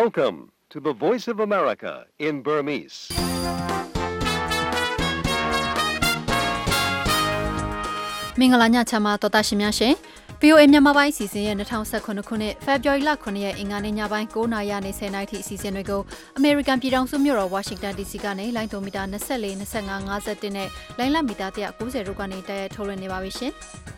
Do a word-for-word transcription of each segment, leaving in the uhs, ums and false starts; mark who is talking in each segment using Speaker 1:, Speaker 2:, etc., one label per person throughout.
Speaker 1: Welcome to the Voice of America in Burmese.
Speaker 2: မင်္ဂလာညချမ်းပါတော်တာရှင်များရှင် ဗီ အို အေ မြန်မာပိုင်းအစီအစဉ်ရဲ့၂၀၁၉ခုနှစ်ဖေဖော်ဝါရီလခုနှစ်ရက်အင်္ဂါနေ့ညပိုင်း၉နာရီနေ၁၀နာရီထိအစီအစဉ်တွေကိုအမေရိကန်ပြည်ထောင်စုမြို့တော်ဝါရှင်တန် ဒီ စီ ကနေလိုင်းဒိုမီတာ၂၄ ၂၅ ၅၁နဲ့လိုင်းလမီတာ၁၉၀တို့ကနေတိုက်ရိုက်ထုတ်လွှင့်နေပါပြီရှင်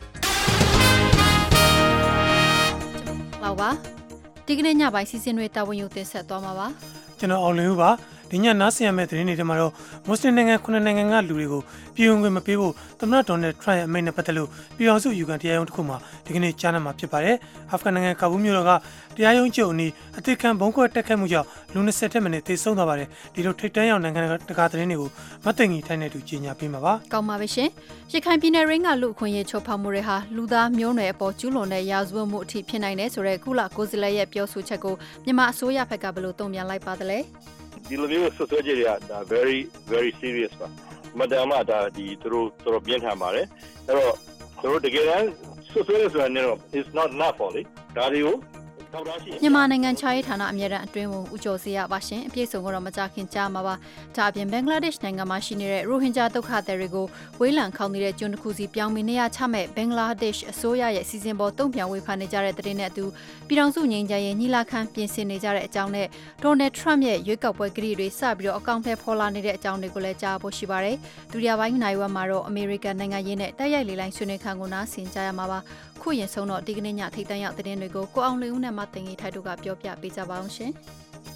Speaker 2: ။လောက်ပါဒီကနေ့ညပိုင်းအစီအစဉ်တွေတာဝန်ယူတင်ဆက်သွားမှာပါ
Speaker 3: ။ကျွန်တော်အောင်လင်းဦးပါဒီညနားဆင်ရမယ့်သတင်းတွေထဲမှာတော့မွတ်စလင်နိုင်ငံခုနှစ်နိုင်ငံကလူတွေကိုပြည်ဝင်ခွင့်မပေးဖို့သမ္မတဒေါ်နယ်ထရန့်ရဲ့အမိန့်နဲ့ပတ်သက်လို့ပြည်အောင်စုယူကန်တရားရုံးတစ်ခုမှာဒီကနေ့ကြားနာမှာဖြစ်ပါတယ်။အာဖဂန်နိုင်ငံကာဘူးမြို့တော်ကတရားရုံးချုပ်အနီးအသေးခံဘုံခွဲတက်ခတ်မှုကြောင့်လူ၂၀ထက်မနည်းသေဆုံးသွားပါတယ်။ဒီလိုထိတ်တန့်ရောက်နိုင်ငံတကာသတင်းတွေကိုမသိငီထိုင်းတဲ့သူကြီးညာပေးမှာပါ
Speaker 2: ။ကောင်းပါပြီရှင်။ရခိုင်ပြည်နယ်ရင်းကလူအခွင့်အရေးချိုးဖောက်မှုတွေဟာလူသားမျိုးနွယ်အပေါ်ကျူးလွန်တဲ့ရာဇဝတ်မှုအထိဖြစ်နိုင်တယ်ဆိုတဲ့ကုလကိုယ်စားလှယ်ရဲ့ပြောဆိုချက်ကိုမြန်မာအစိုးရဘက်ကဘယ်လိုတုံ့ပြန်လိုက်ပါသလဲ။
Speaker 4: ဒီလိုမျိုးဆွဆွဲကြရတာ very very serious ပါမဒမဒါဒီသူတို့သူတို့ပြန်ထမ်းပါတယ်အဲ့တော့သူတို့တကယ်တမ်းဆွဆွဲရဆိုရင်တော့ it's not enough for လေဒါတွေကို
Speaker 2: မြန်မာနိုင်ငံခြားရေးဌာနအမြဲတမ်းအတွင်းဝန်ဦးကျော်စေရပါရှင်အပြည့်စုံကတော့မကြခင်ကြားမှာပါဒါအပြင်ဘင်္ဂလားဒေ့ရှ်နိုင်ငံမှာရှိနေတဲ့ရိုဟင်ဂျာဒုက္ခသည်တွေကိုဝေးလံခေါင်နေတဲ့ကျွန်းတစ်ခုစီပြောင်းပြီးနေရာချမဲ့ဘင်္ဂလားဒေ့ရှ်အစိုးရရဲ့စီစဉ်ပေါ်တုံ့ပြန်ဝေဖန်နေကြတဲ့တဲ့နဲ့အတူပြည်ထောင်စုငြိမ်းချမ်းရေးညီလာခံပြင်ဆင်နေကြတဲ့အကြောင်းနဲ့ဒေါ်နယ်ထရန့်ရဲ့ရွေးကောက်ပွဲကတိတွေစပြီးတော့အကောင့်ထဲဖော်လာနေတဲ့အကြောင်းတွေကိုလည်းကြားဖို့ရှိပါတယ်ဒုတိယပိုင်းနိုင်ဝက်မှာတော့အမေရိကန်နိုင်ငံရေးနဲ့တိုက်ရိုက်လေလိုင်းဆွေးနွေးခန်းကိုနားဆင်ကြရမှာပါခုရင်ဆုံးတော့ဒီကနေ့ညထိတ်တန့်ရောက်တဲ့တဲ့တွေကိုကိုအောင်လင်းဦးနဲ့မသိငီထိုက်တို့ကပြောပြပေးကြပါအောင်ရှင်။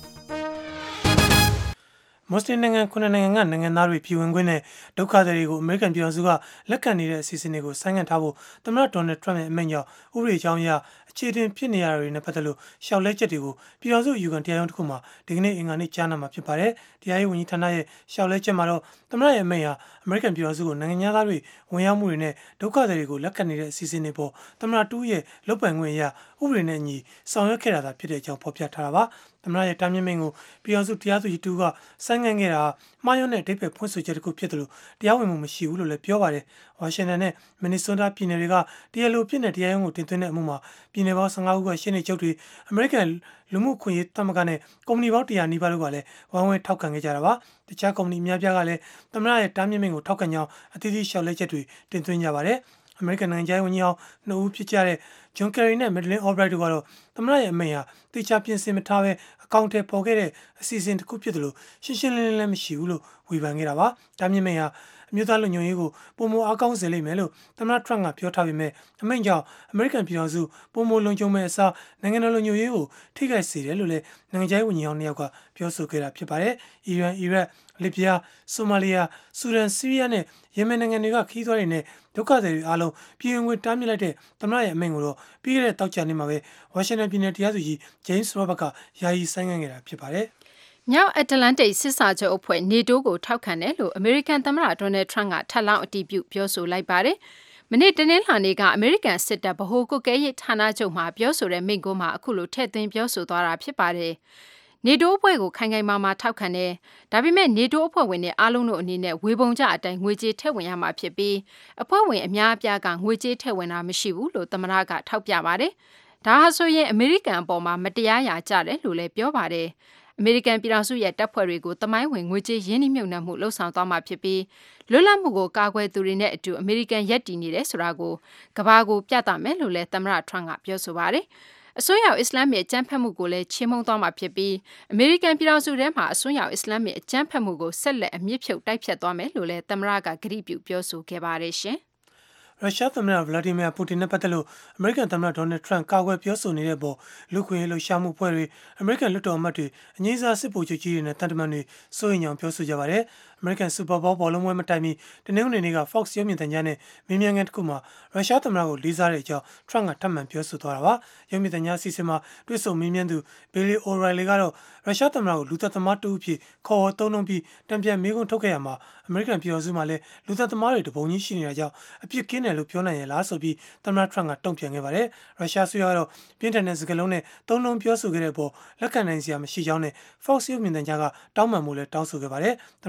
Speaker 3: မွတ်စလင်နိုင်ငံခုနှစ်နိုင်ငံကနိုင်ငံသားတွေပြည်ဝင်ခွင့်နဲ့ဒုက္ခသည်တွေကိုအမေရိကန်ပြည်ထောင်စုကလက်ခံနေတဲ့အစီအစဉ်တွေကိုဆိုင်းငံ့ထားဖို့သမ္မတဒေါ်နယ်ထရန့်ရဲ့အမိန့်ကြောင့်ဥပဒေကြောင်းအရအခြေတင်ဖြစ်နေရတာတွေနဲ့ပတ်သက်လို့ရှောက်လဲချက်တွေကိုပြည်ထောင်စုယူကန်တရားရုံးတစ်ခုမှာဒီကနေ့အင်္ဂါနေ့ကြားနာမှာဖြစ်ပါတယ်။တရားရေးဝန်ကြီးဌာနရဲ့ရှောက်လဲချက်မှာတော့သမ္မတရဲ့အမိန့်ဟာအမေရိကန်ပြည်ထောင်စုကိုနိုင်ငံသားတွေဝင်ရောက်မှုတွေနဲ့ဒုက္ခသည်တွေကိုလက်ခံနေတဲ့အစီအစဉ်တွေပေါ်သမ္မတတူရဲ့လုပ်ပိုင်ခွင့်အရဥပဒေနဲ့အညီဆောင်ရွက်ခဲ့တာသာဖြစ်တဲ့အကြောင်းဖော်ပြထားတာပါ။သမ္မတရဲ့တားမြစ်မိန့်ကိုပြည်ထောင်စုတရားသူကြီးတူကဆိုင်းငံ့ခဲ့တာမှားယွင်းတဲ့အဓိပ္ပာယ်ဖွင့်ဆိုချက်တစ်ခုဖြစ်တယ်လို့တရားဝင်မှုမရှိဘူးလို့လည်းပြောပါတယ်။ဝါရှင်တန်နဲ့မင်နီဆိုးတားပြည်နယ်တွေကတရားလိုဖြစ်တဲ့တရားရုံးကိုတင်သွင်းတဲ့အမှုမှာပြည်နယ်ပေါင်း၁၅ခုကရှင်းနေချုပ်တွေအမေရိကန်လူမှုခွင့်ရေးသမဂ္ဂနဲ့ကုမ္ပဏီပေါင်း၁၀၀နီးပါးတို့ကလည်းဝိုင်းဝန်းထောက်ခံခဲ့ကြတာပါ။တခြားကုမ္ပဏီအများပြားကလည်းသမ္မတရဲ့တားမြစ်မိန့်ကိုထောက်ခံကြောင်းအသီးသီးလျှောက်လဲချက်တွေတင်သွင်းကြပါတယ်။အမေရိကန်နိုင်ငံခြားရေးဝန်ကြီးအောင်နှစ်ဦးဖြစ်ကြတဲ့ဂျွန်ကယ်ရီနဲ့မက်ဒလင်အော်ဘရိုက်တို့ကတော့သမ္မတရဲ့အမိန့်ဟာတေချာပြင်ဆင်မထားဘဲအကောင့်ထဲပေါ်ခဲ့တဲ့အစီအစဉ်တစ်ခုဖြစ်တယ်လို့ရှင်းရှင်းလင်းလင်းလည်းမရှိဘူးလို့ဝေဖန်ခဲ့တာပါ။တားမြစ်မိန့်ဟာအမျိုးသားလူညွှန်ရေးကိုပုံမအားကောင်းစေလိမ့်မယ်လို့သမ္မတထရန့်ကပြောထားပေမဲ့အမိန့်ကြောင့်အမေရိကန်ပြည်ထောင်စုပုံမလုံခြုံမဲ့အစားနိုင်ငံတော်လူညွှန်ရေးကိုထိခိုက်စေတယ်လို့လည်းနိုင်ငံခြားရေးဝန်ကြီးအောင်နှစ်ယောက်ကပြောဆိုခဲ့တာဖြစ်ပါတယ်။အီရန်၊အီရတ်၊လစ်ဗျား၊ဆိုမာလီယာ၊ဆူဒန်၊ဆီးရီးယားနဲ့ယီမင်နိုင်ငံတွေကခီးသွွားတွေနဲ့ဒုက္ခသည်တွေအားလုံးပြည်ဝင်ခွင့်တားမြစ်လိုက်တဲ့သမ္မတရဲ့အမိန့်ကိုတော့ပြီးခဲ့တဲ့တောက်ချာနေ့မှာပဲဝါရှင်တန်ပြည်နယ်တရားသူကြီးဂျိမ်းစ်ရောဘတ်ကယာယီဆိုင်းငံ့ခဲ့တာဖြစ်ပါတယ်
Speaker 2: ။မြောက်အတ္တလန်တိတ်စစ်စာချုပ်အဖွဲ့နေတိုးကိုထောက်ခံတယ်လို့အမေရိကန်သမ္မတဒေါ်နယ်ထရန့်ကထပ်လောင်းအတည်ပြုပြောဆိုလိုက်ပါတယ်။မနေ့တနင်္လာနေ့ကအမေရိကန်စစ်တပ်ဗဟိုကုတ်ကဲရေးဌာနချုပ်မှာပြောဆိုတဲ့မိန့်ခွန်းမှာအခုလိုထည့်သွင်းပြောဆိုသွားတာဖြစ်ပါတယ်။နေတိုးအဖွဲ့ကိုခိုင်ခိုင်မာမာထောက်ခံတယ်။ဒါပေမဲ့နေတိုးအဖွဲ့ဝင်တွေအားလုံးတို့အနေနဲ့ဝေပုံကြအတိုင်းငွေကြေးထည့်ဝင်ရမှာဖြစ်ပြီးအဖွဲ့ဝင်အများအပြားကငွေကြေးထည့်ဝင်တာမရှိဘူးလို့သမ္မတကထောက်ပြပါတယ်။ဒါဟာဆိုရင်အမေရိကန်အပေါ်မှာမတရားရာကြတယ်လို့လည်းပြောပါတယ်။အမေရိကန်ပြည်ထောင်စုရဲ့တပ်ဖွဲ့တွေကိုတမိုင်းဝင်ငွေကြေးရင်းနှီးမြှုပ်နှံမှုလှုပ်ဆောင်သွားမှာဖြစ်ပြီးလွတ်လပ်မှုကိုကာကွယ်သူတွေနဲ့အတူအမေရိကန်ရပ်တည်နေတယ်ဆိုတာကိုကမ္ဘာကိုပြသမယ်လို့လည်းသမ္မတထရန့်ကပြောဆိုပါတယ်။အစွန်းရောက်အစ္စလာမ်ရဲ့အကြမ်းဖက်မှုကိုလည်းချေမှုန်းသွားမှာဖြစ်ပြီးအမေရိကန်ပြည်ထောင်စုထဲမှာအစွန်းရောက်အစ္စလာမ်ရဲ့အကြမ်းဖက်မှုကိုဆက်လက်အမြင့်ဖြုတ်တိုက်ဖျက်သွားမယ်လို့လည်းသမ္မတကကတိပြုပြောဆိုခဲ့ပါတယ်ရှင်။
Speaker 3: ရုရှားသမ္မတဗလာဒီမီယာပူတင်နဲ့ပတ်သက်လို့အမေရိကန်သမ္မတဒေါ်နယ်ထရန့်ကာကွယ်ပြောဆိုနေတဲ့ပေါ်လူခွင့်ရေးလှုပ်ရှားမှုဖွဲ့တွေအမေရိကန်လွှတ်တော်အမတ်တွေအငြိမ်းစားစစ်ဗိုလ်ချုပ်ကြီးတွေနဲ့တန်တမန်တွေစိုးရိမ်ကြောင်ပြောဆိုကြပါတယ်အမေရိကန်စူပါဘောဘောလုံးပွဲမတိုင်မီတနင်္ဂနွေနေ့က Fox ရုပ်မြင်သံကြားနဲ့မင်းမြန်ကန်တစ်ခုမှာရုရှားသမ္မတကိုလေးစားတဲ့အကြောင်းထရန့်ကထပ်မံပြောဆိုသွားတာပါရုပ်မြင်သံကြားအစီအစဉ်မှာတွေ့ဆုံမင်းမြန်သူဘေလီအိုရိုင်လီကတော့ရုရှားသမ္မတကိုလူသက်သမားတူအဖြစ်ခေါ်ဝေါ်သုံးနှုန်းပြီးတံပြန်မေးခွန်းထုတ်ခဲ့ရမှာအမေရိကန်ပြည်ထောင်စုမှာလည်းလူသက်သမားတွေတပုံကြီးရှိနေတာကြောင့်အပြစ်ကင်းတယ်လို့ပြောနိုင်ရလားဆိုပြီးသမ္မတထရန့်ကတုံ့ပြန်ခဲ့ပါတယ်ရုရှားဆွေကတော့ပြင်းထန်တဲ့စကားလုံးနဲ့သုံးနှုန်းပြောဆိုခဲ့တဲ့ပေါ်လက်ခံနိုင်စရာမရှိကြောင်းနဲ့ Fox ရုပ်မြင်သံကြားကတောင်းပန်မှုလည်းတောင်းဆိုခဲ့ပါတယ်သမ္မတထရန့်ကတော့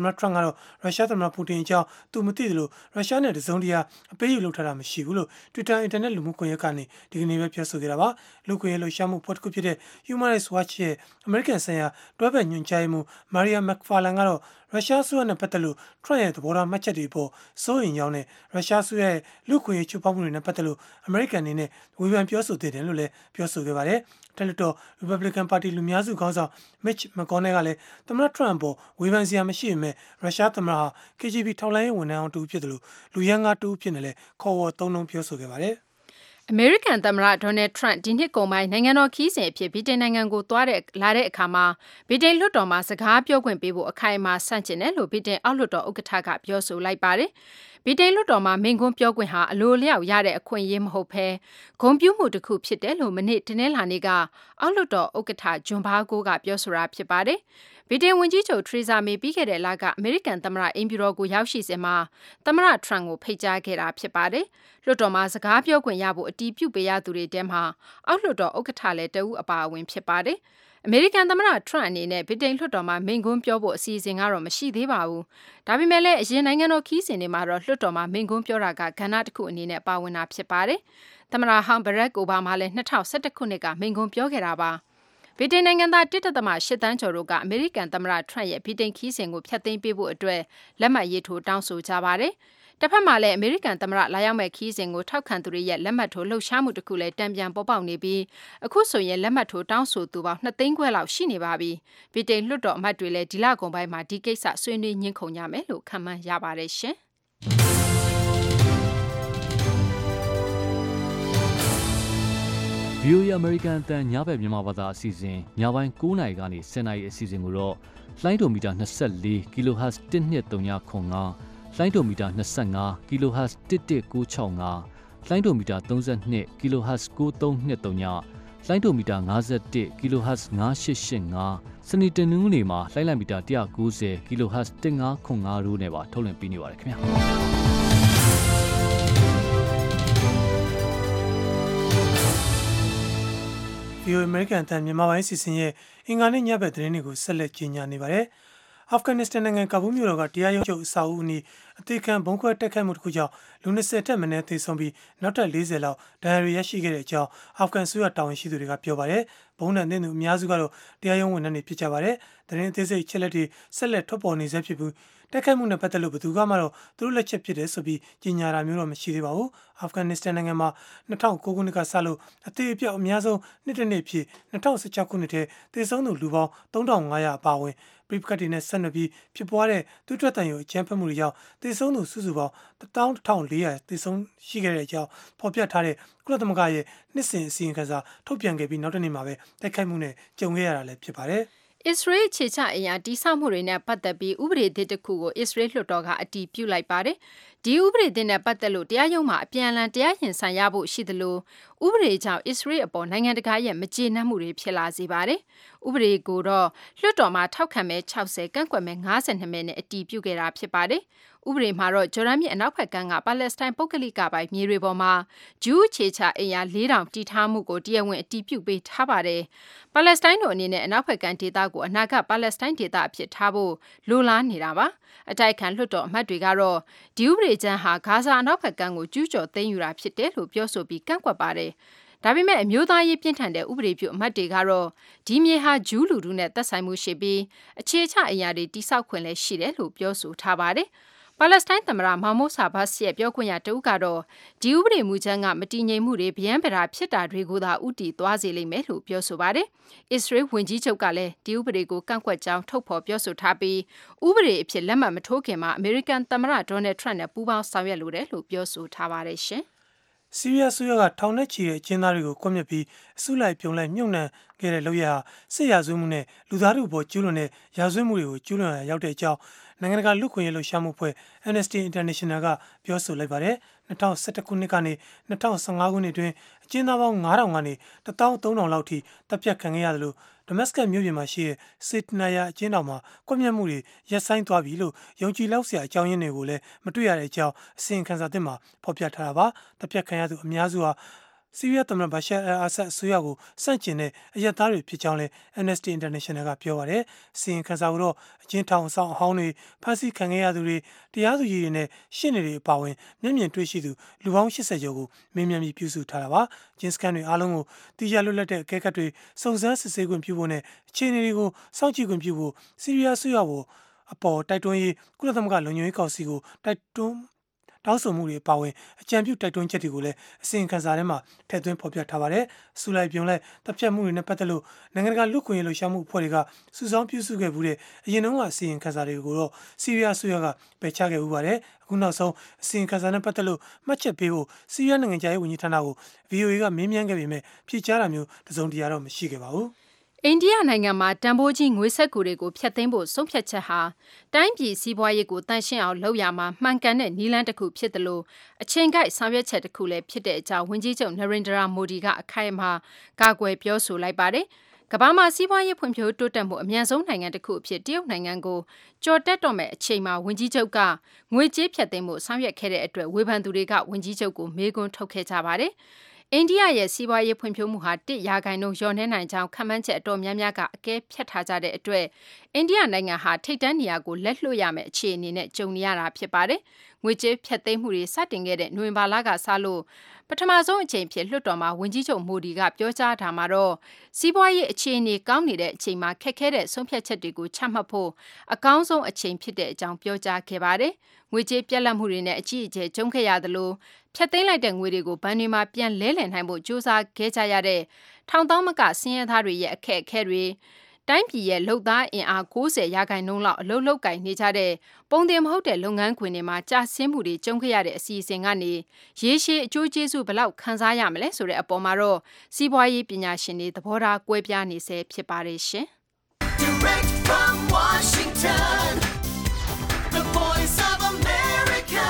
Speaker 3: ကတော့ရုရှားသမ္မတပူတင်အကြောင်းသူမသိသလိုရုရှားနဲ့တစုံတရာအပေးယူလုပ်ထားတာမရှိဘူးလို့ Twitter အင်တာနက်လူမှုကွန်ရက်ကနေဒီကနေ့ပဲပြောဆိုခဲ့တာပါလူကွန်ရက်လှုပ်ရှားမှုဖွဲ့တစ်ခုဖြစ်တဲ့ Human Rights Watch ရဲ့ American ဆိုင်ရာတွဲဖက်ညွှန်ကြားရေးမှူး Maria McFarlane ကတော့ရုရှားအစိုးရနဲ့ပတ်သက်လို့ Trump ရဲ့သဘောထားမှတ်ချက်တွေပေါ်စိုးရိမ်ကြောင်းနဲ့ရုရှားအစိုးရရဲ့လူခွင့်ရေးချိုးဖောက်မှုတွေနဲ့ပတ်သက်လို့ American အနေနဲ့ဝေဖန်ပြောဆိုသင့်တယ်လို့လည်းပြောဆိုခဲ့ပါတယ်။တယ်လီတော် Republican Party လူများစုခေါင်းဆောင် Mitch McConnell ကလည်းသမ္မတ Trump ပေါ်ဝေဖန်စရာမရှိပေမဲ့ရုရှားသမ္မတဟာ K G B ထောက်လှမ်းရေးဝန်ထမ်းအောင်တူဖြစ်တယ်လို့လူရန်ကားတူဖြစ်နေလဲခေါ်ဝေါ်သုံးနှုန်းပြောဆိုခဲ့ပါတယ်။
Speaker 2: အမေရိကန်သမ္မတဒေါ်နယ်ထရန့်ဒီနှစ်ကုန်ပိုင်းနိုင်ငံတော်ခီးစဉ်အဖြစ်ဗြိတိန်နိုင်ငံကိုသွားတဲ့လာတဲ့အခါမှာဗြိတိန်လွှတ်တော်မှာစကားပြောခွင့်ပေးဖို့အခိုင်အမာဆန့်ကျင်တယ်လို့ဗြိတိန်အောက်လွှတ်တော်ဥက္ကဋ္ဌကပြောဆိုလိုက်ပါတယ်။ဗြိတိန်လွှတ်တော်မှာမိန့်ခွန်းပြောခွင့်ဟာအလိုအလျောက်ရတဲ့အခွင့်အရေးမဟုတ်ဘဲဂုဏ်ပြုမှုတစ်ခုဖြစ်တယ်လို့မနေ့တနင်္လာနေ့ကအောက်လွှတ်တော်ဥက္ကဋ္ဌဂျွန်ဘားကိုကပြောဆိုတာဖြစ်ပါတယ်။ဗြိတိန်ဝန်ကြီးချုပ်ထရီဇာမေပြီးခဲ့တဲ့လကအမေရိကန်သမ္မတအိမ်ဖြူတော်ကိုရောက်ရှိစဉ်မှာသမ္မတထရန့်ကိုဖိတ်ကြားခဲ့တာဖြစ်ပါတယ်။လွှတ်တော်မှာစကားပြောခွင့်ရဖို့အတီးပြုတ်ပေးရသူတွေထဲမှာအောက်လွှတ်တော်ဥက္ကဋ္ဌလည်းတဦးအပါအဝင်ဖြစ်ပါတယ်။အမေရိကန်သမ္မတထရန့်အနေနဲ့ဗြိတိန်လွှတ်တော်မှာမိန့်ခွန်းပြောဖို့အစီအစဉ်ကတော့မရှိသေးပါဘူး။ဒါပေမဲ့လည်းအရင်နိုင်ငံတော်ခီးစဉ်တွေမှာတော့လွှတ်တော်မှာမိန့်ခွန်းပြောတာကကဏ္ဍတစ်ခုအနေနဲ့ပါဝင်တာဖြစ်ပါတယ်။သမ္မတဟောင်းဘရက်အိုဘားမားလည်း၂၀၁၁ခုနှစ်ကမိန့်ခွန်းပြောခဲ့တာပါ။ဗြိတိန်နိုင်ငံသားတစ်ဒသမ၈တန်းကျော်တို့ကအမေရိကန်သမ္မတထရန့်ရဲ့ဗြိတိန်ခီးစဉ်ကိုဖျက်သိမ်းပေးဖို့အတွက်လက်မှတ်ရေးထိုးတောင်းဆိုကြပါတယ်။တစ်ဖက်မှာလည်းအမေရိကန်သမ္မတလာရောက်မဲ့ခီးစဉ်ကိုထောက်ခံသူတွေရဲ့လက်မှတ်ထိုးလှုပ်ရှားမှုတစ်ခုလည်းတံပြန်ပေါ်ပေါက်နေပြီးအခုဆိုရင်လက်မှတ်ထိုးတောင်းဆိုသူပေါင်းနှစ်သိန်းခွဲလောက်ရှိနေပါပြီ။ဗြိတိန်လွှတ်တော်အမတ်တွေလည်းဒီလကုန်ပိုင်းမှာဒီကိစ္စဆွေးနွေးညှိနှိုင်းကြမယ်လို့ခန့်မှန်းရပါတယ်ရှင်။
Speaker 5: ဗီအိုအေ American အသံညဘက်မြန်မာဘာသာအစီအစဉ်ညပိုင်း၉နာရီကနေ၁၀နာရီအစီအစဉ်ကိုတော့လိုင်းဒိုမီတာ၂၄ kHz တစ်နှစ်၃၅ခွန်၅လိုင်းဒိုမီတာ၂၅ kHz တစ်တစ်၉၆၅လိုင်းဒိုမီတာ၃၂ kHz ၉၃၂၃လိုင်းဒိုမီတာ၅၁ kHz ၅၈၈၅စနေတနင်္ဂနွေမှာလိုင်းလံမီတာ၁၉၀ kHz တစ်၅ခွန်၅တို့နဲ့ပါထုတ်လွှင့်ပေးနေပါတယ်ခင်ဗျာ
Speaker 3: ဗီအိုအေ American အသံမြန်မာပိုင်းစီစဉ်ရဲ့အင်္ဂါနေ့ညဘက်သတင်းတွေကိုဆက်လက်ကြီးညာနေပါတယ်။အာဖဂန်နစ္စတန်နိုင်ငံကာဘူးမြို့တော်ကတရားရုံးချုပ်အဆောက်အဦအနီးအသေးခံဘုံခွဲတိုက်ခိုက်မှုတစ်ခုကြောင့်လူ၂၀ထက်မနည်းသေဆုံးပြီးနောက်ထပ်၄၀လောက်ဒဏ်ရာရရှိခဲ့တဲ့အကြောင်းအာဖဂန်ဆိုရတာဝန်ရှိသူတွေကပြောပါတယ်။ဘုံနဲ့တဲ့သူအများစုကတော့တရားရုံးဝန်ထမ်းတွေဖြစ်ကြပါတယ်။သတင်းအသေးစိတ်ချက်လက်တွေဆက်လက်ထွက်ပေါ်နေဆဲဖြစ်ပြီးတိုက်ခိုက်မှုနဲ့ပတ်သက်လို့ဘယ်သူမှတော့သူတို့လက်ချက်ဖြစ်တယ်ဆိုပြီးကြီးညာတာမျိုးတော့မရှိသေးပါဘူး။အာဖဂန်နစ္စတန်နိုင်ငံမှာ၂၀၀၉ခုနှစ်ကစလို့အသေးအပြောက်အများဆုံးနှစ်တစ်နှစ်ဖြစ်၂၀၁၆ခုနှစ်ထဲသေဆုံးသူလူပေါင်း၃၅၀၀အပါအဝင်ပြိပကတိနဲ့ဆက်နွယ်ပြီးဖြစ်ပွားတဲ့သူ့ထွက်တန်ရုံအကြမ်းဖက်မှုတွေကြောင့်သေဆုံးသူစုစုပေါင်း၁၁၄၀၀သေဆုံးရှိခဲ့တဲ့အကြောင်းဖော်ပြထားတဲ့ကုလသမဂ္ဂရဲ့နှစ်စဉ်အစီရင်ခံစာထုတ်ပြန်ခဲ့ပြီးနောက်တနေ့မှာပဲတိုက်ခိုက်မှုနဲ့ကြုံခဲ့ရတာလည်းဖြစ်ပါတယ်။
Speaker 2: အစ္စရေးခြေချအရာတိဆောက်မှုတွေနဲ့ပတ်သက်ပြီးဥပဒေသစ်တစ်ခုကိုအစ္စရေးလွှတ်တော်ကအတည်ပြုလိုက်ပါတယ်။ဒီဥပဒေသစ်နဲ့ပတ်သက်လို့တရားရုံးမှာအပြန်အလှန်တရားရင်ဆိုင်ရဖို့ရှိသလိုဥပဒေကြောင့်အစ္စရေးအပေါ်နိုင်ငံတကာရဲ့မကျေနပ်မှုတွေဖြစ်လာစေပါတယ်။ဥပဒေကိုတော့လွှတ်တော်မှာထောက်ခံမဲ၆၀ကန့်ကွက်မဲ၅၂မဲနဲ့အတည်ပြုခဲ့တာဖြစ်ပါတယ်။ဥပဒေမှာတော့ဂျော်ဒန်မြစ်အနောက်ဘက်ကမ်းကပါလက်စတိုင်းပုဂ္ဂလိကပိုင်းမြေတွေပေါ်မှာဂျူးခြေချအင်အား၄ထောင်တည်ထားမှုကိုတရားဝင်အတည်ပြုပေးထားပါတယ်။ပါလက်စတိုင်းတို့အနေနဲ့အနောက်ဘက်ကမ်းဒေသကိုအနာဂတ်ပါလက်စတိုင်းဒေသအဖြစ်ထားဖို့လိုလားနေတာပါ။အတိုက်ခံလွှတ်တော်အမတ်တွေကတော့ဒီဥပဒေကြမ်းဟာဂါဇာအနောက်ဘက်ကမ်းကိုကျူးကျော်သိမ်းယူတာဖြစ်တယ်လို့ပြောဆိုပြီးကန့်ကွက်ပါတယ်။ဒါပေမဲ့အမျိုးသားရေးပြင်းထန်တဲ့ဥပဒေပြုအမတ်တွေကတော့ဒီမြေဟာဂျူးလူထုနဲ့သက်ဆိုင်မှုရှိပြီးအခြေချအရာတွေတိစောက်ခွင့်လည်းရှိတယ်လို့ပြောဆိုထားပါတယ်။ပါလက်စတိုင်းသမ္မတမာမုတ်ဆာဘတ်စ်ရဲ့ပြောခွင့်ရတဦးကတော့ဒီဥပဒေမူကြမ်းကမတည်ငြိမ်မှုတွေဗျမ်းပရာဖြစ်တာတွေကိုသာဥတီသွားစေလိမ့်မယ်လို့ပြောဆိုပါတယ်။အစ္စရေးဝန်ကြီးချုပ်ကလည်းဒီဥပဒေကိုကန့်ကွက်ကြောင်းထုတ်ဖော်ပြောဆိုထားပြီးဥပဒေအဖြစ်လက်မှတ်မထိုးခင်မှာအမေရိကန်သမ္မတဒေါ်နယ်ထရန့်နဲ့ပူးပေါင်းဆောင်ရွက်လိုတယ်လို့ပြောဆိုထားပါတယ်ရှင်
Speaker 3: ။ဆီးရီးယားဆိုရကထောင်နဲ့ချီတဲ့အကျဉ်းသားတွေကိုကွပ်မျက်ပြီးအစုလိုက်ပြုံလိုက်မြုပ်နှံခဲ့တဲ့လုပ်ရဟာစစ်ရာဇဝတ်မှုနဲ့လူသားတို့ပေါ်ကျူးလွန်တဲ့ရာဇဝတ်မှုတွေကိုကျူးလွန်ရရောက်တဲ့အကြောင်းနိုင်ငံတကာလူ့ခွင့်ရေးလှုပ်ရှားမှုအဖွဲ့ Amnesty International ကပြောဆိုလိုက်ပါတယ်။၂၀၁၁ခုနှစ်ကနေ၂၀၁၅ခုနှစ်အတွင်းအကျဉ်းသားပေါင်း၅ထောင်ကနေ၁၃၀၀၀လောက်ထိတပ်ဖြတ်ခံခဲ့ရတယ်လို့ဒမတ်စကတ်မြို့ပြင်မှာရှိတဲ့စစ်တနာယာအကျဉ်းထောင်မှာကွပ်မျက်မှုတွေရပ်ဆိုင်းသွားပြီလို့ယုံကြည်လောက်စရာအကြောင်းရင်းတွေကိုလည်းမတွေ့ရတဲ့အကြောင်းအစီရင်ခံစာသစ်မှာဖော်ပြထားတာပါ။တပ်ဖြတ်ခံရသူအများစုဟာဆီးရီးယားသမ္မတဘာရှာအယ်အာဆတ်အစိုးရကိုစန့်ကျင်တဲ့အရပ်သားတွေဖြစ်ကြောင်းလည်း Amnesty International ကပြောပါတယ်။စီရင်ခံစာကိုတော့အကျဉ်းထောင်ဆောင်အဟောင်းတွေဖမ်းဆီးခံခဲ့ရသူတွေတရားသူကြီးတွေနဲ့ရှင်းနေတွေအပါအဝင်မျက်မြင်တွေ့ရှိသူလူပေါင်း၈၀ကျော်ကိုမေးမြန်းပြီးပြုစုထားတာပါ။ကျင်းစကန်တွေအားလုံးကိုတီးခြားလွတ်လပ်တဲ့အကဲခတ်တွေစုံစမ်းစစ်ဆေးခွင့်ပြုဖို့နဲ့အခြေအနေတွေကိုစောင့်ကြည့်ခွင့်ပြုဖို့ဆီးရီးယားအစိုးရကိုအပေါ်တိုက်တွန်းရေးကုလသမဂ္ဂလုံခြုံရေးကောင်စီကိုတိုက်တွန်းတောင်းဆိုမှုတွေပါဝင်အကြံပြုတိုက်တွန်းချက်တွေကိုလည်းအစီရင်ခံစာထဲမှာထည့်သွင်းဖော်ပြထားပါတယ်။ဆူလိုက်ပြုံလိုက်တပ်ဖြတ်မှုတွေနဲ့ပတ်သက်လို့နိုင်ငံတကာလူ့ခွင့်ရေးလှုပ်ရှားမှုအဖွဲ့တွေကစုဆောင်းပြုစုခဲ့မှုတဲ့အရင်တုန်းကအစီရင်ခံစာတွေကိုတော့ဆီးရီးယားအစိုးရကပယ်ချခဲ့ဥပါတယ်။အခုနောက်ဆုံးအစီရင်ခံစာနဲ့ပတ်သက်လို့မှတ်ချက်ပေးဖို့ဆီးရီးယားနိုင်ငံခြားရေးဝန်ကြီးဌာနကို ဗီအိုအေ ကမေးမြန်းခဲ့ပေမဲ့ဖြေကြားတာမျိုးတစုံတရာတော့မရှိခဲ့ပါဘူး။
Speaker 2: အိန္ဒိယနိုင်ငံမှာတန်ဖိုးကြီးငွေစက္ကူတွေကိုဖျက်သိမ်းဖို့ဆုံးဖြတ်ချက်ဟာတိုင်းပြည်စီးပွားရေးကိုတန့်ရှင်းအောင်လုပ်ရမှာမှန်ကန်တဲ့နည်းလမ်းတစ်ခုဖြစ်တယ်လို့အချိန်ကိုက်ဆောင်ရွက်ချက်တစ်ခုလည်းဖြစ်တဲ့အကြောင်းဝန်ကြီးချုပ်နရိန္ဒရာမိုဒီကအခိုင်အမာကာကွယ်ပြောဆိုလိုက်ပါတယ်။ကမ္ဘာမှာစီးပွားရေးဖွံ့ဖြိုးတိုးတက်မှုအများဆုံးနိုင်ငံတစ်ခုအဖြစ်တရုတ်နိုင်ငံကိုကြော်တက်တော့မဲ့အချိန်မှာဝန်ကြီးချုပ်ကငွေကြေးဖျက်သိမ်းမှုဆောင်ရွက်ခဲ့တဲ့အတွက်ဝေဖန်သူတွေကဝန်ကြီးချုပ်ကိုမေးခွန်းထုတ်ခဲ့ကြပါတယ်။အိန္ဒိယရဲ့စီးပွားရေးဖွံ့ဖြိုးမှုဟာတစ်ရာခိုင်နှုန်းလျော့နှဲနိုင်ကြောင်းခန့်မှန်းချက်အတော်များများကအကဲဖြတ်ထားကြတဲ့အတွက်အိန္ဒိယနိုင်ငံဟာထိပ်တန်းနေရာကိုလက်လွှတ်ရမယ့်အခြေအနေနဲ့ကြုံနေရတာဖြစ်ပါတယ်။ငွေကြေးဖြတ်သိမ်းမှုတွေစတင်ခဲ့တဲ့နိုဝင်ဘာလကစလို့ပထမဆုံးအချိန်ဖြစ်လွှတ်တော်မှာဝန်ကြီးချုပ်မိုဒီကပြောကြားထားမှာတော့စီးပွားရေးအခြေအနေကောင်းနေတဲ့အချိန်မှာခက်ခဲတဲ့ဆုံးဖြတ်ချက်တွေကိုချမှတ်ဖို့အကောင်းဆုံးအချိန်ဖြစ်တဲ့အကြောင်းပြောကြားခဲ့ပါတယ်။ငွေကြေးပြက်လက်မှုတွေနဲ့အကြီးအကျယ်ကြုံခဲ့ရသလိုဖျက်သိမ်းလိုက်တဲ့ငွေတွေကိုဘဏ်တွေမှာပြန်လဲလှယ်နိုင်ဖို့ကြိုးစားခဲ့ကြရတဲ့ထောင်သောင်းမကဆင်းရဲသားတွေရဲ့အခက်အခဲတွေတိုင်းပြည်ရဲ့လုပ်သားအင်အား၉၀ရာခိုင်နှုန်းလောက်အလုပ်လုပ်ကိုင်နေကြတဲ့ပုံတင်မဟုတ်တဲ့လုပ်ငန်းခွင်တွေမှာကြာဆင်းမှုတွေကြုံခဲ့ရတဲ့အစီအစဉ်ကနေရေရှည်အကျိုးကျေးဇူးဘယ်လောက်ခံစားရမလဲဆိုတဲ့အပေါ်မှာတော့စီးပွားရေးပညာရှင်တွေသဘောထားကွဲပြားနေဆဲဖြစ်ပါတယ်ရှင်။ Direct from Washington, the voice of America,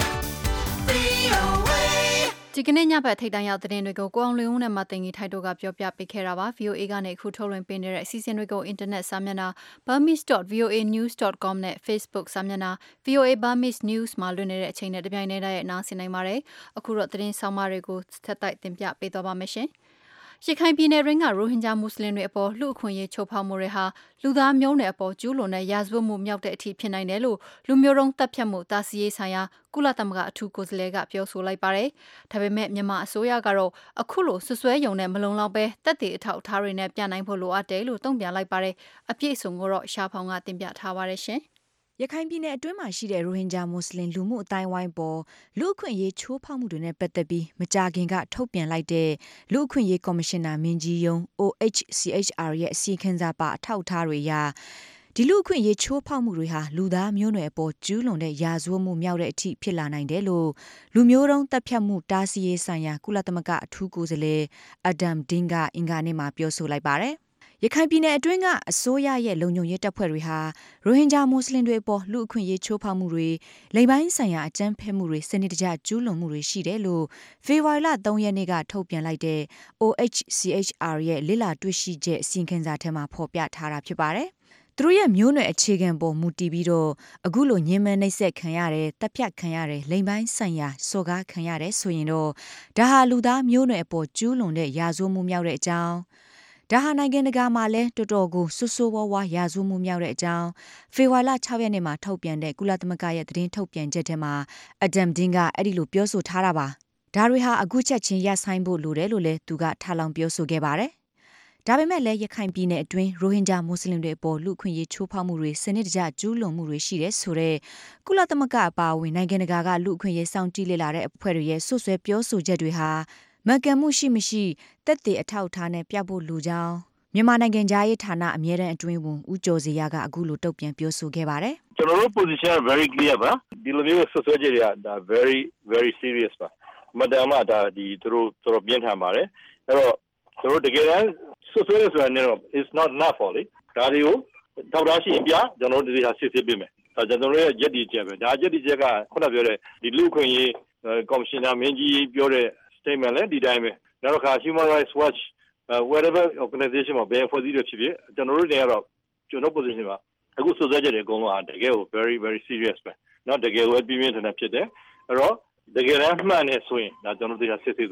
Speaker 2: ဒီကနေ့ညဘက်ထိပ်တန်းရောက်သတင်းတွေကိုကိုအောင်လွင်ဦးနဲ့မသိင်ကြီးထိုက်တို့ကပြောပြပေးခဲ့တာပါ ဗီအိုအေ ကနေခုထုတ်လွှင့်ပေးနေတဲ့အစီအစဉ်တွေကိုအင်တာနက်စာမျက်နှာ burmese dot v o a news dot com နဲ့ Facebook စာမျက်နှာ ဗီအိုအေ Burmese News မှာလွှင့်နေတဲ့အချိန်နဲ့တပြိုင်တည်းရဲ့နားဆင်နိုင်ပါတယ်အခုတော့သတင်းဆောင်မတွေကိုဆက်တိုက်တင်ပြပေးသွားပါမယ်ရှင်ရခိုင်ပြည်နယ်ရင်းကရိုဟင်ဂျာမွတ်စလင်တွေအပေါ်လူ့အခွင့်အရေးချိုးဖောက်မှုတွေဟာလူသားမျိုးနွယ်အပေါ်ကျူးလွန်တဲ့ရာဇဝတ်မှုမြောက်တဲ့အထိဖြစ်နိုင်တယ်လို့လူမျိုးတုံးတပ်ဖြတ်မှုတာစီရေးဆိုင်ရာကုလသမဂ္ဂအထူးကိုယ်စားလှယ်ကပြောဆိုလိုက်ပါတယ်။ဒါပေမဲ့မြန်မာအစိုးရကတော့အခုလိုဆွဆွဲယုံနဲ့မလုံလောက်ပဲတပ်တွေအထောက်အထားတွေနဲ့ပြနိုင်ဖို့လိုအပ်တယ်လို့တုံ့ပြန်လိုက်ပါတယ်။အပြည့်အစုံကိုတော့ရှားဖောင်ကတင်ပြထားပါတယ်ရှင်။
Speaker 6: ရခိုင်ပြည်နယ်အတွင်းမှာရှိတဲ့ရိုဟင်ဂျာမွတ်စလင်လူမှုအတိုင်းဝိုင်းပေါ်လူအခွင့်အရေးချိုးဖောက်မှုတွေနဲ့ပတ်သက်ပြီးမကြာခင်ကထုတ်ပြန်လိုက်တဲ့လူအခွင့်အရေးကော်မရှင်နာမင်းကြီးယုံ O H C H R ရဲ့အစီအခံစာပါအထောက်အထားတွေအရဒီလူအခွင့်အရေးချိုးဖောက်မှုတွေဟာလူသားမျိုးနွယ်အပေါ်ကျူးလွန်တဲ့ရာဇဝတ်မှုမြောက်တဲ့အထိဖြစ်လာနိုင်တယ်လို့လူမျိုးတုံးတပ်ဖြတ်မှုတားဆီးရေးဆိုင်ရာကုလသမဂ္ဂအထူးကိုယ်စားလှယ်အဒမ်ဒင်းကအင်္ဂါနေ့မှာပြောဆိုလိုက်ပါတယ်ရခိုင်ပြည်နယ်အတွင်းကအစိုးရရဲ့လုံခြုံရေးတပ်ဖွဲ့တွေဟာရိုဟင်ဂျာမွတ်စလင်တွေအပေါ်လူအခွင့်အရေးချိုးဖောက်မှုတွေလိမ်ပိုင်းဆိုင်ရာအကြမ်းဖက်မှုတွေစနစ်တကျကျူးလွန်မှုတွေရှိတယ်လို့ဖေဖော်ဝါရီလ၃ရက်နေ့ကထုတ်ပြန်လိုက်တဲ့ O H C H R ရဲ့လေ့လာတွေ့ရှိချက်အစီရင်ခံစာထဲမှာဖော်ပြထားတာဖြစ်ပါတယ်။သူတို့ရဲ့မျိုးနွယ်အခြေခံပေါ်မူတည်ပြီးတော့အခုလိုညှဉ်းပန်းနှိပ်စက်ခံရတယ်တပ်ဖြတ်ခံရတယ်လိမ်ပိုင်းဆိုင်ရာစော်ကားခံရတယ်ဆိုရင်တော့ဒါဟာလူသားမျိုးနွယ်အပေါ်ကျူးလွန်တဲ့ရာဇဝတ်မှုမြောက်တဲ့အကြောင်းဒါဟာနိုင်ငံတကာမှာလည်းတော်တော်ကိုဆူဆူဝါးဝါရာဇဝမှုမြောက်တဲ့အကြောင်းဖေဖော်ဝါရီလ၆ရက်နေ့မှာထုတ်ပြန်တဲ့ကုလသမဂ္ဂရဲ့သတင်းထုတ်ပြန်ချက်ထဲမှာအဒမ်ဒင်းကအဲ့ဒီလိုပြောဆိုထားတာပါဒါတွေဟာအခုချက်ချင်းရပ်ဆိုင်းဖို့လိုတယ်လို့လည်းသူကထားလောင်ပြောဆိုခဲ့ပါတယ်ဒါပေမဲ့လည်းရခိုင်ပြည်နယ်အတွင်းရိုဟင်ဂျာမွတ်စလင်တွေအပေါ်လူခွင့်ရေးချိုးဖောက်မှုတွေစနစ်တကျကျူးလွန်မှုတွေရှိတယ်ဆိုတဲ့ကုလသမဂ္ဂအပါအဝင်နိုင်ငံတကာကလူခွင့်ရေးစောင့်ကြည့်လေ့လာတဲ့အဖွဲ့တွေရဲ့ဆွဆွဲပြောဆိုချက်တွေဟာမကံမှုရှိမရှိတက်တဲ့အထောက်အထားနဲ့ပြဖို့လူကြောင်းမြန်မာနိုင်ငံသားရေးဌာနအမြဲတမ်းအတွင်းဝန်ဦးကျော်စီရကအခုလိုတုံ့ပြန်ပြောဆိုခဲ့ပါတယ်
Speaker 4: ကျွန်တော်တို့ position very clear ပါဒီလိုမျိုးဆွဆွဲချက်တွေကဒါ very very serious ပါမတမ်းမှဒါဒီသူတို့သူတို့ပြင်းထန်ပါတယ်အဲ့တော့သူတို့တကယ်တမ်းဆွဆွဲရဆိုတာနဲ့တော့ is not enough for လေဒါတွေကိုထောက်ထားရှိရင်ပြကျွန်တော်တို့ဒီဟာစစ်စစ်ပေးမယ်ဒါကျွန်တော်တို့ရဲ့ရက်ဒီချက်ပဲဒါရက်ဒီချက်ကခုနပြောတဲ့ဒီလူခွင့်ရေးကော်မရှင်နာမင်းကြီးပြောတဲ့statement လည်းဒီတိုင်းပဲနောက်တစ်ခါ Human Rights Watch uh, whatever organization မှာဘယ်ဖွဲ့စည်းရဖြစ်ဖြစ်ကျွန်တော်တို့တွေကတော့ကျွန်တော် position ပါအခုစွပ်စွဲချက်တွေအကုန်လုံးတကယ်ကို very very serious ပဲเนาะတကယ်ကိုပြင်းပြင်းထန်ထန်ဖြစ်တယ်အဲ့တော့တကယ်တမ်းမှန်နေဆိုရင်ဒါကျွန်တော်တို့ကစစ်ဆေးသွားမယ်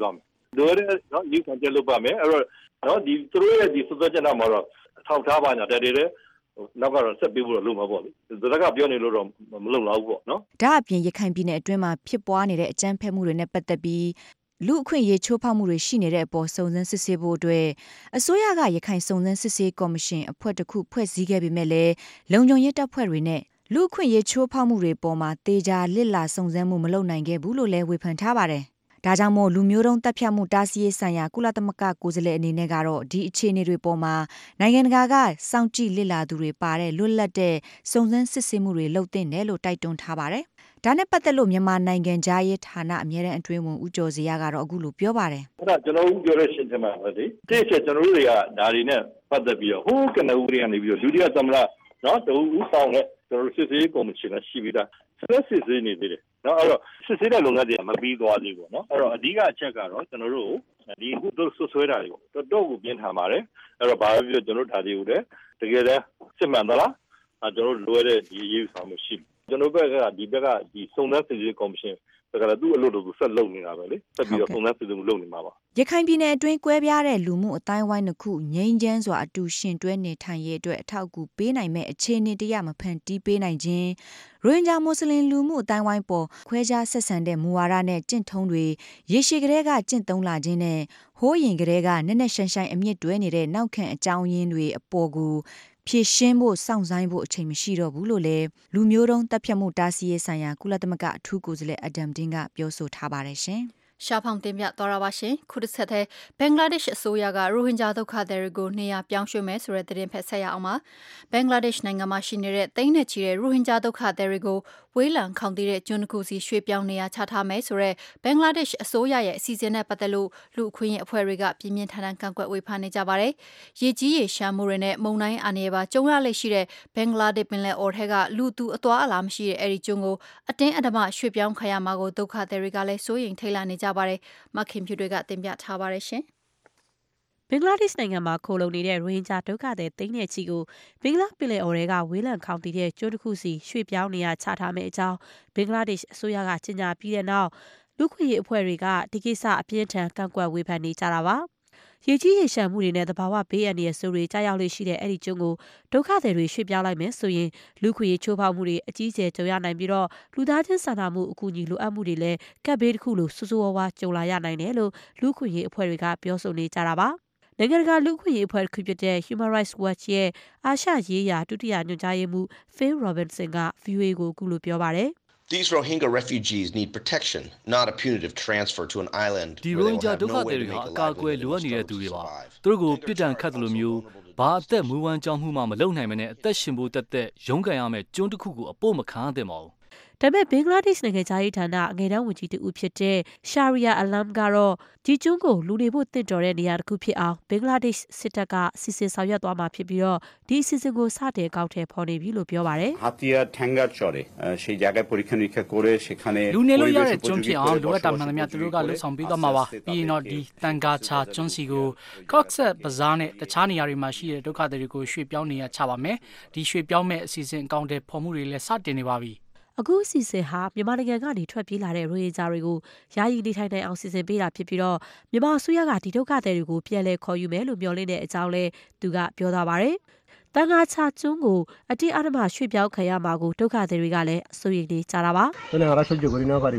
Speaker 4: လိုတဲ့နော်ယူခံချက်လုပ်ပါမယ်အဲ့တော့နော်ဒီသူတို့ရဲ့ဒီစွတ်ချက်နာမှာတော့ထောက်ထားပါညာတဲ့တဲ့နောက်ကတော့ဆက်ပြီးလို့လုပ်မှာပေါ့လေဒါကပြောနေလို့တော့မလုပ်တော့ဘူးပေါ့နော်
Speaker 6: ဒါအပြင်ရခိုင်ပြည်နယ်အတွင်းမှာဖြစ်ပွားနေတဲ့အကြမ်းဖက်မှုတွေနဲ့ပတ်သက်ပြီးလူအခွင့်အရေးချိုးဖောက်မှုတွေရှိနေတဲ့အပေါ်စုံစမ်းစစ်ဆေးဖို့အတွက်အစိုးရကရခိုင်စုံစမ်းစစ်ဆေးကော်မရှင်အဖွဲ့တစ်ခုဖွဲ့စည်းခဲ့ပေမဲ့လည်းလုံခြုံရေးတပ်ဖွဲ့တွေနဲ့လူအခွင့်အရေးချိုးဖောက်မှုတွေပေါ်မှာတေချာလစ်လာစုံစမ်းမှုမလုပ်နိုင်ခဲ့ဘူးလို့လည်းဝေဖန်ထားပါတယ်။ဒါကြောင့်မို့လူမျိုးတုံးတပ်ဖြတ်မှုတားဆီးရေးဆိုင်ရာကုလသမဂ္ဂကိုယ်စားလှယ်အနေနဲ့ကတော့ဒီအခြေအနေတွေပေါ်မှာနိုင်ငံတကာကစောင့်ကြည့်လစ်လာသူတွေပါတဲ့လွတ်လပ်တဲ့စုံစမ်းစစ်ဆေးမှုတွေလုပ်သင့်တယ်လို့တိုက်တွန်းထားပါတယ်။ဒါနဲ့ပတ်သက်လို့မြန်မာနိုင်ငံသားရေးဌာနအမြဲတမ်းအတွင်းဝန်ဦးကျော်စရာကတော့အခုလိုပြောပါတယ်
Speaker 4: ။အဲ့ဒါကျွန်တော်ဦးပြောတဲ့ရှင်းချင်ပါပဲလေ။တစ်ချက်ကျွန်တော်တို့တွေကဒါတွေနဲ့ပတ်သက်ပြီးတော့ဟိုးကနဦးတွေကနေပြီးတော့လူတွေကသမ္မတနော်တူဦးဆောင်တဲ့ကျွန်တော်စစ်ဆေးကော်မရှင်ကရှိပြီးသားဆက်စစ်ဆေးနေသေးတယ်နော်အဲ့တော့စစ်ဆေးတဲ့လုပ်ငန်းတွေကမပြီးသွားသေးဘူးနော်အဲ့တော့အဓိကအချက်ကတော့ကျွန်တော်တို့ဒီအခုတို့ဆွဆွဲတာတွေပေါ့တော်တော်ကိုပြင်းထန်ပါတယ်အဲ့တော့ဘာပဲပြောကျွန်တော်တို့ဒါတွေကိုလည်းတကယ်တမ်းစစ်မှန်သလားအဲကျွန်တော်တို့လိုရတဲ့ဒီရေးဆောင်မှုရှိကျွန်တော်ဘက်ကဒီဘက်ကဒီစုံစမ်းစစ်ဆေးကော်မရှင်ဒါကလည်းသူ့အလုပ်တို့ကိုဆက်လုပ်နေတာပဲလေဆက်ပြီးတော့စုံစမ်းစစ်ဆေးမှုလုပ်နေမှာပါ
Speaker 6: ရခိုင်ပြည်နယ်အတွင်းကွဲပြားတဲ့လူမှုအတိုင်းဝိုင်းတစ်ခုငြိမ်းချမ်းစွာအတူရှင်တွဲနေထိုင်ရေးအတွက်အထောက်အကူပေးနိုင်မဲ့အခြေအနေတရမဖန်တီးပေးနိုင်ခြင်းရိုဟင်ဂျာမွတ်စလင်လူမှုအတိုင်းဝိုင်းပေါ်ခွဲခြားဆက်ဆံတဲ့မူဝါဒနဲ့ကျင့်ထုံးတွေရေရှည်ကလေးကကျင့်သုံးလာခြင်းနဲ့ဟိုးရင်ကလေးကနက်နက်ရှိုင်းရှိုင်းအမြင့်တွဲနေတဲ့နောက်ခံအကြောင်းရင်းတွေအပေါ်ကိုဖြည့်ရှင်းဖို့စောင့်ဆိုင်ဖို့အချိန်မရှိတော့ဘူးလို့လည်းလူမျိုးတုံးတပ်ဖြတ်မှုတားဆီးရေးဆိုင်ရာကုလသမဂ္ဂအထူးကိုယ်စားလှယ်အဒမ်ဒင်းကပြောဆိုထားပါတယ်ရှင်
Speaker 2: ရှာဖောင်တင်ပြသွားတာပါရှင်ခုတစ်ဆက်တဲ့ဘင်္ဂလားဒေ့ရှ်အစိုးရကရိုဟင်ဂျာဒုက္ခသည်တွေကိုနေရာပြောင်းရွှေ့မယ်ဆိုတဲ့သတင်းဖက်ဆက်ရအောင်ပါဘင်္ဂလားဒေ့ရှ်နိုင်ငံမှာရှိနေတဲ့တိန်းနဲ့ချီတဲ့ရိုဟင်ဂျာဒုက္ခသည်တွေကိုဝေးလံခေါင်တည်တဲ့ကျွန်းတစ်ခုစီရွှေ့ပြောင်းနေရာချထားမယ်ဆိုတဲ့ဘင်္ဂလားဒေ့ရှ်အစိုးရရဲ့အစီအစဉ်နဲ့ပတ်သက်လို့လူအခွင့်အရေးအဖွဲ့တွေကပြင်းပြင်းထန်ထန်ကန့်ကွက်ဝေဖန်နေကြပါတယ်ရေကြီးရေရှမ်းမှုတွေနဲ့မုန်တိုင်းအာဏာပါကျုံရလိမ့်ရှိတဲ့ဘင်္ဂလားဒေ့ရှ်ပင်လယ်အော်ထဲကလူသူအသွားအလာမရှိတဲ့အဲဒီကျွန်းကိုအတင်းအဓမ္မရွှေ့ပြောင်းခရမှာကိုဒုက္ခသည်တွေကလည်းစိုးရိမ်ထိတ်လန့်နေကြပါတယ်မခင်ဖြူတွေကတင်ပြထားပါတယ်ရှင်
Speaker 7: ဘင်္ဂလားဒေ့ရှ်နိုင်ငံမှာခိုလုံနေတဲ့ရိုဟင်ဂျာဒုက္ခသည်သိန်းနဲ့ချီကိုဘင်္ဂလားပင်လယ်အော်တွေကဝေးလံခေါင်တည်တဲ့ကျွန်းတစ်ခုစီရွှေ့ပြောင်းနေရချထားမယ့်အကြောင်းဘင်္ဂလားဒေ့ရှ်အစိုးရကကြေညာပြီးတဲ့နောက်လူခွင့်ရေးအဖွဲ့တွေကဒီကိစ္စအပြင်းထန်ကန့်ကွက်ဝေဖန်နေကြတာပါရေကြီးရေရှမ်းမှုတွေနဲ့သဘာဝဘေးအန္တရာယ်ဆိုးတွေကြားရောက်လို့ရှိတဲ့အဲ့ဒီကျွန်းကိုဒုက္ခသည်တွေရွှေ့ပြောင်းလိုက်မယ်ဆိုရင်လူခွင့်ရေးချိုးဖောက်မှုတွေအကြီးအကျယ်ကြုံရနိုင်ပြီးတော့လူသားချင်းစာနာမှုအကူအညီလိုအပ်မှုတွေလည်းကပ်ဘေးတစ်ခုလိုဆူဆူဝါးဝါကြုံလာရနိုင်တယ်လို့လူခွင့်ရေးအဖွဲ့တွေကပြောဆိုနေကြတာပါနိုင်ငံတကာလူခွင့်ရေးအဖွဲ့ဖြစ်တဲ့ Human Rights Watch ရဲ့အာရှရေးရာဒုတိယညွှန်ကြားရေးမှူး Phil Robinson က ဗီအိုအေ ကိုအခုလိုပြောပါတယ်
Speaker 8: These Rohingya refugees need protection, not a punitive transfer to an island.
Speaker 5: ဒီ Rohingya ဒုက္ခသည်တွေဟာအကာအကွယ်လိုအပ်နေတဲ့သူတွေပါ။သူတို့ကိုပြစ်ဒဏ်ခတ်တယ်လို့မျိုးဘာအသက်မွေးဝမ်းကြောင်းမှုမှမလုပ်နိုင်မနဲ့အသက်ရှင်ဖို့တက်တက်ရုန်းကန်ရမယ်ကျွန်းတစ်ခုကိုအပို့မခံရသင့်ပါဘူး
Speaker 7: ။ဒါပေမဲ့ဘင်္ဂလားဒေ့ရှ်နိုင်ငံသားရေးဌာနအငယ်တန်းဝန်ကြီးတူဖြစ်တဲ့ Sharia Alam ကတော့ဒီကျွန်းကိုလူနေဖို့တင့်တော်တဲ့နေရာတစ်ခုဖြစ်အောင်ဘင်္ဂလားဒေ့ရှ်စစ်တပ်ကစီစဉ်ဆောင်ရွက်သွားမှာဖြစ်ပြီးတော့ဒီအစီအစဉ်ကိုစတင်ကောက်ထဲပေါ်နေပြီလို့ပြောပါတယ်
Speaker 9: ။ဟာတီယာထန်ဂတ်ချော်တယ်সেই জায়গায় পরীক্ষা নিরীক্ষা করে সেখানে
Speaker 10: လူနေလို့ရတဲ့ကျွန်းဖြစ်အောင်လိုအပ်တာမှန်သမျှသူတို့ကလှုပ်ဆောင်ပေးသွားမှာပါပြီးရင်တော့ဒီတန်ကာချာကျွန်းစီကို Cox's Bazar နဲ့တခြားနေရာတွေမှာရှိတဲ့ဒုက္ခသည်တွေကိုရွှေ့ပြောင်းနေရချပါမယ်ဒီရွှေ့ပြောင်းမဲ့အစီအစဉ်အကောင့်ထဲပေါ်မှုတွေလည်းစတင်နေပါပြီ
Speaker 7: အခုအစီအစဉ်ဟာမြန်မာနိုင်ငံကနေထွက်ပြေးလာတဲ့ရိုဟင်ဂျာတွေကိုယာယီနေထိုင်နိုင်အောင်စီစဉ်ပေးတာဖြစ်ပြီးတော့မြန်မာအစိုးရကဒီဒုက္ခသည်တွေကိုပြန်လည်ခေါ်ယူမယ်လို့မျှော်လင့်တဲ့အကြောင်းလဲသူကပြောသွားပါတယ်။တန်ခါချကျွန်းကိုအတင်းအဓမ္မရွှေ့ပြောင်းခံရမှာကိုဒုက္ခသည်တွေကလည်းအစိုးရိမ်နေကြတာပါ။ဘင်္ဂလားဒေ့ရှ်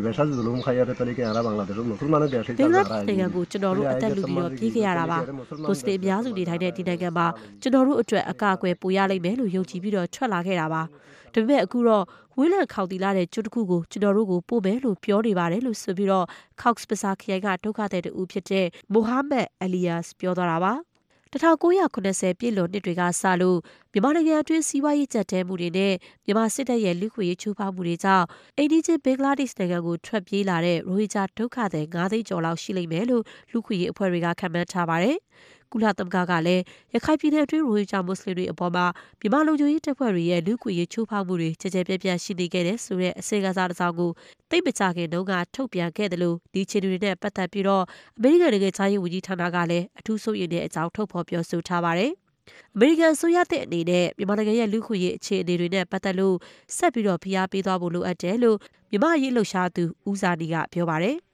Speaker 7: နိုင်ငံကိုကျွန်တော်တို့အသက်လူပြီးတော့ပြေးခဲ့ရတာပါ။မွတ်စလင်အများစုနေထိုင်တဲ့ဒီနိုင်ငံမှာကျွန်တော်တို့အတွက်အကာအကွယ်ပိုရလိမ့်မယ်လို့ယုံကြည်ပြီးတော့ထွက်လာခဲ့တာပါ။ဒါပေမဲ့အခုတော့ဝေးလံခေါင်တီလာတဲ့ကျွန်းတစ်ခုကိုကျွန်တော်တို့ကိုပို့မယ်လို့ပြောနေပါတယ်လို့ဆိုပြီးတော့ Cox's Bazar ခရိုင်ကဒုက္ခသည်တူဖြစ်တဲ့ Mohammed Elias ပြောသွားတာပါ၁၉၇၀ပြည့်လွန်နှစ်တွေကစလို့မြန်မာနိုင်ငံအတွင်းစီးပွားရေးကျပ်တဲမှုတွေနဲ့မြန်မာစစ်တပ်ရဲ့လူခွေရေးချိုးဖောက်မှုတွေကြောင့်အိန္ဒိချင်းဘင်္ဂလားဒေ့ရှ်နိုင်ငံကိုထွက်ပြေးလာတဲ့ရိုဟင်ဂျာဒုက္ခသည်၅သိန်းကျော်လောက်ရှိလိမ့်မယ်လို့လူခွေရေးအဖွဲ့တွေကခန့်မှန်းထားပါတယ်ကုလသမဂ္ဂကလည်းရခိုင်ပြည်နယ်အတွင်းရိုဟင်ဂျာမွတ်စလင်တွေအပေါ်မှာမြန်မာလူမျိုးရေးတပ်ဖွဲ့တွေရဲ့လူခွေရေးချိုးဖောက်မှုတွေကြကြပြန့်ပြန့်ရှိနေခဲ့တဲ့ဆိုတဲ့အစီအကစားတစ်စောင်ကိုသိပ်မကြခင်တုန်းကထုတ်ပြန်ခဲ့တယ်လို့ဒီခြေတွေနဲ့ပတ်သက်ပြီးတော့အမေရိကန်နိုင်ငံသားရေးဝန်ကြီးဌာနကလည်းအထူးစိုးရိမ်တဲ့အကြောင်းထုတ်ဖော်ပြောဆိုထားပါတယ်အမေရိကန်ဆိုရတဲ့အနေနဲ့မြန်မာနိုင်ငံရဲ့လူခွေရေးအခြေအနေတွေနဲ့ပတ်သက်လို့ဆက်ပြီးတော့ဖိအားပေးသွားဖို့လိုအပ်တယ်လို့မြန်မာရေးလှုပ်ရှားသူဦးစာနီကပြောပါတယ်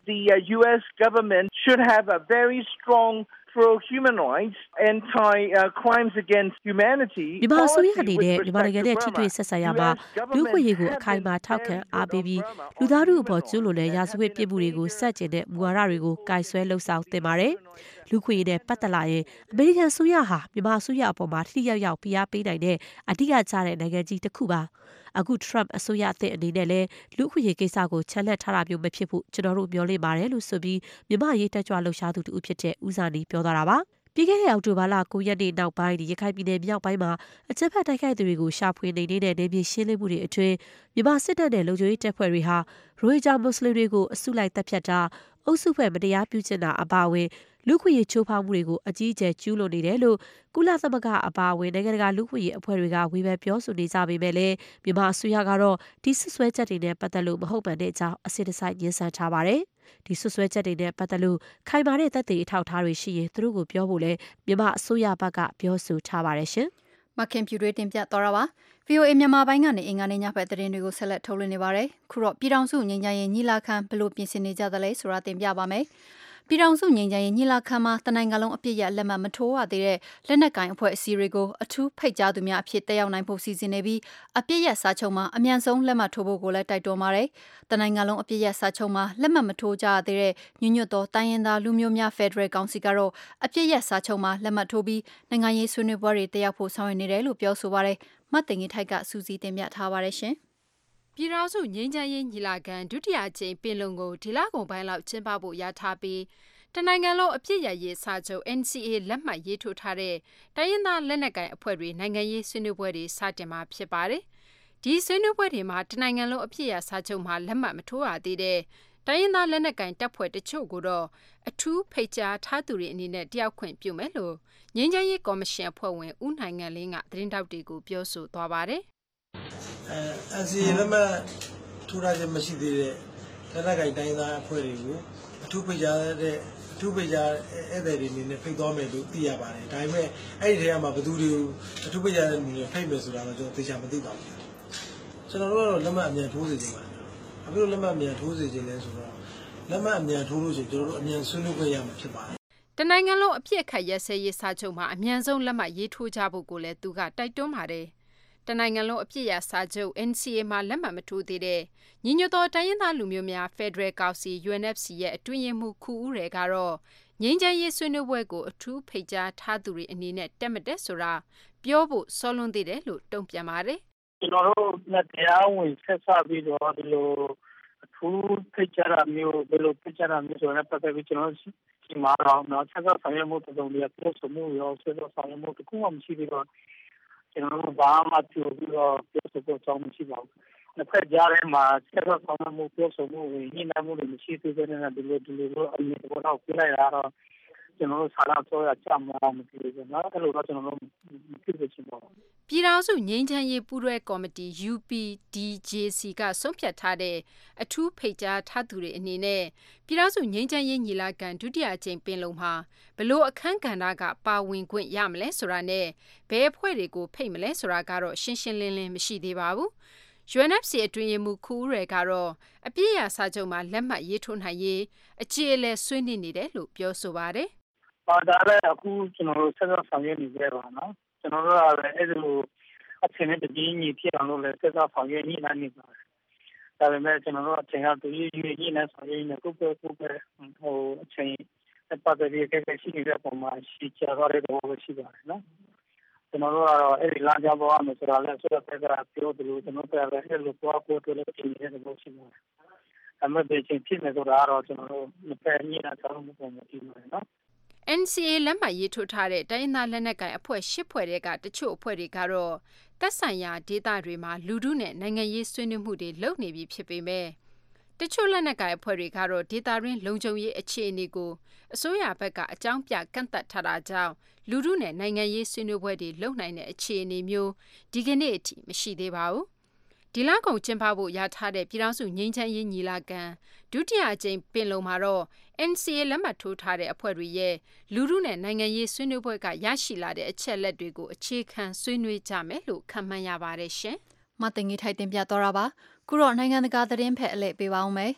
Speaker 11: the uh, U S government should have a very strong pro-human rights, anti-crimes uh, against humanity
Speaker 7: မြန်မာအစိုးရအနေနဲ့မြန်မာနိုင်ငံနဲ့ထိတွေ့ဆက်ဆံရမှာလူ့ခွင့်ရေးကိုအခိုင်အမာထောက်ခံအားပေးပြီးလူသားထုအပေါ်ကျူးလွန်တဲ့ရာဇဝတ်ပြစ်မှုတွေကိုစတင်တဲ့မူဝါဒတွေကိုကင်ဆွဲလှုပ်ဆောင်သင့်ပါတယ်။လူ့ခွင့်ရေးနဲ့ပတ်သက်လာရင်အမေရိကန်အစိုးရဟာမြန်မာအစိုးရအပေါ်မှာထိရောက်ရောက်ဖိအားပေးနိုင်တဲ့အဓိကကျတဲ့နိုင်ငံကြီးတစ်ခုပါ။အခု Trump အစိုးရအသစ်အနေနဲ့လည်းလူ့ခွင့်ရေးကိစ္စကိုချန်လှပ်ထားတာမျိုးမဖြစ်ဖို့ကျွန်တော်တို့မျှော်လင့်ပါတယ်လို့ဆိုပြီးမြန်မာရေးတက်ကြွလှုပ်ရှားသူတူဖြစ်တဲ့ဦးစာနီပြောသွားတာပါ။ပြီးခဲ့တဲ့အောက်တိုဘာလ၉ရက်နေ့နောက်ပိုင်းရခိုင်ပြည်နယ်မြောက်ပိုင်းမှာအကြမ်းဖက်တိုက်ခိုက်သူတွေကိုရှာဖွေနေနေတဲ့နေပြည်ရှင်းလင်းမှုတွေအတွင်းမြန်မာစစ်တပ်နဲ့လုံခြုံရေးတပ်ဖွဲ့တွေဟာရိုဟင်ဂျာမွတ်စလင်တွေကိုအစုလိုက်တပ်ဖြတ်တာအုပ်စုဖွဲ့မတရားပြုကျင့်တာအပါအဝင်လူခွင့်ရေးချိုးဖောက်မှုတွေကိုအကြီးအကျယ်ကျူးလွန်နေတယ်လို့ကုလသမဂ္ဂအပါအဝင်နိုင်ငံတကာလူခွင့်ရေးအဖွဲ့တွေကဝေဖန်ပြောဆိုနေကြပေမဲ့လည်းမြန်မာအစိုးရကတော့ဒီဆွဆွဲချက်တွေနဲ့ပတ်သက်လို့မဟုတ်မှန်တဲ့အကြောင်းအစစ်တစိုက်ညှင်းဆန်ထားပါတယ်။ဒီဆွဆွဲချက်တွေနဲ့ပတ်သက်လို့ခိုင်မာတဲ့သက်သေအထောက်အထားတွေရှိရင်သူတို့ကိုပြောဖို့လဲမြန်မာအစိုးရဘက်ကပြောဆိုထားပါတယ်ရှင်
Speaker 2: ။မခင်ဖြူတွေတင်ပြတော့တာပါ။ဗွီအိုအေ မြန်မာပိုင်းကနေအင်္ဂါနေ့ညဘက်သတင်းတွေကိုဆက်လက်ထုတ်လွှင့်နေပါတယ်။ခုတော့ပြည်ထောင်စုငြိမ်းချမ်းရေးညီလာခံဘယ်လိုပြင်ဆင်နေကြသလဲဆိုတာတင်ပြပါမယ်။ပြည်ထောင်စုငြိမ်းချမ်းရေးညီလာခံမှာတနိုင်ငံလုံးအပြည့်ရလက်မှတ်မထိုးရသေးတဲ့လက်နက်ကိုင်အဖွဲ့အစည်းတွေကိုအထူးဖိတ်ကြားသူများအဖြစ်တက်ရောက်နိုင်ဖို့စီစဉ်နေပြီးအပြည့်ရစာချုပ်မှာအမြန်ဆုံးလက်မှတ်ထိုးဖို့ကိုလည်းတိုက်တွန်းပါတယ်။တနိုင်ငံလုံးအပြည့်ရစာချုပ်မှာလက်မှတ်မထိုးကြရသေးတဲ့ညွညွတ်သောတိုင်းရင်းသားလူမျိုးများဖက်ဒရယ်ကောင်စီကတော့အပြည့်ရစာချုပ်မှာလက်မှတ်ထိုးပြီးနိုင်ငံရေးဆွေးနွေးပွဲတွေတက်ရောက်ဖို့ဆောင်ရွက်နေတယ်လို့ပြောဆိုပါတယ်။မတ်တင်ကြီးထိုက်ကစူးစီးတင်ပြထားပါတယ်ရှင်။ပြည်ထောင်စုငြိမ်းချမ်းရေးညီလာခံဒုတိယအကြိမ်ပင်လုံကိုဒီလကုန်ပိုင်းလောက်ကျင်းပဖို့ရထားပြီးတနိုင်ငံလုံးအပြည့်ရရေးစာချုပ် N C A လက်မှတ်ရေးထိုးထားတဲ့တိုင်းရင်းသားလက်နက်ကိုင်အဖွဲ့တွေနိုင်ငံရေးဆွေးနွေးပွဲတွေစတင်မှာဖြစ်ပါတယ်။ဒီဆွေးနွေးပွဲတွေမှာတနိုင်ငံလုံးအပြည့်ရစာချုပ်မှာလက်မှတ်မထိုးရသေးတဲ့တိုင်းရင်းသားလက်နက်ကိုင်တပ်ဖွဲ့တချို့ကိုတော့အထူးဖိတ်ကြားထားသူတွေအနေနဲ့တယောက်ခွင့်ပြုမယ်လို့ငြိမ်းချမ်းရေးကော်မရှင်အဖွဲ့ဝင်ဦးနိုင်ငံလင်းကသတင်းတောက်တွေကိုပြောဆိုသွားပါတယ်
Speaker 12: ။အဲ N C A လက်မှတ်ထိုးရခြင်းမရှိသေးတဲ့လက်နက်ကိုင်တိုင်းသားအဖွဲ့တွေကိုအထူးဖိတ်ကြားတဲ့အထူးပိတ်ကြားဧည့်သည်တွေအနေနဲ့ဖိတ်သွားမယ်လို့သိရပါတယ်။ဒါပေမဲ့အဲ့ဒီထဲမှာဘယ်သူတွေကိုအထူးပိတ်ကြားတဲ့အနေနဲ့ဖိတ်မယ်ဆိုတာတော့ကျွန်တော်သိချာမသိပါဘူး။ကျွန်တော်တို့ကတော့လက်မှတ်အမြန်ထိုးစေချင်ပါတယ်။အခုလက်မှတ်အမြန်ထိုးစေချင်လဲဆိုတော့လက်မှတ်အမြန်ထိုးလို့ရှိရင်ကျွန်တော်တို့အမြန်ဆွေးနွေးခွင့်ရမှာဖြစ်ပါတယ်
Speaker 2: ။တနိုင်ငံလုံးအပြည့်အခက်ရဲစဲရေးစာချုပ်မှာအမြန်ဆုံးလက်မှတ်ရေးထိုးကြဖို့ကိုလည်းသူကတိုက်တွန်းပါတယ်။တနိုင်ငံလုံးအပြည့်ရစာချုပ် N C A မှာလက်မှတ်မထိုးသေးတဲ့ညီညွတ်သောတိုင်းရင်းသားလူမျိုးများဖက်ဒရယ်ကောင်စီ U N F C ရဲ့အတွင်းရေးမှူးခူဦးရဲကတော့ငြိမ်းချမ်းရေးဆွေးနွေးပွဲကိုအထူးဖိတ်ကြားထားသူတွေအနေနဲ့တက်မတက်ဆိုတာပြောဖို့စောလွန်းသေးတယ်လို့တုံ့ပြန်ပါတယ်
Speaker 11: ။ကျွန်တော်တို့နဲ့တရားဝင်ဆက်စပ်ပြီးတော့ဒီလိုအထူးဖိတ်ကြားတာမျိုးဘယ်လိုဖိတ်ကြားတာမျိုးဆိုတော့ပတ်သက်ပြီးကျွန်တော်ဒီမှာတော့နော်ဆက်စပ်ဆောင်ရွက်မှုတုံ့ပြန်ပြောဆိုမှုရောဆက်စပ်ဆောင်ရွက်မှုတခုမှမရှိသေးတော့ကျွန်တော်တို့ဘာမှပြောပြီးတော့ပြောဆိုဖို့အကြောင်းမရှိပါဘူး။နှစ်ဖက်ကြားထဲမှာဆက်စပ်ဆောင်မှုပြောဆိုမှုဝင်ညှိနှိုင်းမှုတွေမရှိသေးတဲ့နဲ့ဒီလိုဒီလိုအမြင်တော့ပြလိုက်တာတော့ကျွန်တော်တို့ဆာလာဆိုရကြမှာမသိဘူးနော်အဲ့လိုတော့ကျွန်တော်တို့မဖြစ်ချင်ပါဘူး
Speaker 2: ။ပြည်ထောင်စုငြိမ်းချမ်းရေးပူးတွဲကော်မတီ U P D J C ကဆုံးဖြတ်ထားတဲ့အထူးဖိတ်ကြားထားသူတွေအနေနဲ့ပြည်ထောင်စုငြိမ်းချမ်းရေးညီလာခံဒုတိယအကြိမ်ပင်လုံမှာဘလို့အခမ်းကဏ္ဍကပါဝင်ခွင့်ရမလဲဆိုတာနဲ့ဘယ်အဖွဲ့တွေကိုဖိတ်မလဲဆိုတာကတော့ရှင်းရှင်းလင်းလင်းမရှိသေးပါဘူး။ U N F C အတွင်းရေးမှူးခူးရဲကတော့အပြည့်အစာချုပ်မှာလက်မှတ်ရေးထိုးနိုင်ရေးအခြေအလဲဆွေးနွေးနေတယ်လို့ပြောဆိုပါတယ်
Speaker 11: ။ပါဒါလည်းအခုကျွန်တော်တို့ဆက်ဆက်ဆောင်ရွက်နေကြပါနော်။ကျွန်တော်တို့ကလည်းအဲ့လိုအချိန်နဲ့တပြေးညီဖြစ်အောင်လို့လည်းဆက်ဆက်ဆောင်ရွက်နေနိုင်နေပါတယ်။ဒါပေမဲ့ကျွန်တော်တို့အချိန်ကတူရေးရေးကြီးနဲ့ဆောင်ရွက်နေကုပ်ပဲကုပ်ပဲဟိုအချိန်ပတ်သက်ပြီးကိစ္စရှိနေတဲ့ပုံမှာရှိကြတော့တဲ့ဘောရှိပါတယ်နော်။ကျွန်တော်တို့ကတော့အဲ့ဒီလမ်းကြောင်းပေါ်မှာဆိုတော့လည်းဆိုတော့ပြတာပြောတယ်လို့ကျွန်တော်တို့လည်းအဲ့လိုပေါ်ပေါ်တယ်လို့ပြင်နေတဲ့ဘောရှိပါတယ်။အမှန်ပဲချင်းဖြစ်နေတော့တော့ကျွန်တော်တို့မပယ်ညတာတော့မပုံမကြည့်ပါနဲ့နော်
Speaker 2: ။ N C A လက်မှတ်ရေးထိုးထားတဲ့တိုင်းသားလက်နက်ကိုင်အဖွဲ့ရှစ်ဖွဲ့တွေကတချို့အဖွဲ့တွေကတော့သက်ဆိုင်ရာဒေသတွေမှာလူထုနဲ့နိုင်ငံရေးဆွေးနွေးမှုတွေလုပ်နေပြီဖြစ်ပေမဲ့တချို့လက်နက်ကိုင်အဖွဲ့တွေကတော့ဒေသတွင်းလုံခြုံရေးအခြေအနေကိုအစိုးရဘက်ကအကြောင်းပြကန့်သတ်ထားတာကြောင့်လူထုနဲ့နိုင်ငံရေးဆွေးနွေးပွဲတွေလုပ်နိုင်တဲ့အခြေအနေမျိုးဒီကနေ့အထိမရှိသေးပါဘူး။ဒီလကုန်ကျင်းပဖို့ရထားတဲ့ပြည်ထောင်စုငြိမ်းချမ်းရေးညီလာခံဒုတိယအကြိမ်ပင်လုံမှာတော့ N C A လက်မှတ်ထိုးထားတဲ့အဖွဲ့တွေရဲ့လူထုနဲ့နိုင်ငံရေးဆွေးနွေးပွဲကရရှိလာတဲ့အချက်လက်တွေကိုအခြေခံဆွေးနွေးကြမယ်လို့ခန့်မှန်းရပါတယ်ရှင်။မတင်ကြီးထိုက်တင်ပြတော့တာပါ။ခုတော့နိုင်ငံတကာသတင်းဖက်အလဲပေးပါဦးမယ်။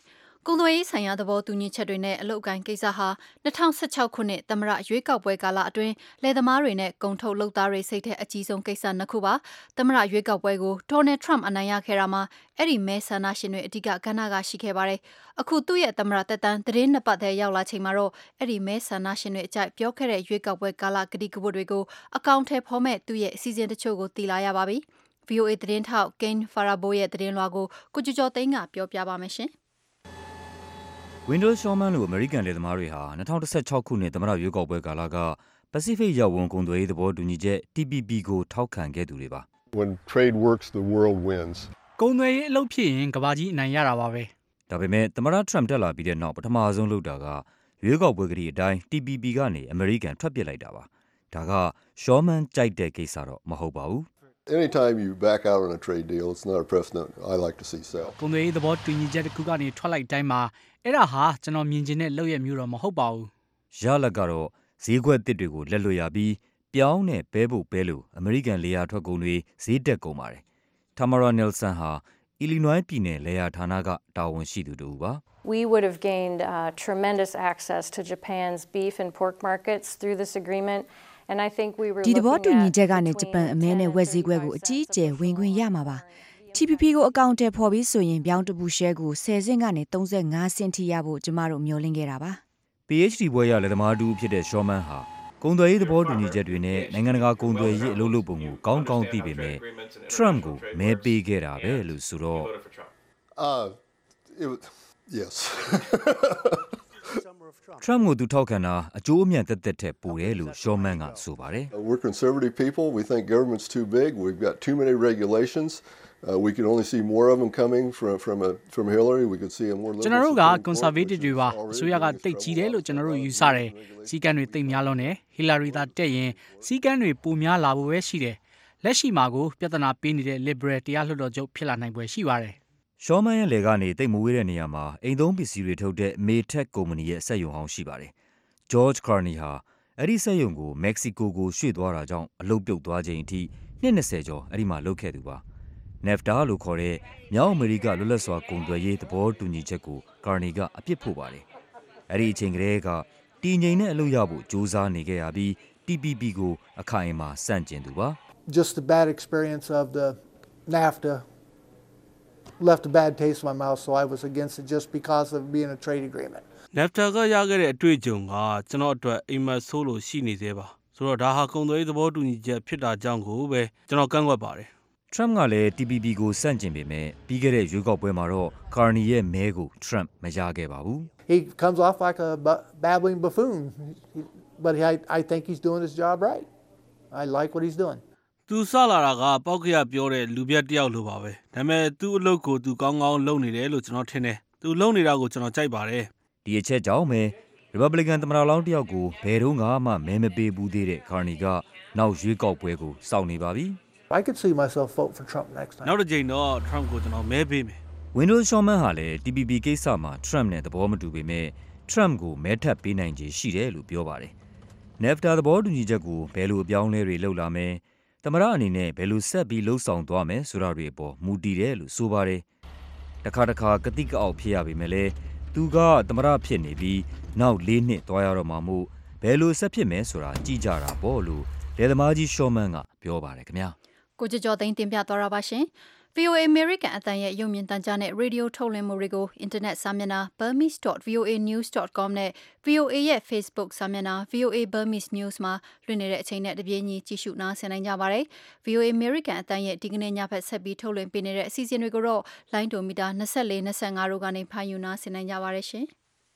Speaker 13: ကုန်သွယ်ရေးဆိုင်ရာသဘောတူညီချက်တွေနဲ့အလုပ်အကိုင်ကိစ္စဟာ၂၀၁၆ခုနှစ်သမ္မတရွေးကောက်ပွဲကာလအတွင်းလယ်သမားတွေနဲ့ကုန်ထုတ်လုပ်သားတွေစိတ်ထဲအကြီးဆုံးကိစ္စနှစ်ခုပါသမ္မတရွေးကောက်ပွဲကိုဒေါ်နယ်ထရမ့်အနိုင်ရခဲ့တာမှာအဲ့ဒီမဲဆန္ဒရှင်တွေအဓိကကဏ္ဍကရှိခဲ့ပါတယ်အခုသူ့ရဲ့သမ္မတသက်တမ်းသတင်းနှစ်ပတ်တည်းရောက်လာချိန်မှာတော့အဲ့ဒီမဲဆန္ဒရှင်တွေအကြိုက်ပြောခဲ့တဲ့ရွေးကောက်ပွဲကာလကတိကဝတ်တွေကိုအကောင့်ထဲဖော်မဲ့သူ့ရဲ့အစီအစဉ်တချို့ကိုတည်လာရပါပြီ ဗွီအိုအေ သတင်းထောက် Kane Farabo ရဲ့သတင်းလွှာကိုကိုကျော်ကျော်သိန်းကပြောပြပါမယ်ရှင်
Speaker 14: Wendell Sherman လိုအမေရိကန်လယ်သမားတွေဟာ၂၀၁၆ခုနှစ်သမ္မတရွေးကောက်ပွဲကာလကပစိဖိတ်ရပ်ဝန်းကုန်သွယ်ရေးသဘောတူညီချက် T P P ကိုထောက်ခံခဲ့သူတွေပါ
Speaker 15: When trade works the world wins
Speaker 10: ကုန်သွယ်ရေးအလုပ်ဖြစ်ရင်ကမ္ဘာကြီးအနိုင်ရတာပါပဲ
Speaker 14: ဒါပေမဲ့သမ္မတ Trump တက်လာပြီးတဲ့နောက်ပထမဆုံးလုပ်တာကရွေးကောက်ပွဲကတိအတိုင်း T P P ကနေအမေရိကန်ထွက်ပစ်လိုက်တာပါဒါက Sherman ကြိုက်တဲ့ကိစ္စတော့မဟုတ်ပါဘူး
Speaker 15: Anytime you back out on a trade deal, it's not a precedent I like to see sell.
Speaker 10: ကုန်သွယ်ရေးသဘောတူညီချက်တစ်ခုကနေထွက်လိုက်တိုင်းမှာအဲ့ဒါဟာကျွန်တော်မြင်ချင်တဲ့လုပ်ရမျိုးတော့မဟုတ်ပါဘူး
Speaker 14: ။ရလကတော့ဈေးကွက်တစ်တွေကိုလက်လွတ်ရပြီးပြောင်းနဲ့ပဲဖို့ပဲလို့အမေရိကန်လေယာထွက်ကုန်တွေဈေးတက်ကုန်ပါတယ်။ Tamara Nelson ဟာ Illinois ပြည်နယ်လေယာဌာနကတာဝန်ရှိသူတူပါ
Speaker 16: We would have gained uh, tremendous access to Japan's beef and pork markets through this agreement.And I think we were
Speaker 6: ဒီသဘောတူညီချက်ကနေဂျပန်အမဲနဲ့ဝက်ဈေးကွက်ကိုအကြီးအကျယ်ဝင်ခွင့်ရမှာပါ T P P ကိုအကောင့်ထဲပေါ်ပြီးဆိုရင်ပြောင်းတပူရှဲကို၁၀စင့်ကနေ၃၅စင့်ထိရဖို့ကျမတို့မျှော်လင့်ခဲ့တာပါ
Speaker 14: P H D ဘွဲ့ရလယ်သမားတူဖြစ်တဲ့ Sherman ဟာကုန်သွယ်ရေးသဘောတူညီချက်တွေနဲ့နိုင်ငံတကာကုန်သွယ်ရေးအလုပ်လုပ်ပုံကိုကောင်းကောင်းသိပေမဲ့ Trump ကိုမဲပေးခဲ့တာပဲလို့ဆိုတော့
Speaker 15: Uh it was yes
Speaker 14: Trump ကိုသူထောက်ခံတာအကျိုးအမြတ်သက်သက်ထက်ပိုတယ်လို့ Sherman ကဆိုပါတယ်
Speaker 15: We're conservative people. We think government's too big. We've got too many regulations. Uh, we can only see more of them coming from from a, from Hillary. We could see a more
Speaker 10: ကျွန်တော်တို့က conservative တွေပါအစိုးရကတိတ်ကြီးတယ်လို့ကျွန်တော်တို့ယူဆတယ်စီကံတွေတိတ်များလုံးနဲ့ Hillary သာတက်ရင်စီကံတွေပိုများလာဖို့ပဲရှိတယ်လက်ရှိမှာကိုပြဿနာပေးနေတဲ့ liberal တရားလွှတ်တော်ချုပ်ဖြစ်လာနိုင်ပွဲရှိပါတယ်
Speaker 14: Sherman ရဲ့လေကနေတိတ်မဝေးတဲ့နေရာမှာအိမ်သုံးပစ္စည်းတွေထုတ်တဲ့ Maytag ကုမ္ပဏီရဲ့စက်ရုံဟောင်းရှိပါတယ် George Carney ဟာအဲ့ဒီစက်ရုံကို Mexico ကိုရွှေ့သွားတာကြောင့်အလုပ်ပြုတ်သွားချိန်အထိနှစ်၂၀ကျော်အဲ့ဒီမှာလုပ်ခဲ့သူပါ NAFTA လို့ခေါ်တဲ့မြောက်အမေရိကလွတ်လပ်စွာကုန်သွယ်ရေးသဘောတူညီချက်ကို Carney ကအပြစ်ဖို့ပါတယ်အဲ့ဒီအချိန်ကလေးကတည်ငြိမ်တဲ့အလုပ်ရဖို့ကြိုးစားနေခဲ့ရပြီး T P P ကိုအခိုင်အမာစန့်ကျင်သူပါ
Speaker 17: Just the bad experience of the NAFTA left a bad taste in my mouth so I was against it just because of being a trade agreement
Speaker 18: NAFTA ကရခဲ့တဲ့အတွေ့အကြုံကကျွန်တော်အတွက်အိမ်မက်ဆိုးလို့ရှိနေသေးပါဆိုတော့ဒါဟာကုန်သွယ်ရေးသဘောတူညီချက်ဖြစ်တာကြောင့်ကိုပဲကျွန်တော်ကန့်ကွက်ပါတယ်
Speaker 14: Trump ကလည်း T P P ကိုစန့်ကျင်ပေမဲ့ပြီးခဲ့တဲ့ရွေးကောက်ပွဲမှာတော့ Carney ရဲ့မဲကို Trump မရခဲ့ပါဘူး
Speaker 17: He comes off like a babbling buffoon but I I think he's doing his job right I like what he's doing
Speaker 18: သူစလာတာကပောက်ကရပြောတဲ့လူပြတ်တယောက်လိုပါပဲဒါပေမဲ့သူ့အလုပ်ကိုသူကောင်းကောင်းလုပ်နေတယ်လို့ကျွန်တော်ထင်တယ်သူလုပ်နေတာကိုကျွန်တော်ကြိုက်ပါတယ်
Speaker 14: ဒီအချက်ကြောင့်ပဲ Republican သမ္မတလောင်းတယောက်ကိုဘယ်တော့မှမဲမပေးဘူးသေးတဲ့ Carney ကနောက်ရွေးကောက်ပွဲကိုစောင့်နေပါပြီ
Speaker 17: I could see myself vote for Trump next time
Speaker 18: နောက်တစ်ချိန်တော့ Trump ကိုကျွန်တော်မဲပေးမယ်
Speaker 14: Wendell Sherman ဟာလည်း T P P ကိစ္စမှာ Trump နဲ့သဘောမတူပေမဲ့ Trump ကိုမဲထပ်ပေးနိုင်ခြေရှိတယ်လို့ပြောပါတယ် NAFTA သဘောတူညီချက်ကိုဘယ်လိုအပြောင်းလဲတွေလုပ်လာမယ်သမ္မတအနေနဲ့ဘယ်လိုဆက်ပြီးလှုပ်ဆောင်သွားမယ်ဆိုတာတွေအပေါ်မူတည်တယ်လို့ဆိုပါတယ်တခါတခါကတိကအောက်ဖြစ်ရပေမဲ့လည်းသူကသမ္မတဖြစ်နေပြီးနောက်၄နှစ်သွားရတော့မှမို့ဘယ်လိုဆက်ဖြစ်မယ်ဆိုတာကြည့်ကြတာပေါ့လို့လယ်သမားကြီး Sherman ကပြောပါတယ်ခင်ဗျာ
Speaker 13: ကိုကျော်ကျော်သိန်းတင်ပြသွားတာပါရှင် V O A American အတန်ရဲ့ရုပ်မြင်သံကြားနဲ့ Radio ထုတ်လွှင့်မှုတွေကို Internet စာမျက်နှာ burmese dot voa news dot com နဲ့ V O A ရဲ့ Facebook စာမျက်နှာ V O A Burmese News မှာလွှင့်နေတဲ့အချိန်နဲ့တပြေးညီကြည့်ရှုနားဆင်နိုင်ကြပါတယ် V O A American အတန်ရဲ့ဒီကနေ့ညဘက်ဆက်ပြီးထုတ်လွှင့်ပေးနေတဲ့အစီအစဉ်တွေကိုတော့လိုင်းဒိုမီတာ၂၄ ၂၅တို့ကနေဖမ်းယူနားဆင်နိုင်ကြပါတယ်ရှင်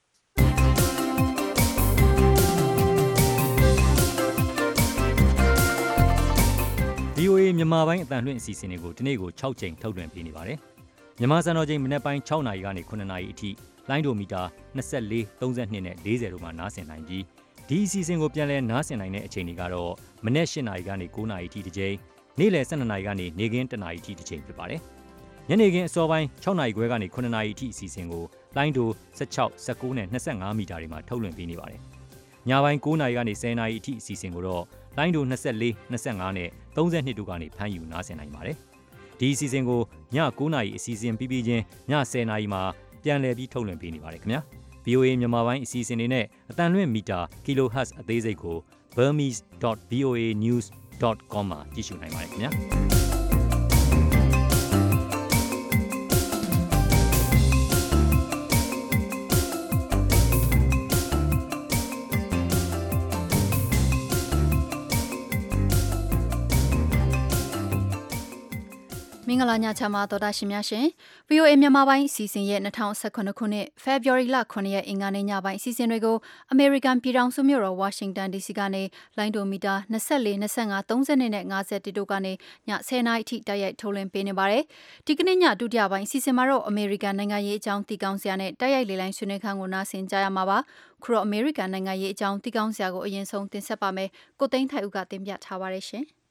Speaker 5: V O A မြန်မာပိုင်းအတန်လွှင့်အစီအစဉ်တွေကိုဒီနေ့ကို၆ချိန်ထုတ်လွှင့်ပေးနေပါတယ်။မြန်မာစံတော်ချိန်မနက်ပိုင်း၆နာရီကနေ၇နာရီအထိလိုင်းဒိုမီတာ၂၄ ၃၂နဲ့၄၀တို့မှာနားဆင်နိုင်ပြီးဒီအစီအစဉ်ကိုပြန်လည်နားဆင်နိုင်တဲ့အချိန်တွေကတော့မနက်၈နာရီကနေ၉နာရီအထိတစ်ချိန်နေ့လယ်၁၂နာရီကနေနေ့ခင်း၁နာရီအထိတစ်ချိန်ဖြစ်ပါတယ်။ညနေခင်းအစောပိုင်း၆နာရီခွဲကနေ၇နာရီအထိအစီအစဉ်ကိုလိုင်းဒို၁၆ ၁၉နဲ့၂၅မီတာတွေမှာထုတ်လွှင့်ပေးနေပါတယ်။ညပိုင်း၉နာရီကနေ၁၀နာရီအထိအစီအစဉ်ကိုတော့လိုင်းဒို၂၄ ၂၅နဲ့၃၂တို့ကနေဖမ်းယူနားဆင်နိုင်ပါတယ်။ဒီအစီအစဉ်ကိုည၉နာရီအစီအစဉ်ပြီးပြီးချင်းည၁၀နာရီမှာ
Speaker 14: ပြန်လည်ပြီးထုတ်လွှင့်ပေးနေပါတယ်ခင်ဗျာ ဗွီအိုအေ မြန်မာပိုင်းအစီအစဉ်တွေနဲ့အတန်လွင့်မီတာ kilohertz အသေးစိတ်ကို burmese dot v o a news dot com မှာကြည့်ရှုနိုင်ပါတယ်ခင်ဗျာ
Speaker 13: မင်္ဂလာညချမ်းပါတော်တာရှင်များရှင် ဗွီအိုအေ မြန်မာပိုင်းအစီအစဉ်ရဲ့၂၀၁၇ခုနှစ် ဖေဖော်ဝါရီလခုနှစ်ရက်အင်္ဂါနေ့ညပိုင်းအစီအစဉ်တွေကိုအမေရိကန်ပြည်ထောင်စုမြို့တော်ဝါရှင်တန် ဒီစီ ကနေလိုင်းဒိုမီတာ၂၄ ၂၅ ၃၂နဲ့၅၁တို့ကနေညဆယ်နာရီအထိတိုက်ရိုက်ထုတ်လွှင့်ပေးနေပါတယ်။ဒီကနေ့ညဒုတိယပိုင်းအစီအစဉ်မှာတော့အမေရိကန်နိုင်ငံရေးအကြောင်းသိကောင်းစရာနဲ့တိုက်ရိုက်လေလိုင်းဆွေးနွေးခန်းကိုနားဆင်ကြရမှာပါ။ခုတော့အမေရိကန်နိုင်ငံရေးအကြောင်းသိကောင်းစရာကိုအရင်ဆုံးတင်ဆက်ပါမယ်။ကိုသိန်းထိုက်ဦးကတင်ပြထားပါတယ်ရှင်။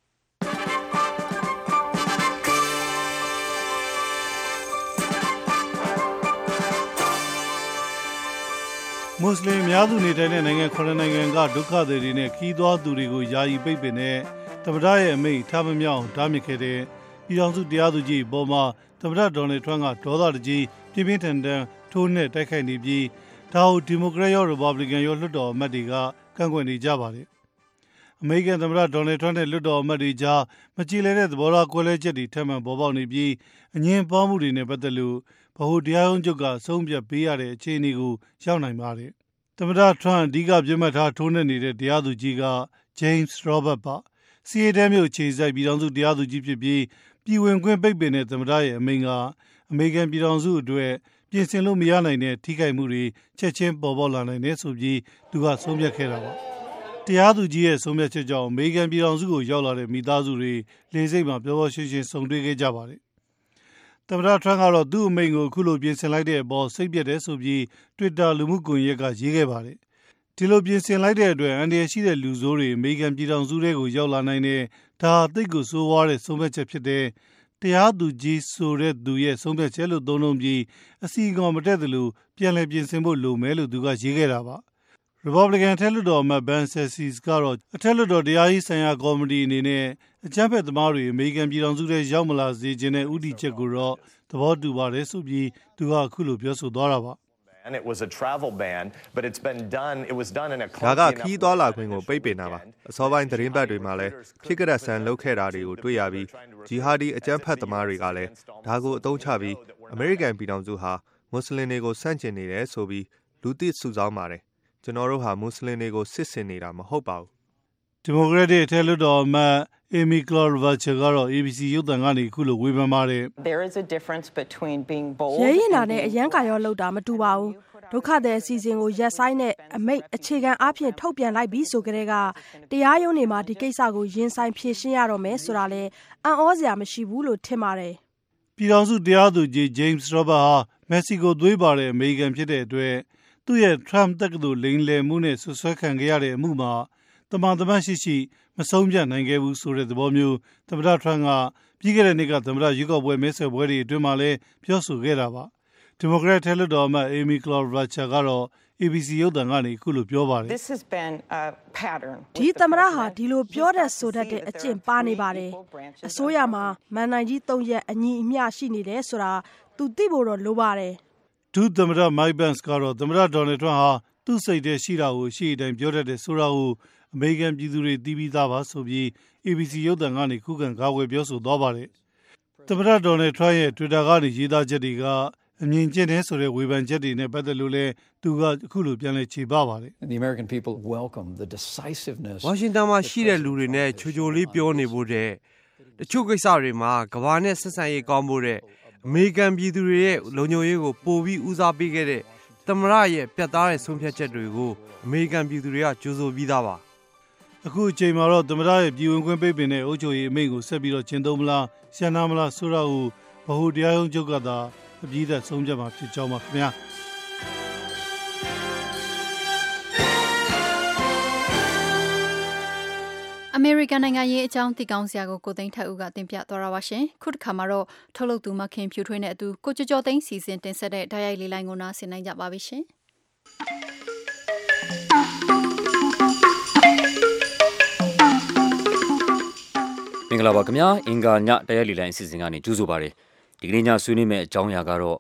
Speaker 19: မွတ်စလင်များစုနေထိုင်တဲ့နိုင်ငံခုနှစ်နိုင်ငံကဒုက္ခသည်တွေနဲ့ခီးသွွားသူတွေကိုယာယီပိတ်ပင်တဲ့သမ္မတရဲ့အမိန့်ထားမမြောက်တားမြစ်ခဲ့တဲ့ပြည်ထောင်စုတရားသူကြီးပေါ်မှာသမ္မတဒေါ်နယ်ထရန့်ကဒေါသတကြီးပြင်းပြင်းထန်ထန်ထိုးနှက်တိုက်ခိုက်နေပြီးဒါကိုဒီမိုကရက်ရောရီပတ်ဘလီကန်ရောလွှတ်တော်အမတ်တွေကကန့်ကွက်နေကြပါတယ်။အမေရိကန်သမ္မတဒေါ်နယ်ထရန့်နဲ့လွှတ်တော်အမတ်တွေကြားမကြည်လည်တဲ့သဘောထားကွဲလွဲချက်တွေထပ်မံပေါ်ပေါက်နေပြီးအငြင်းပွားမှုတွေနဲ့ပတ်သက်လို့ဗဟိုတရားရုံးချုပ်ကဆုံးဖြတ်ပေးရတဲ့အခြေအနေကိုရောက်နိုင်ပါတယ်။သမ္မတထရန့်အဓိကပြစ်မှတ်ထားထိုးနှက်နေတဲ့တရားသူကြီးက James Robert ပါ။ စီအေတဲမြို့အခြေစိုက်ပြည်ထောင်စုတရားသူကြီးဖြစ်ပြီးပြည်ဝင်ခွင့်ပိတ်ပင်တဲ့သမ္မတရဲ့အမိန့်ကအမေရိကန်ပြည်ထောင်စုအတွက်ပြင်ဆင်လို့မရနိုင်တဲ့ထိခိုက်မှုတွေချက်ချင်းပေါ်ပေါက်လာနိုင်တယ်ဆိုပြီးသူကဆုံးဖြတ်ခဲ့တာပါ။တရားသူကြီးရဲ့ဆုံးဖြတ်ချက်ကြောင့်အမေရိကန်ပြည်ထောင်စုကိုရောက်လာတဲ့မိသားစုတွေလေဆိပ်မှာပျော်ပျော်ရွှင်ရွှင်ဆုံတွေ့ခဲ့ကြပါတယ်။သမ္မတထရန့်ကတော့သူ့အမိန့်ကိုအခုလိုပြင်ဆင်လိုက်တဲ့အပေါ်စိတ်ပျက်တယ်ဆိုပြီး Twitter လူမှုကွန်ရက်ကရေးခဲ့ပါတယ်။ဒီလိုပြင်ဆင်လိုက်တဲ့အတွက်အန္တရာယ်ရှိတဲ့လူဆိုးတွေအမေရိကန်ပြည်ထောင်စုတွေကိုရောက်လာနိုင်တဲ့ဒါသိတ်ကိုဆိုးဝါးတဲ့ဆုံးဖြတ်ချက်ဖြစ်တဲ့တရားသူကြီးဆိုတဲ့သူရဲ့ဆုံးဖြတ်ချက်လို့သုံးနှုန်းပြီးအစီအကောင်မတက်သလိုပြန်လည်ပြင်ဆင်ဖို့လိုမယ်လို့သူကရေးခဲ့တာပါ။ Republican ထက်လွှတ်တော်အမတ် Ben Sasse ကတော့အထက်လွှတ်တော်တရားရေးဆိုင်ရာကော်မတီအနေနဲ့အကြမ်းဖက်သမားတွေအမေရိကန်ပြည်ထောင်စုထဲရောက်မလာစေခြင်းတဲ့ဥတီချက်ကိုတော့သဘောတူပါတယ်ဆိုပြီးသူကအခုလိုပြောဆိုသွားတာပါ။
Speaker 20: And it was a travel ban, but it's been done. It was done in a
Speaker 21: ဒါကခီးသွားလာခွင့်ကိုပိတ်ပင်တာပါအစောပိုင်းသတင်းပတ်တွေမှာလည်းဖြစ်ကြတဲ့ဆန်လုပ်ခဲ့တာတွေကိုတွေ့ရပြီးဂျီဟာဒီအကြမ်းဖက်သမားတွေကလည်းဒါကိုအသုံးချပြီးအမေရိကန်ပြည်ထောင်စုဟာမွတ်စလင်တွေကိုဆန့်ကျင်နေတယ်ဆိုပြီးလူသစ်စုဆောင်းပါတယ်ကျွန်တော်တို့ဟာမွတ်စလင်တွေကိုစစ်ဆင်နေတာမဟုတ်ပါဘူး
Speaker 19: ဒီမိုကရက်တစ်အထက်လွှတ်တော်အမတ်Amy Klobuchar ကတော့ A B C ရုပ်သံကနေခုလိုဝေဖန်ပါတယ်
Speaker 22: There is a difference between being bold
Speaker 23: ရဲရင်တာနဲ့အရန်ကာရောလောက်တာမတူပါဘူးဒုက္ခသည်အစီအစဉ်ကိုရက်ဆိုင်တဲ့အမိတ်အခြေခံအဖြစ်ထုတ်ပြန်လိုက်ပြီးဆိုကြတဲ့ကတရားရုံးတွေမှာဒီကိစ္စကိုရင်ဆိုင်ဖြေရှင်းရတော့မယ်ဆိုတာလဲအံ့ဩစရာမရှိဘူးလို့ထင်ပါတယ်
Speaker 19: ပြည်ထောင်စုတရားသူကြီး James Robert ဟာမက္ကဆီကိုသွေးပါတဲ့အမေရိကန်ဖြစ်တဲ့အတွက်သူ့ရဲ့ Trump တက္ကသိုလ်လိမ်လည်မှုနဲ့ဆွဆွဲခံခဲ့ရတဲ့အမှုမှာတမန်တမန်ရှိရှိမဆုံးဖြတ်နိုင်ခဲ့ဘူးဆိုတဲ့သဘောမျိုးသမ္မတထရန့်ကပြီးခဲ့တဲ့နှစ်ကသမ္မတရွေးကောက်ပွဲမဲဆွယ်ပွဲတွေအတွင်းမှာလည်းပြောဆိုခဲ့တာပါဒီမိုကရက်ထဲလွှတ်တော်အမတ် Amy Klobuchar ကတော့ A B C ရုပ်သံကနေခုလိုပြောပါတယ်
Speaker 22: This has been a pattern
Speaker 23: ဒီသမ္မတဟာဒီလိုပြောတဲ့ဆိုတတ်တဲ့အကျင့်ပါနေပါတယ်အစိုးရမှာမန်နိုင်ကြီးသုံးရက်အညီအမျှရှိနေတယ်ဆိုတာသူသိဖို့တော့လိုပါတယ်
Speaker 19: ဒုသမ္မတ Mike Pence ကတော့သမ္မတဒေါ်နယ်ထရန့်ဟာသူ့စိတ်ထဲရှိတာကိုရှေ့အတိုင်းပြောတတ်တယ်ဆိုတာကိုအမေရိကန်ပြည်သူတွေသိပြီးသားပါဆိုပြီး A B C ရုပ်သံကနေခုခံကာကွယ်ပြောဆိုသွားပါတယ်သမ္မတဒေါ်နယ်ထရန့်ရဲ့ Twitter ကနေရေးသားချက်တွေကအမြင်ကျင့်တဲ့ဆိုတဲ့ဝေဖန်ချက်တွေနဲ့ပတ်သက်လို့လဲသူကအခုလိုပြန်လဲခြေပပါတယ်
Speaker 24: The American people welcome the decisiveness
Speaker 21: ဝါရှင်တန်မှာရှိတဲ့လူတွေနဲ့ချိုချိုလေးပြောနေဖို့တဲ့တချို့ကိစ္စတွေမှာကမ္ဘာနဲ့ဆက်ဆံရေးကောင်းဖို့တဲ့အမေရိကန်ပြည်သူတွေရဲ့လုံခြုံရေးကိုပိုပြီးဦးစားပေးခဲ့တဲ့သမ္မတရဲ့ပြတ်သားတဲ့ဆုံးဖြတ်ချက်တွေကိုအမေရိကန်ပြည်သူတွေကကြိုဆိုပြီးသားပါ
Speaker 19: အခုအချိန်မှာတော့သမ္မတရဲ့ပြည်ဝင်ခွင့်ပိတ်ပင်တဲ့အုပ်ချုပ်ရေးအမိန့်ကိုဆက်ပြီးတော့ကျင့်သုံးမလားရှင်းနာမလားဆိုတာကိုဗဟိုတရားရုံးချုပ်ကသာအပြည့်အစုံဆုံးဖြတ်မှာဖြစ်ကြောင်းပါခင်ဗျာ
Speaker 13: အမေရိကန်နိုင်ငံရေးအကြောင်းသိကောင်းစရာကိုကိုသိန်းထက်ဦးကတင်ပြသွားတာပါရှင်ခုတစ်ခါမှာတော့ထုတ်လုပ်သူမခင်ဖြူထွေးနဲ့အတူကိုကျော်ကျော်သိန်းစီစဉ်တင်ဆက်တဲ့ဓာတ်ရိုက်လေးလိုင်းကိုနားဆင်နိုင်ကြပါပြီရှင်
Speaker 14: မင်္ဂလာပါခင်ဗျာအင်္ဂါညတရားလီလိုင်းအစီအစဉ်ကနေကြိုးဆိုပါရစေဒီကနေ့ညဆွေးနွေးမယ့်အကြောင်းအရာကတော့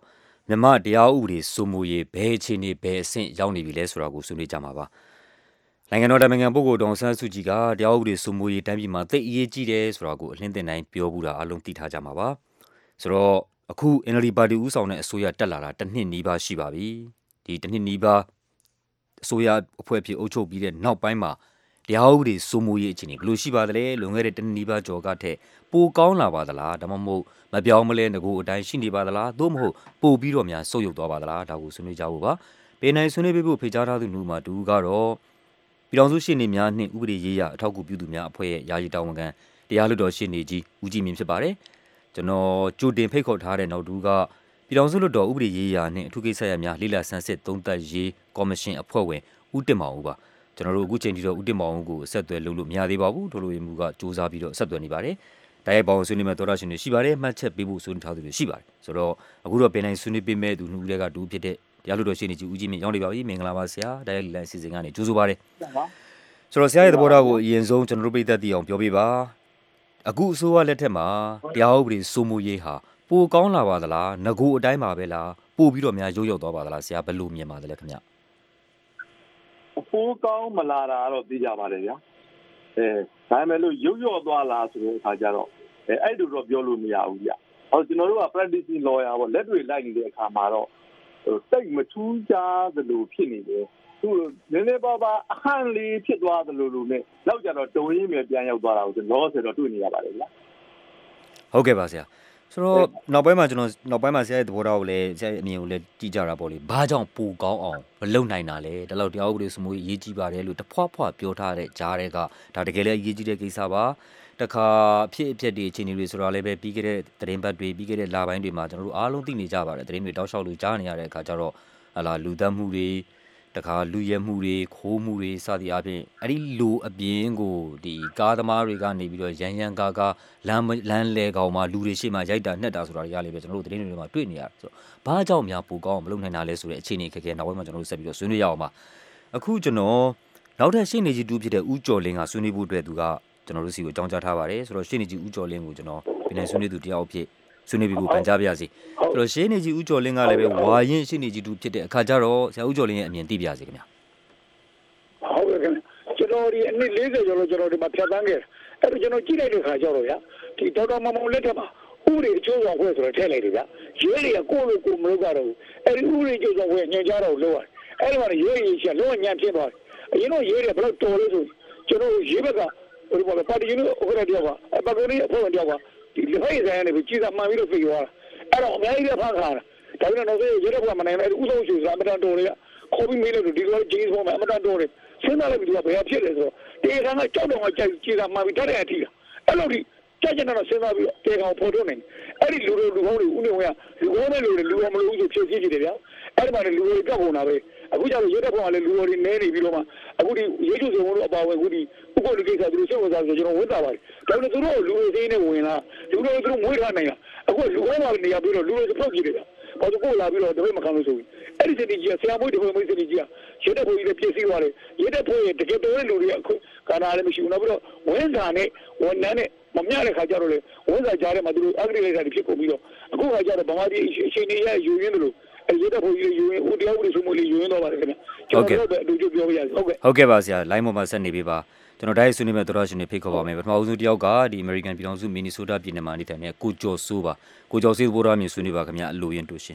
Speaker 14: မြန်မာတရားဥပဒေစိုးမိုးရေးဘယ်အခြေအနေဘယ်အဆင့်ရောက်နေပြီလဲဆိုတာကိုဆွေးနွေးကြမှာပါနိုင်ငံတော်နိုင်ငံပုဂ္ဂိုလ်တော်ဆန်းစုကြည်ကတရားဥပဒေစိုးမိုးရေးတိုင်းပြည်မှာသိအရေးကြီးတယ်ဆိုတာကိုအလင်းတင်တိုင်းပြောဘူးတာအလုံးသိထားကြမှာပါဆိုတော့အခု N L D ပါတီဦးဆောင်တဲ့အစိုးရတက်လာတာတစ်နှစ်နီးပါးရှိပါပြီဒီတစ်နှစ်နီးပါးအစိုးရအဖွဲ့ဖြစ်အုပ်ချုပ်ပြီးတဲ့နောက်ပိုင်းမှာတရားဥပဒေစိုးမိုးရေးအခြေအနေဘယ်လိုရှိပါသလဲလွန်ခဲ့တဲ့တစ်နှစ်နီးပါးကျော်ကထက်ပိုကောင်းလာပါသလားဒါမှမဟုတ်မပြောင်းမလဲငကိုအတိုင်းရှိနေပါသလားသို့မဟုတ်ပိုပြီးတော့များဆုတ်ယုတ်သွားပါသလားဒါကိုဆွေးနွေးကြဖို့ပါပေးနိုင်ဆွေးနွေးပေးဖို့ဖိတ်ကြားထားသူလူမှာတူကတော့ပြည်တော်စုရှင်းနေများနှင့်ဥပဒေရေးရအထောက်အကူပြုသူများအဖွဲ့ရဲ့ယာယီတာဝန်ခံတရားလွှတ်တော်ရှင်းနေကြီးဦးကြည်မြင့်ဖြစ်ပါတယ်ကျွန်တော်ကြိုတင်ဖိတ်ခေါ်ထားတဲ့နောက်တူကပြည်တော်စုလွှတ်တော်ဥပဒေရေးရာနှင့်အထူးကိစ္စရပ်များလိလာဆန်းစစ်သုံးသပ်ရေးကော်မရှင်အဖွဲ့ဝင်ဦးတင်မောင်ဦးပါကျွန်တော်တို့အခုချိန်ထိတော့ဦးတင်မောင်ဦးကိုဆက်သွယ်လို့လို့မရသေးပါဘူးတို့လိုရမှုကစူးစမ်းပြီးတော့ဆက်သွယ်နေပါတယ်တိုက်ရိုက်ပေါင်းဆွေးနွေးမဲ့တော်ရရှင်တွေရှိပါတယ်မှတ်ချက်ပေးဖို့ဆွေးနွေးထားသူတွေရှိပါတယ်ဆိုတော့အခုတော့ပြင်နိုင်ဆွေးနွေးပေးမဲ့သူနှစ်ဦးတွေကတူဖြစ်တဲ့တရားလွှတ်တော်ရှင်းနေကြီးဦးကြီးမြင့်ရောက်နေပါပြီမင်္ဂလာပါဆရာတိုက်ရိုက်လန်စီစဉ်ကနေကြိုးဆိုပါတယ်ဆိုတော့ဆရာရဲ့သဘောထားကိုအရင်ဆုံးကျွန်တော်တို့ပြည်သက်သိအောင်ပြောပြပါအခုအစိုးရလက်ထက်မှာတရားဥပဒေစိုးမိုးရေးဟာပိုကောင်းလာပါသလားငကိုအတိုင်းပါပဲလားပိုပြီးတော့များရုပ်ရောက်သွားပါသလားဆရာဘယ်လိုမြင်ပါသလဲခင်ဗျ
Speaker 1: ပိုကောင်းမလာတာတော့သိကြပါတယ်ဗျာအဲဒါပေမဲ့လို့ရုပ်ရော့သွားလားဆိုတဲ့အခါကျတော့အဲအဲ့လိုတော့ပြောလို့မရဘူးဗျဟောကျွန်တော်တို့က practicing lawyer ပေါ့လက်တွေလိုက်နေတဲ့အခါမှာတော့တိတ်မထူးခြားသလိုဖြစ်နေတယ်သူနည်းနည်းပါးပါအဟန့်လေးဖြစ်သွားသလိုလိုနဲ့နောက်ကြတော့တုံရင်းပဲပြန်ရောက်သွားတာကိုကျွန်တော်ဆိုတော့တွေ့နေရပါတယ်ဗျာ
Speaker 14: ဟုတ်ကဲ့ပါဆရာဆိုတော့နောက်ပိုင်းမှာကျွန်တော်နောက်ပိုင်းမှာဆရာရဲ့သဘောထားကိုလည်းဆရာရဲ့အမြင်ကိုလည်းကြည့်ကြတာပေါ့လေဘာကြောင့်ပူကောင်းအောင်မလုပ်နိုင်တာလဲဒါလောက်တရားဥပဒေစိုးမိုးရေးအရေးကြီးပါတယ်လို့တဖွာဖွာပြောထားတဲ့ကြားတဲ့ကဒါတကယ်လည်းအရေးကြီးတဲ့ကိစ္စပါတခါဖြစ်အဖြစ်တွေအခြေအနေတွေဆိုတာလည်းပဲပြီးခဲ့တဲ့သတင်းပတ်တွေပြီးခဲ့တဲ့လပိုင်းတွေမှာကျွန်တော်တို့အားလုံးသိနေကြပါတယ်သတင်းတွေတောက်လျှောက်လို့ကြားနေရတဲ့အခါကျတော့ဟလာလူသတ်မှုတွေတခါလူရဲမှုတွေခိုးမှုတွေစသည်အပြင်အဲ့ဒီလူအပြင်ကိုဒီကားသမားတွေကနေပြီးတော့ရန်ရန်ကားကားလမ်းလမ်းလေကောင်မှာလူတွေရှေ့မှာရိုက်တာနှက်တာဆိုတာတွေရလေပဲကျွန်တော်တို့သတင်းတွေမှာတွေ့နေရတယ်ဆိုတော့ဘာကြောင့်များပူကောင်းမလုပ်နိုင်တာလဲဆိုတဲ့အခြေအနေခက်ခဲနောက်ပိုင်းမှာကျွန်တော်တို့ဆက်ပြီးတော့ဆွေးနွေးရအောင်ပါအခုကျွန်တော်နောက်ထပ်ရှင်းနေကြီးတူဖြစ်တဲ့ဦးကျော်လင်းကဆွေးနွေးဖို့အတွက်သူကကျွန်တော်တို့စီကိုအကြောင်းကြားထားပါတယ်ဆိုတော့ရှင်းနေကြီးဦးကျော်လင်းကိုကျွန်တော်ပြည်နယ်ဆွေးနွေးသူတယောက်ဖြစ်ဆွေးနွေးပြီးဖို့ပန်ကြားပြရစီဆိုတော့ရှင်းနေကြီးဦးကျော်လင်းကလည်းပဲဝါရင်ရှင်းနေကြီးတူဖြစ်တဲ့အခါကျတော့ဆရာဦးကျော်လင်းရဲ့အမြင်သိပြရစီခင်ဗျာ
Speaker 3: ဟုတ်ကဲ့ခင်ဗျကျွန်တော်ဒီအနည်းလေးဆယ်ကျော်လို့ကျွန်တော်ဒီမှာဖြတ်သန်းခဲ့အဲ့တော့ကျွန်တော်ကြည့်လိုက်တဲ့ခါကျတော့ဗျာဒီတော်တော်မမောင်လက်ထက်မှာဥပဒေအကျိုးဆောင်ခွင့်ဆိုတော့ထည့်လိုက်တယ်ဗျာရဲတွေကကိုယ့်လိုကိုယ်မလုပ်ကြတော့ဘူးအဲ့ဒီဥပဒေအကျိုးဆောင်ခွင့်ညွှန်ကြားတော့လုပ်ရတယ်အဲ့ဒီမှာရဲရဲချင်းလုံးဝညံ့ဖြစ်သွားတယ်အရင်တော့ရဲတွေဘယ်လိုတော်လဲဆိုကျွန်တော်ရဲဘက်ကဟိုဘောပါတီယူဥပဒေတရားကအပကောင်းကြီးအဖွဲ့ဝင်တရားကဒီလက်ဖက်ဆိုင်ကနေကြီးစားမှန်ပြီးတော့ပြေသွားတာအဲ့တော့အများကြီးဖန်ခါတာဒါပေမဲ့တော့ရဲတွေကမနိုင်ဘူးဥဆုံးချူဆိုတာအမတန်တော်တွေကခေါ်ပြီးမေးလို့ဒီလိုဂျင်းစ်ပေါ်မှာအမတန်တော်တွေစဉ်းစားလိုက်ပြီးတော့ဘယ်ဖြစ်လဲဆိုတော့တေခါကကြောက်တော့ကြိုက်ကြီးစားမှန်ပြီးတတ်တဲ့အထိတာအဲ့လိုဒီကြက်ကြတော့စဉ်းစားပြီးတော့တေကောင်ပေါ်ထုတ်နေအဲ့ဒီလူတွေလူကောင်းတွေဦးနေဝင်ကလူကောင်းတဲ့လူတွေလူအောင်မလို့ဆိုဖြစ်ဖြစ်ကြည့်တယ်ဗျာအဲ့ဒီမှာလူတွေကြောက်ကုန်တာပဲအခုကျတော့ရဲတပ်ဖွဲ့ကလည်းလူတွေနဲနေပြီးတော့မှအခုဒီရဲချုပ်စုံတို့အပါအဝင်အခုဒီဥပဒေကိစ္စသူတို့စိတ်ဝင်စားဆိုကျွန်တော်ဝန်တာပါတယ်ဒါပေမဲ့သူတို့လူတွေသိနေဝင်လာလူတွေသူတို့မွေးထားနိုင်လားအခုလူကောင်းပါနေရပြီးတော့လူတွေစပုတ်ကြည့်တယ်ဗျာဘာလို့ကိုလာပြီးတော့တပည့်မခံလို့ဆိုပြီးအဲ့ဒီစနေကြီးဆရာမွေးတပည့်မွေးစနေကြီးကရဲတပ်ဖွဲ့ကြီးလည်းပြည့်စည်သွားတယ်ရဲတပ်ဖွဲ့ရဲ့တကယ်တော်တဲ့လူတွေအခုကာနာလည်းမရှိဘူးနောက်ပြီးတော့ဝင်းစာနဲ့ဝန်ထမ်းနဲ့မမျှတဲ့ခါကျတော့လေဝင်းစာကြားထဲမှာသူတို့အဂရိလိုက်တာဖြစ်ကုန်ပြီးတော့အခုခါကျတော့ဗမာပြည်အချိန်ကြီးရယူရင်းတယ်လို့အဲ့ဒီတပ်ဖွဲ့ကြီးယူရင်ဦးတရားဦးတွေဆိုမှလည်းယူရင်းတော့ပါတယ်ခင်ဗျကျွန်တော်တို့ပဲအတူတူပြောပြရစီဟုတ်ကဲ့
Speaker 14: ဟုတ်ကဲ့ပါဆရာ line ပေါ်မှာဆက်နေပေးပါကျွန်တော်တိုင်းဆွေးနွေးမဲ့တော်တော်ရှင်တွေဖိတ်ခေါ်ပါမယ်ပထမဆုံးတယောက်ကဒီ American ပြည်ထောင်စု Minnesota ပြည်နယ်မှာနေထိုင်တဲ့ကိုကျော်စိုးပါကိုကျော်စိုးဘောရမြင်ဆွေးနွေးပါခင်ဗျအလိုရင်းတူရှင်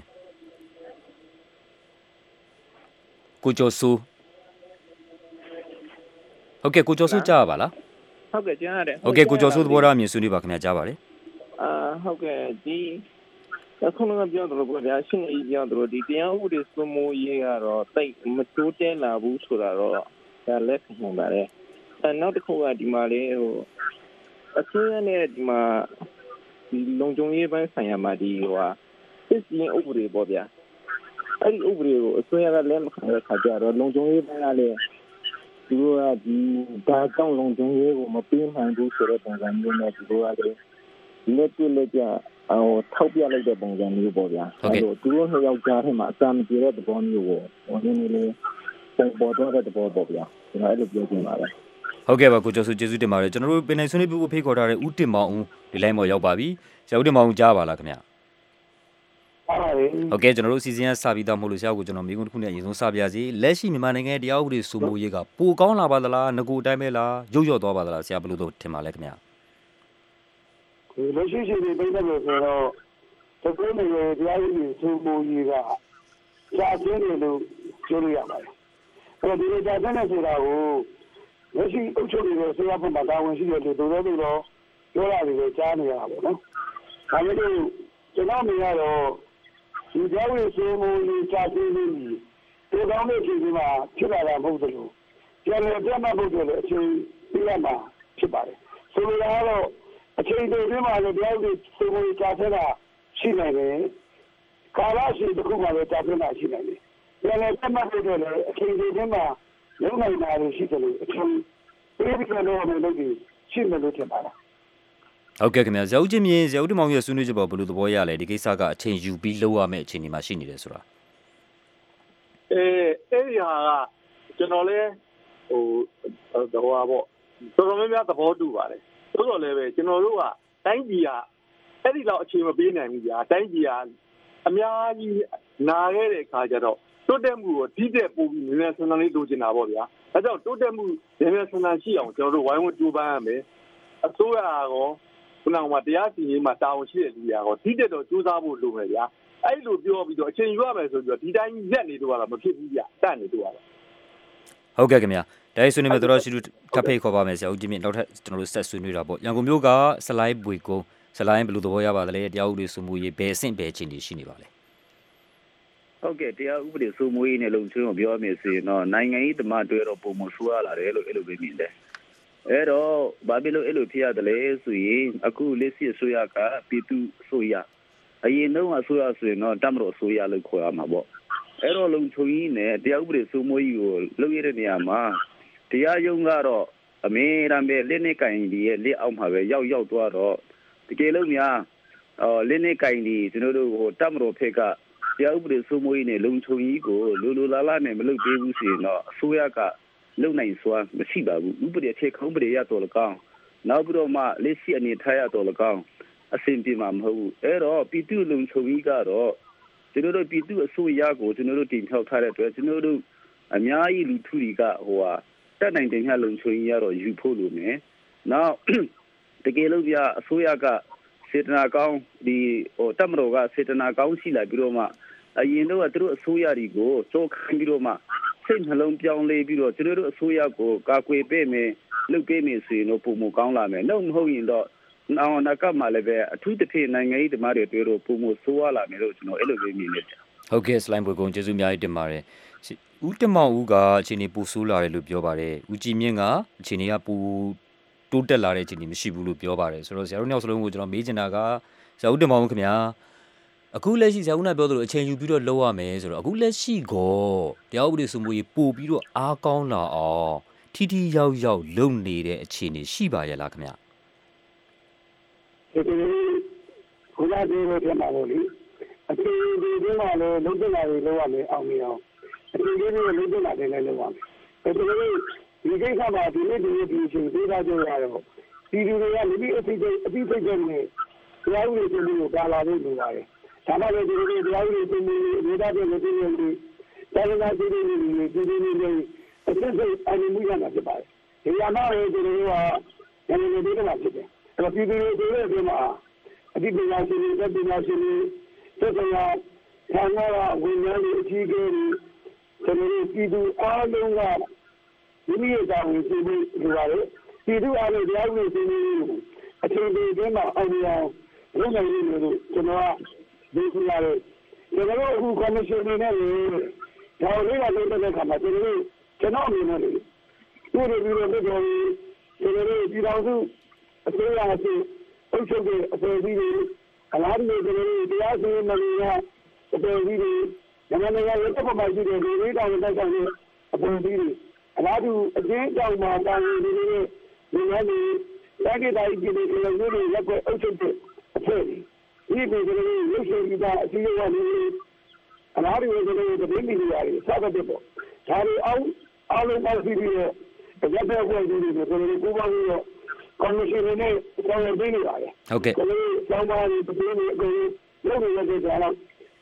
Speaker 14: ကိုကျော်စိုးဟုတ်ကဲ့ကိုကျော်စိုးကြားပါလား
Speaker 4: ဟုတ်ကဲ့ကြားရတယ်
Speaker 14: ဟုတ်ကဲ့ကိုကျော်စိုးဘောရမြင်ဆွေးနွေးပါခင်ဗျကြားပါတယ်
Speaker 4: အာဟုတ်ကဲ့ဒီအခုနကပြောတော့ဗျာရှင်းနေပြောတော့ဒီတရားဥပဒေစိုးမိုးရေးကတော့တိတ်မတိုးတဲလာဘူးဆိုတာတော့ဒါလက်ခံပါတယ်အဲနောက်တစ်ခုကဒီမှာလေဟိုအစိုးရနဲ့ဒီမှာဒီလုံခြုံရေးပိုင်းဆိုင်ရာမှာဒီဟိုဟာစစ်စင်ဥပဒေပေါ့ဗျာအဲ့ဒီဥပဒေကိုအစိုးရကလက်မခံတဲ့ခါကျတော့လုံခြုံရေးပိုင်းကလည်းသူတို့ကဒီဒါကြောင့်လုံခြုံရေးကိုမပေးနိုင်ဘူးဆိုတဲ့ပုံစံမျိုးနဲ့သူတို့ကလည်းလက်တွေ့လက်ကျဟိုထောက်ပြလိုက်တဲ့ပုံစံမျိုးပေါ့ဗျာအဲ့လိုသူတို့နှစ်ယောက်ကြားထဲမှာအစာမပြေတဲ့သဘောမျိုးကိုဟိုနည်းနည်းလေးပုံပေါ်တော့တဲ့သဘောပေါ့ဗျာကျွန်တော်အဲ့လိုပြောချင်ပါတယ်
Speaker 14: ဟုတ်ကဲ့ပါကိုကျော်စုကျေးဇူးတင်ပါတယ်ကျွန်တော်တို့ပင်နိုင်ဆွေးနွေးဖို့ဖိတ်ခေါ်ထားတဲ့ဦးတင်မောင်ဦးဒီ line ပေါ်ရောက်ပါပြီဆရာဦးတင်မောင်ဦးကြားပါလားခင်ဗျဟုတ်ကဲ့ကျွန်တော်တို့အစီအစဉ်ကစပြီးသားမဟုတ်လို့ဆရာကိုကျွန်တော်မိကုန်းတစ်ခုနဲ့အရင်ဆုံးစပြစီလက်ရှိမြန်မာနိုင်ငံတရားဥပဒေစိုးမိုးရေးကပိုကောင်းလာပါသလားငကိုအတိုင်းပဲလားရုပ်ရော့သွားပါသလားဆရာဘယ်လိုတော့ထင်ပါလဲခင်ဗျာ
Speaker 3: လက်ရှိရှိနေပြည်တယ်ဆိုတော့တကယ်လို့တရားဥပဒေစိုးမိုးရေးကကြာကျင်းတယ်လို့ပြောလို့ရပါတယ်အဲ့တော့ဒီလိုကြာကျင်းနေဆိုတာကိုလက်ရှိအုပ်ချုပ်နေတဲ့ဆရာဘုရားတာဝန်ရှိတဲ့လူတို့တို့တော့ပြောရတယ်လို့ကြားနေရတာပေါ့နော်ဒါပေမဲ့ကျွန်တော်မြင်ရတော့ဒီကြောင့်ဆိုမိုးလေးကြာကျင်းနေပြီဒီကောင်းတဲ့ချိန်ဒီမှာဖြစ်လာတာမဟုတ်ဘူးပြန်လည်ပြန်မဖို့တယ်အချိန်ပြရမှာဖြစ်ပါတယ်ဆိုလိုတာကတော့အချိန်တွေဒီမှာလည်းတရားဥပဒေဆိုမိုးကြာကျင်းတာရှိနေတယ်ကာလရှိတစ်ခုမှလည်းကြာကျင်းတာရှိနေတယ်ပြန်လည်ပြန်မဖို့တယ်အချိန်တွေဒီမှာလုံးနိုင်တာရှိတယ်လို့အချိန်ပြည့်ပြည့်လို့လည်းလုပ်ပြီးရှိနေလို့ထင်ပါလား
Speaker 14: ဟုတ်ကဲ့ခင်ဗျာဇောက်ချင်းမြင်ဇောက်တမောင်ရဲ့ဆွေးနွေးချက်ပေါ်ဘယ်လိုသဘောရလဲဒီကိစ္စကအချိန်ယူပြီးလုပ်ရမယ့်အခြေအနေမှာရှိနေတယ်ဆိုတာ
Speaker 1: အဲအဲ့ဒီဟာကကျွန်တော်လဲဟိုဟိုဟာပေါ့တော်တော်များများသဘောတူပါတယ်ဆိုတော့လည်းပဲကျွန်တော်တို့ကတိုင်းပြည်ကအဲ့ဒီလောက်အခြေမပေးနိုင်ဘူးကြာတိုင်းပြည်ကအများကြီးနာခဲ့တဲ့အခါကျတော့တိုးတက်မှုကိုထိတဲ့ပို့ပြီးနည်းနည်းဆန်းဆန်းလေးလိုချင်တာပေါ့ဗျာဒါကြောင့်တိုးတက်မှုနည်းနည်းဆန်းဆန်းရှိအောင်ကျွန်တော်တို့ဝိုင်းဝန်းကြိုးပမ်းရမယ်အစိုးရကောခုနကမှတရားစီရင်မှာတာဝန်ရှိတဲ့လူတွေကောထိတဲ့တော့ကြိုးစားဖို့လိုမယ်ဗျာအဲ့လိုပြောပြီးတော့အချိန်ယူရမယ်ဆိုပြီးတော့ဒီတိုင်းရက်နေတော့ကတော့မဖြစ်ဘူးဗျာတတ်နေတော့ကတော့
Speaker 14: ဟုတ်ကဲ့ခင်ဗျာဒါဆွေးနွေးမယ်တော်တော်ရှိလို့ထပ်ဖိတ်ခေါ်ပါမယ်ဆရာဦးကြီးမြင့်နောက်ထပ်ကျွန်တော်တို့ဆက်ဆွေးနွေးတာပေါ့ရန်ကုန်မြို့ကစလိုင်းဘွေကုန်းစလိုင်းဘယ်လိုသဘောရပါသလဲတရားဥပဒေစိုးမိုးရေးဘယ်အဆင့်ဘယ်အခြေအနေရှိနေပါလဲ
Speaker 7: ဟုတ်ကဲ့တရားဥပဒေစိုးမိုးရေးနဲ့လုံခြုံရေးကိုပြောရမယ်ဆိုရင်တော့နိုင်ငံရေးသမားတွေတော့ပုံမဆိုးရလာတယ်လို့အဲ့လိုပဲမြင်တယ်အဲ့တော့ဘာဖြစ်လို့အဲ့လိုဖြစ်ရတယ်လဲဆိုရင်အခုလက်ရှိအစိုးရကပြည်သူအစိုးရအရင်တော့အစိုးရဆိုရင်တော့တမတော်အစိုးရလို့ခေါ်ရမှာပေါ့အဲ့တော့လုံခြုံရေးနဲ့တရားဥပဒေစိုးမိုးရေးကိုလုပ်ရတဲ့နေရာမှာတရားရုံးကတော့အမေရံပဲလက်နဲ့ကင်ဒီရဲ့လက်အောက်မှာပဲရောက်ရောက်သွားတော့တကယ်လို့များအော်လက်နဲ့ကင်ဒီကျွန်တော်တို့ဟိုတမတော်ဖက်ကတရားဥပဒေစိုးမိုးရေးနဲ့လုံခြုံရေးကိုလိုလိုလားလားနဲ့မလုပ်သေးဘူးဆိုရင်တော့အစိုးရကလုံနိုင်စွာမရှိပါဘူးဥပဒေအခြေခံဥပဒေရတော်လကောင်းနောက်ပြီးတော့မှလက်ရှိအနေထားရတော်လကောင်းအဆင်ပြေမှာမဟုတ်ဘူးအဲ့တော့ပြည်သူလုံခြုံရေးကတော့ကျွန်တော်တို့ပြည်သူအစိုးရကိုကျွန်တော်တို့တင်ထောက်ထားတဲ့အတွက်ကျွန်တော်တို့အများကြီးလူထုတွေကဟိုဟာတက်နိုင်တဲ့ညလုံခြုံရေးရတော့ယူဖို့လိုမယ်နောက်တကယ်လို့ပြအစိုးရကစေတနာကောင်းဒီဟိုတက်မတော်ကစေတနာကောင်းရှိလာပြီးတော့မှအရင်တော့သူတို့အစိုးရတွေကိုစ ိုးခိုင်းပြီးတော့မှစိတ်နှလုံးပြောင်းလဲပြီးတော့ကျွန်တော်တို့အစိုးရကိုကာကွယ်ပေးမယ်လုပ်ပေးမယ်ဆိုရင်တော့ပုံမကောင်းလာမယ်နောက်မဟုတ်ရင်တော့နောက်နောက်ကမှလည်းပဲအထူးသဖြင့်နိုင်ငံရေးဓမ္မတွေတွေ့တော့ပုံမဆိုးရလာမယ်လို့ကျွန်တော်အဲ့လိုပဲမြင်နေတယ်
Speaker 14: ဟုတ်ကဲ့စလိုင်းဘွေကုန်းကျေးဇူးအများကြီးတင်ပါတယ်ဦးတမောင်ဦးကအခြေအနေပိုဆိုးလာတယ်လို့ပြောပါတယ်ဦးကြည်မြင့်ကအခြေအနေကပိုတိုးတက်လာတဲ့အခြေအနေမရှိဘူးလို့ပြောပါတယ်ဆိုတော့ဆရာတို့နှစ်ယောက်စလုံးကိုကျွန်တော်မေးချင်တာကဆရာဦးတမောင်ဦးခင်ဗျာအခုလက်ရှိဆရာဦးနိုင်ပြောသလိုအချိန်ယူပြီးတော့လုပ်ရမယ်ဆိုတော့အခုလက်ရှိကောတရားဥပဒေစိုးမိုးရေးပို့ပြီးတော့အားကောင်းလာအောင်ထီထီရောက်ရောက်လုပ်နေတဲ့အခြေအနေရှိပါရဲ့လားခင်ဗျာ
Speaker 3: ဒီခုနကပြောတဲ့မှာလို့လေအချိန်ဒီဒီမှာလည်းလုံးဝလည်းလုပ်ရမယ်အောင်မြင်အောင်အချိန်ဒီလိုလုံးဝလည်းလည်းလုပ်ရမယ်ဒါပေမဲ့ဒီကိစ္စမှာဒီနေ့ဒီနေ့ဒီအချိန်သေးတာကြရတော့ဒီလူတွေကလည်းဒီအသိစိတ်အသိစိတ်တွေနဲ့တရားဥပဒေကိုပါလာဖို့လိုပါတယ်ဒါမှလည်းဒီလိုတရားဥပဒေကိုမြေသားတွေလုပ်နေတယ်ဒါလည်းဒီလိုဒီလိုဒီလိုအစစ်စစ်အမှုမှုရမှာဖြစ်ပါတယ်ဒီရမှာလည်းဒီလိုကလည်းဒီလိုမှာဖြစ်တယ်အဲ့တော့ပြည်သူတွေရဲ့ဒီမှာအတိပညာရှင်တွေပညာရှင်တွေသက်ဆိုင်ရာဌာနကဝန်ထမ်းတွေအကြီးအကဲတွေကျွန်တော်တို့ပြည်သူအားလုံးကဒီနေ့အကြောင်းကိုသိဖို့လိုပါတယ်ပြည်သူအားလုံးတရားဥပဒေကိုအချိန်တည်းတည်းမှာအောင်မြင်အောင်လုပ်နိုင်ရလို့ကျွန်တော်ကဒီလိုရတယ်ကျွန်တော်တို့အခုကော်မရှင်တွေနဲ့လေဒါလေးကလုပ်တဲ့အခါမှာကျွန်တော်တို့ကျွန်တော်အနေနဲ့လေဒီလိုမျိုးလုပ်တော့ကျွန်တော်တို့ပြည်တော်စုအစိုးရအဖြစ်အုပ်ချုပ်တဲ့အပေါ်ကြီးတွေအလားတူကျွန်တော်တို့တရားစီရင်နေတဲ့အပေါ်ကြီးတွေနိုင်ငံနိုင်ငံရဲ့တပ်ဖွဲ့ရှိတဲ့လူတွေတောင်တိုက်ဆိုင်တဲ့အပေါ်ကြီးတွေအလားတူအကျဉ်းကြောင်မှာတာဝန်တွေနဲ့ဒီလိုမျိုးလက်ကြတိုင်းပြည်တွေလည်းမျိုးတွေလက်ကွယ်အုပ်ချုပ်တဲ့အဖြစ်ဒီပြည်တွေရုပ်ရှင်ကြီးကအစည်းအဝေးတွေအလားတူကျွန်တော်တို့ပြည်ပြည်တွေစကားတဲ့ပေါ့ဒါတွေအောင်အားလုံးပါစီပြီးတော့ရပ်တဲ့အဖွဲ့အစည်းတွေကျွန်တော်တို့ကိုယ်ပါပြီးတော့ကော်မရှင်နဲ့ဆောင်ရွက်ပေးနေပါတယ်
Speaker 14: ဟုတ်ကဲ့
Speaker 3: ကျွန်တော်တို့ဆောင်းပါးတွေပြည်တွေအကုန်လုံးလုပ်နေရတဲ့ကြားတော့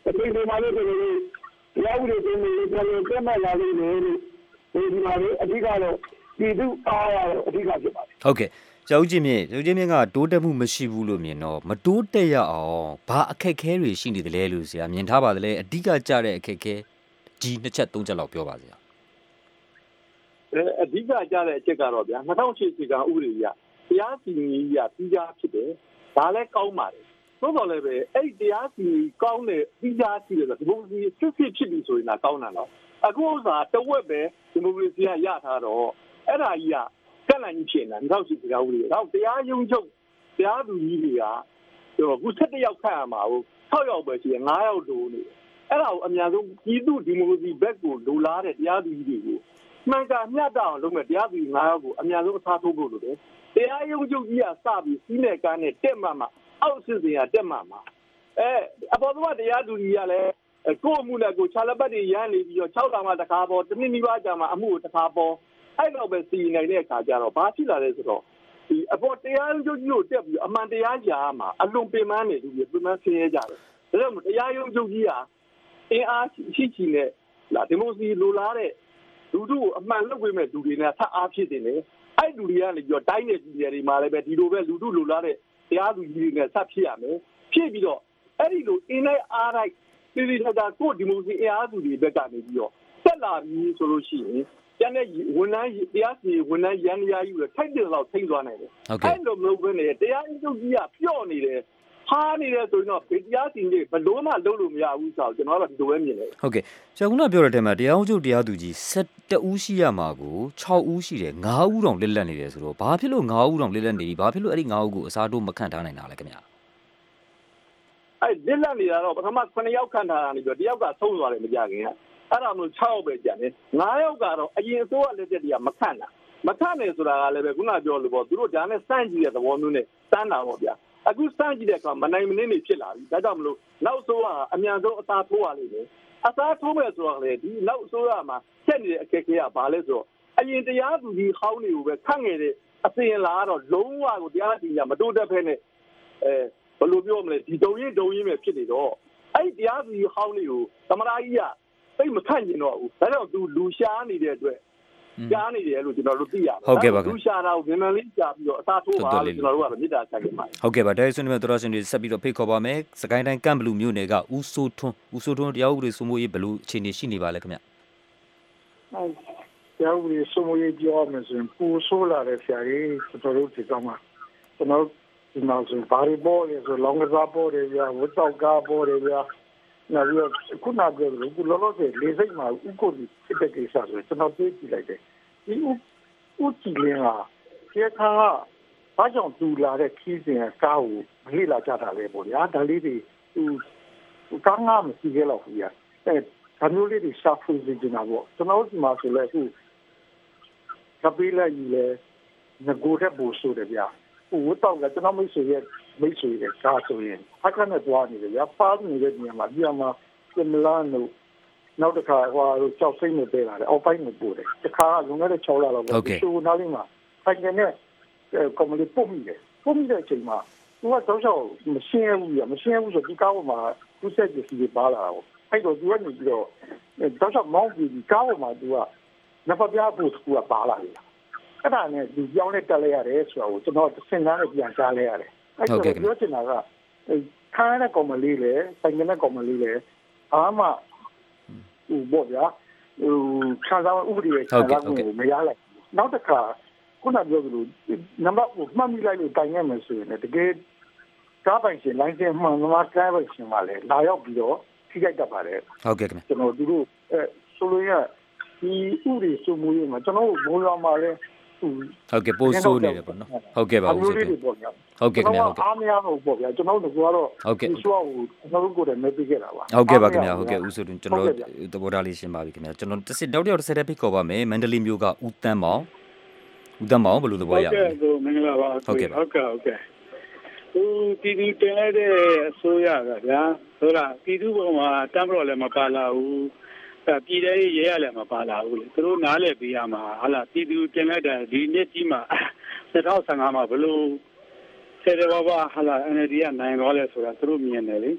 Speaker 3: ဒီလိုမှလည်းတရားဥပဒေတွေလည်းပြောလို့ပြတ်မှတ်လာလို့လေဒီမှာလေအဓိကတော့ဒီသူအားရအဓိကဖြစ်ပါတယ်
Speaker 14: ဟုတ်ကဲ့ကျောင်းကြီးမြင့်ကျောင်းကြီးမြင့်ကတိုးတက်မှုမရှိဘူးလို့မြင်တော့မတိုးတက်ရအောင်ဘာအခက်အခဲတွေရှိနေတယ်လဲလို့ဆရာမြင်ထားပါတယ်လေအဓိကကြတဲ့အခက်အခဲဒီနှစ်ချက်သုံးချက်လောက်ပြောပါဆရာ
Speaker 1: အဲအဓိကကြတဲ့အချက်ကတော့ဗျာ၂၀၀၈စီကဥပဒေကြီးတရားစီရင်ကြီးပြီးသားဖြစ်တယ်ဒါလည်းကောင်းပါတယ်သို့တော်လည်းပဲအဲ့တရားစီကောင်းတဲ့ပြီးသားရှိတယ်ဆိုဒီမိုကရေစီစစ်စစ်ဖြစ်ပြီဆိုရင်တော့ကောင်းတာတော့အခုဥစ္စာတဝက်ပဲဒီမိုကရေစီကရထားတော့အဲ့ဒါကြီးကကန့်လန့်ကြီးဖြစ်နေတာ၂၀၀၈စီကဥပဒေတော့တရားရုံးချုပ်တရားသူကြီးတွေကကျွန်တော်ခု၁၁ယောက်ခန့်ရမှာဟုတ်၆ယောက်ပဲရှိတယ်၅ယောက်လိုနေအဲ့ဒါကိုအများဆုံးပြည်သူဒီမိုကရေစီဘက်ကိုလိုလားတဲ့တရားသူကြီးတွေကိုမှန်ကန်မျှတအောင်လုပ်မဲ့တရားသူကြီး၅ယောက်ကိုအများဆုံးအစားထိုးဖို့လိုတယ်တရားရုံးချုပ်ကြီးကစပြီးစီးနဲ့ကန်းနဲ့တက်မှမှအောက်စစ်စင်ကတက်မှမှအဲအပေါ်ကတရားသူကြီးကလည်းကိုယ့်အမှုနဲ့ကိုခြာလက်ပတ်တွေရမ်းနေပြီးတော့၆လမှတစ်ခါပေါ်တစ်နှစ်နီးပါးကြာမှအမှုကိုတစ်ခါပေါ်အဲ့တော့ပဲစီနိုင်တဲ့အခါကျတော့ဘာဖြစ်လာလဲဆိုတော့ဒီအပေါ်တရားရုံးချုပ်ကြီးကိုတက်ပြီးအမှန်တရားကြားမှာအလွန်ပင်ပန်းနေသူတွေပင်ပန်းဆင်းရဲကြတယ်ဒါကြောင့်တရားရုံးချုပ်ကြီးကအင်အားရှိချီနဲ့လာဒီမိုကရေစီလိုလားတဲ့လူတို့အမှန်လုပ်ပေးမဲ့လူတွေနဲ့ဆက်အားဖြစ်နေတယ်အဲ့လူတွေကနေပြီးတော့တိုင်းတဲ့ပြည်တွေမှာလည်းပဲဒီလိုပဲလူတို့လိုလားတဲ့တရားသူကြီးတွေနဲ့ဆက်ဖြစ်ရမယ်ဖြစ်ပြီးတော့အဲ့ဒီလိုအင်းနဲ့အားလိုက်ပြည်ပြည်သားကိုဒီမိုကရေစီအားသူတွေဘက်ကနေပြီးတော့ဆက်လာပြီးဆိုလို့ရှိရင်ကျန်တဲ့ဝန်ထမ်းတရားစီဝန်ထမ်းရန်ရာယူရထိုက်တယ်လို့ထိန်းသွားနိုင်တယ်အဲ့လိုမျိုးပဲနေတရားရုံးချုပ်ကြီးကပြော့နေတယ်ဟာနေတယ်ဆိုရင်တော့တရားစီရင်ဘလို့မှလုပ်လို့မရဘူးဆိုတော့ကျွန်တော်တို့ဒီလိုပဲမြင်တယ်
Speaker 14: ဟုတ်ကဲ့ဆရာကပြောတဲ့ထဲမှာတရားဥချုပ်တရားသူကြီး၁၁ဦးရှိရမှာကို၆ဦးရှိတယ်၅ဦးတောင်လက်လက်နေတယ်ဆိုတော့ဘာဖြစ်လို့၅ဦးတောင်လက်လက်နေပြီဘာဖြစ်လို့အဲ့ဒီ၅ဦးကိုအစားထိုးမခန့်ထားနိုင်တာလဲခင်ဗျာ
Speaker 1: အဲ့လက်လက်နေတာတော့ပထမခုနှစ်ယောက်ခန့်ထားတာနေပြီးတော့တယောက်ကဆုံးသွားတယ်မကြခင်ကအဲ့ဒါမျိုး၆ယောက်ပဲကြံတယ်၅ယောက်ကတော့အရင်အစိုးရလက်ထက်တည်းကမခန့်တာမခန့်တယ်ဆိုတာကလည်းပဲခုနပြောလို့ပေါ့သူတို့ဒါနဲ့စန့်ကြည့်တဲ့သဘောမျိုးနဲ့စမ်းတာပေါ့ဗျာအခုစမ်းကြည့်တဲ့အခါမနိုင်မနှင်းနေဖြစ်လာပြီဒါကြောင့်မလို့နောက်ဆိုကအများဆုံးအသာထိုးရလိမ့်မယ်အသာထိုးမယ်ဆိုတော့လေဒီနောက်ဆိုရမှာချက်နေတဲ့အခက်အခဲကဘာလဲဆိုတော့အရင်တရားသူကြီးဟောင်းတွေကိုပဲခန့်ငယ်တဲ့အစင်လာတော့လုံးဝကိုတရားသူကြီးကမတိုးတက်ဖဲနဲ့အဲဘယ်လိုပြောမလဲဒီတုံရင်တုံရင်ပဲဖြစ်နေတော့အဲ့တရားသူကြီးဟောင်းတွေကိုသမရာကြီးကသိမခန့်ကျင်တော့ဘူးဒါကြောင့်သူလူရှားနေတဲ့အတွက်ကြားနေတယ်လို့ကျွန်တော်တို့သိရပါတယ်
Speaker 14: ဟုတ်ကဲ့ပါ
Speaker 1: လူရှားတာကိုမြန်မြန်လေးကြားပြီးတော့အသာထိုးပါလို့ကျွန်တော်တို့ကမေတ္တာဆက်ခဲ့ပါတယ်
Speaker 14: ဟုတ်ကဲ့ပါဒါဆွေးနွေးတော်ရှင်တွေဆက်ပြီးတော့ဖိတ်ခေါ်ပါမယ်စကိုင်းတိုင်းကမ်ဘလူးမြို့နယ်ကဦးစိုးထွန်းဦးစိုးထွန်းတရားဥပဒေစိုးမိုးရေးဘယ်လိုအခြေအနေရှိနေပါလဲခင်ဗျ
Speaker 3: ဟုတ်တရားဥပဒေစိုးမိုးရေးပြောမယ်ဆိုရင်ပူဆိုးလာတဲ့ဆရာကြီးကျွန်တော်တို့ဒီကောင်မှာကျွန်တော်ဒီမှာဆိုဘာရီဘောလေဆိုလောင်ကစားပေါ်တယ်ဗျာဝတ်တောက်ကားပေါ်တယ်ဗျာနောက်ပြီးတော့ခုနကပြောလို့ခုလောလောဆယ်လေးစိတ်မှာဥက္ကိုဒီစစ်တဲ့ကိစ္စဆိုကျွန်တော်သိကြည့်လိုက်တယ်ဒီဥဥကြည့်လင်းဟာကျေခါကဘာကြောင့်တူလာတဲ့ခီးစဉ်ကကားကိုမလေ့လာကြတာလေပေါ့ဗျာဒါလေးတွေသူကားငါမရှိခဲ့တော့ဘူးဗျာအဲဒါမျိုးလေးတွေရှာဖွေနေကြတာပေါ့ကျွန်တော်ဒီမှာဆိုလဲအခုကပိလာကြီးလဲငကိုတဲ့ဘူဆိုတယ်ဗျာဟိုတော့ကကျွန်တော်မိတ်ဆွေရဲ့မိတ်ဆွေရဲ့ကားဆိုရင်ဖက်ကနေသွားနေတယ်ဗျာပါနေတဲ့နေရာမှာပြန်မှာကင်မလာနို့နောက်တစ်ခါဟိုကြောက်စိတ်နဲ့ပေးလာတယ်အောက်ပိုင်းကိုပို့တယ်တခါကလုံခဲ့တဲ့၆လလောက်ပဲသူ့နောက်လေးမှာဖိုင်ကနေကွန်မလီပုံမိတယ်ပုံမိတဲ့အချိန်မှာသူကတော့ကြောက်မရှင်းဘူးရမရှင်းဘူးဆိုဒီကားပေါ်မှာသူ့ဆက်ကြည့်စီပါလာတော့အဲ့တော့သူကနေပြီးတော့ကြောက်မောင်းပြီးဒီကားပေါ်မှာသူကနဖပြားဖို့သူကပါလာတယ်အဲ့ဒါနဲ့ဒီကြောင်းနဲ့တက်လိုက်ရတယ်ဆိုတော့ကျွန်တော်စင်ကားနဲ့ပြန်ကြားလိုက်ရတယ်အဲ့တော့ပြောချင်တာကခါရတဲ့ကောင်မလေးလေဆိုင်ကနေကောင်မလေးလေအားမဟိုဘောဗျာဟိုခါစားဥပဒေရဲ့ခါစားကိုမရလိုက်နောက်တစ်ခါခုနပြောသလိုနံပါတ်ကိုမှတ်မိလိုက်လို့တိုင်ရမယ်ဆိုရင်တကယ်ကားပိုင်ရှင်လိုင်းစင်မှန်မှန်ကားပိုင်ရှင်ပါလေလာရောက်ပြီးတော့ထိခိုက်တတ်ပါတယ်
Speaker 14: ဟုတ်ကဲ့ခင်ဗျ
Speaker 3: ကျွန်တော်တို့အဲဆိုလိုရဒီဥပဒေစိုးမိုးရေးမှာကျွန်တော်တို့ဘိုးရွာမှာလဲ
Speaker 14: ဟုတ်ကဲ့ပို့ဆိုးနေတယ်ပေါ့နော်ဟုတ်ကဲ့ပါဦးစေဟုတ်ကဲ့ခင်ဗျာဟုတ်ကဲ့
Speaker 3: အားမရတော့ပေါ့ဗျာကျွန်တော်တို့ကတော့ဒီဆိုကိုကျွန်တော်တို့ကိုလည်းမပေးခဲ့တာပါ
Speaker 14: ဟုတ်ကဲ့ပါခင်ဗျာဟုတ်ကဲ့ဦးဆိုကျွန်တော်သဘောထားလေးရှင်းပါပြီခင်ဗျာကျွန်တော်တစ်စစ်နောက်တစ်ယောက်တစ်ဆက်တည်းဖိတ်ခေါ်ပါမယ်မန္တလေးမြို့ကဦးတန်းမောင်ဦးတန်းမောင်ဘယ်လိုသဘောရလဲ
Speaker 8: ဟုတ်ကဲ့မင်္ဂလာပါဟုတ်ကဲ့ဟုတ်ကဲ့ဟုတ်ကဲ့ဦးတီတီတင်လိုက်တဲ့အစိုးရကဗျာဆိုတော့ပြည်သူ့ဘုံမှာတမ်းတော့လည်းမပါလာဘူးပြည်တဲ့ရဲရလည်းမပါလာဘူးလေသူတို့နားလည်ပေးရမှာဟာလားပြည်သူတင်လိုက်တဲ့ဒီနှစ်ကြီးမှာ၂၀၁၅မှာဘလို့ဆယ်ရဘာဟာလား N L D ကနိုင်သွားလဲဆိုတာသူတို့မြင်တယ်လေ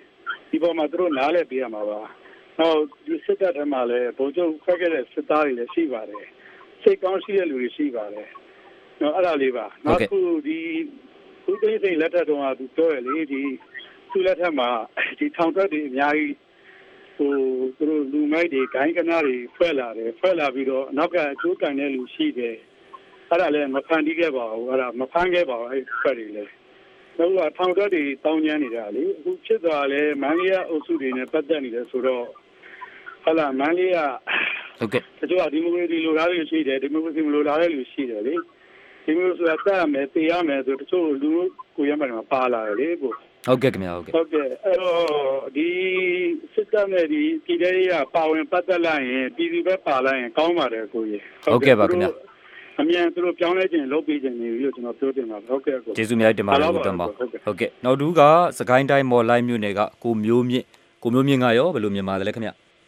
Speaker 8: ဒီပေါ်မှာသူတို့နားလည်ပြရမှာပါနောက်ဒီစစ်တပ်ထဲမှာလည်းဗိုလ်ချုပ်ခွဲခဲ့တဲ့စစ်သားတွေလည်းရှိပါတယ်စိတ်ကောင်းရှိတဲ့လူတွေရှိပါတယ်နော်အဲ့ဒါလေးပါနောက်ခုဒီဦးသိန်းစိန်လက်ထက်တုန်းကသူပြောရလေဒီသူ့လက်ထက်မှာဒီထောင်ထွက်တွေအများကြီးဟိုသူတို့လူမိုက်တွေဂိုင်းကနာတွေဖွဲ့လာတယ်ဖွဲ့လာပြီးတော့နောက်ကအကျိုးကန်တဲ့လူရှိတယ်အဲ့ဒါလည်းမဖန်တီးခဲ့ပါဘူးအဲ့ဒါမဖန်ခဲ့ပါဘူးအဲ့ဖွဲ့တွေလည်းနောက်ကထောင်ထွက်တွေတောင်းကျမ်းနေတာလေအခုဖြစ်သွားလဲမန်လေးရအုပ်စုတွေနဲ့ပတ်သက်နေတယ်ဆိုတော့ဟလာမန်လေးရ
Speaker 14: ဟုတ်ကဲ့
Speaker 8: တချို့ကဒီမိုကရေစီလိုလားလို့ရှိတယ်ဒီမိုကရေစီမလိုလားတဲ့လူရှိတယ်လေဒီမျိုးဆိုတာတတ်မယ်သိရမယ်ဆိုတချို့လူကိုရမှမှာပါလာတယ်လေကို
Speaker 14: ဟုတ်ကဲ့ခင်ဗျာဟုတ်ကဲ့
Speaker 8: ဟုတ်ကဲ့အဲ့တော့ဒီစစ်တပ်နဲ့ဒီပြည်ထောင်စုကပါဝင်ပတ်သက်လိုက်ရင်ပြည်သူပဲပါလိုက်ရင်ကောင်းပါတယ်ကိုကြီး
Speaker 14: ဟုတ်ကဲ့ပါခင်ဗျာ
Speaker 8: အမြန်သူတို့ပြောင်းလဲခြင်းလုပ်ပေးခြင်းနေပြီလို့ကျွန်တော်ပြောတင်ပါဟုတ်ကဲ့ကို
Speaker 14: ကျေးဇူးများတင်ပါတယ်ကိုတမဟုတ်ကဲ့နောက်တူကစကိုင်းတိုင်းမော်လိုက်မြို့နယ်ကကိုမျိုးမြင့်ကိုမျိုးမြင့်ကရောဘယ်လိုမြင်ပါသလဲခင်ဗျာ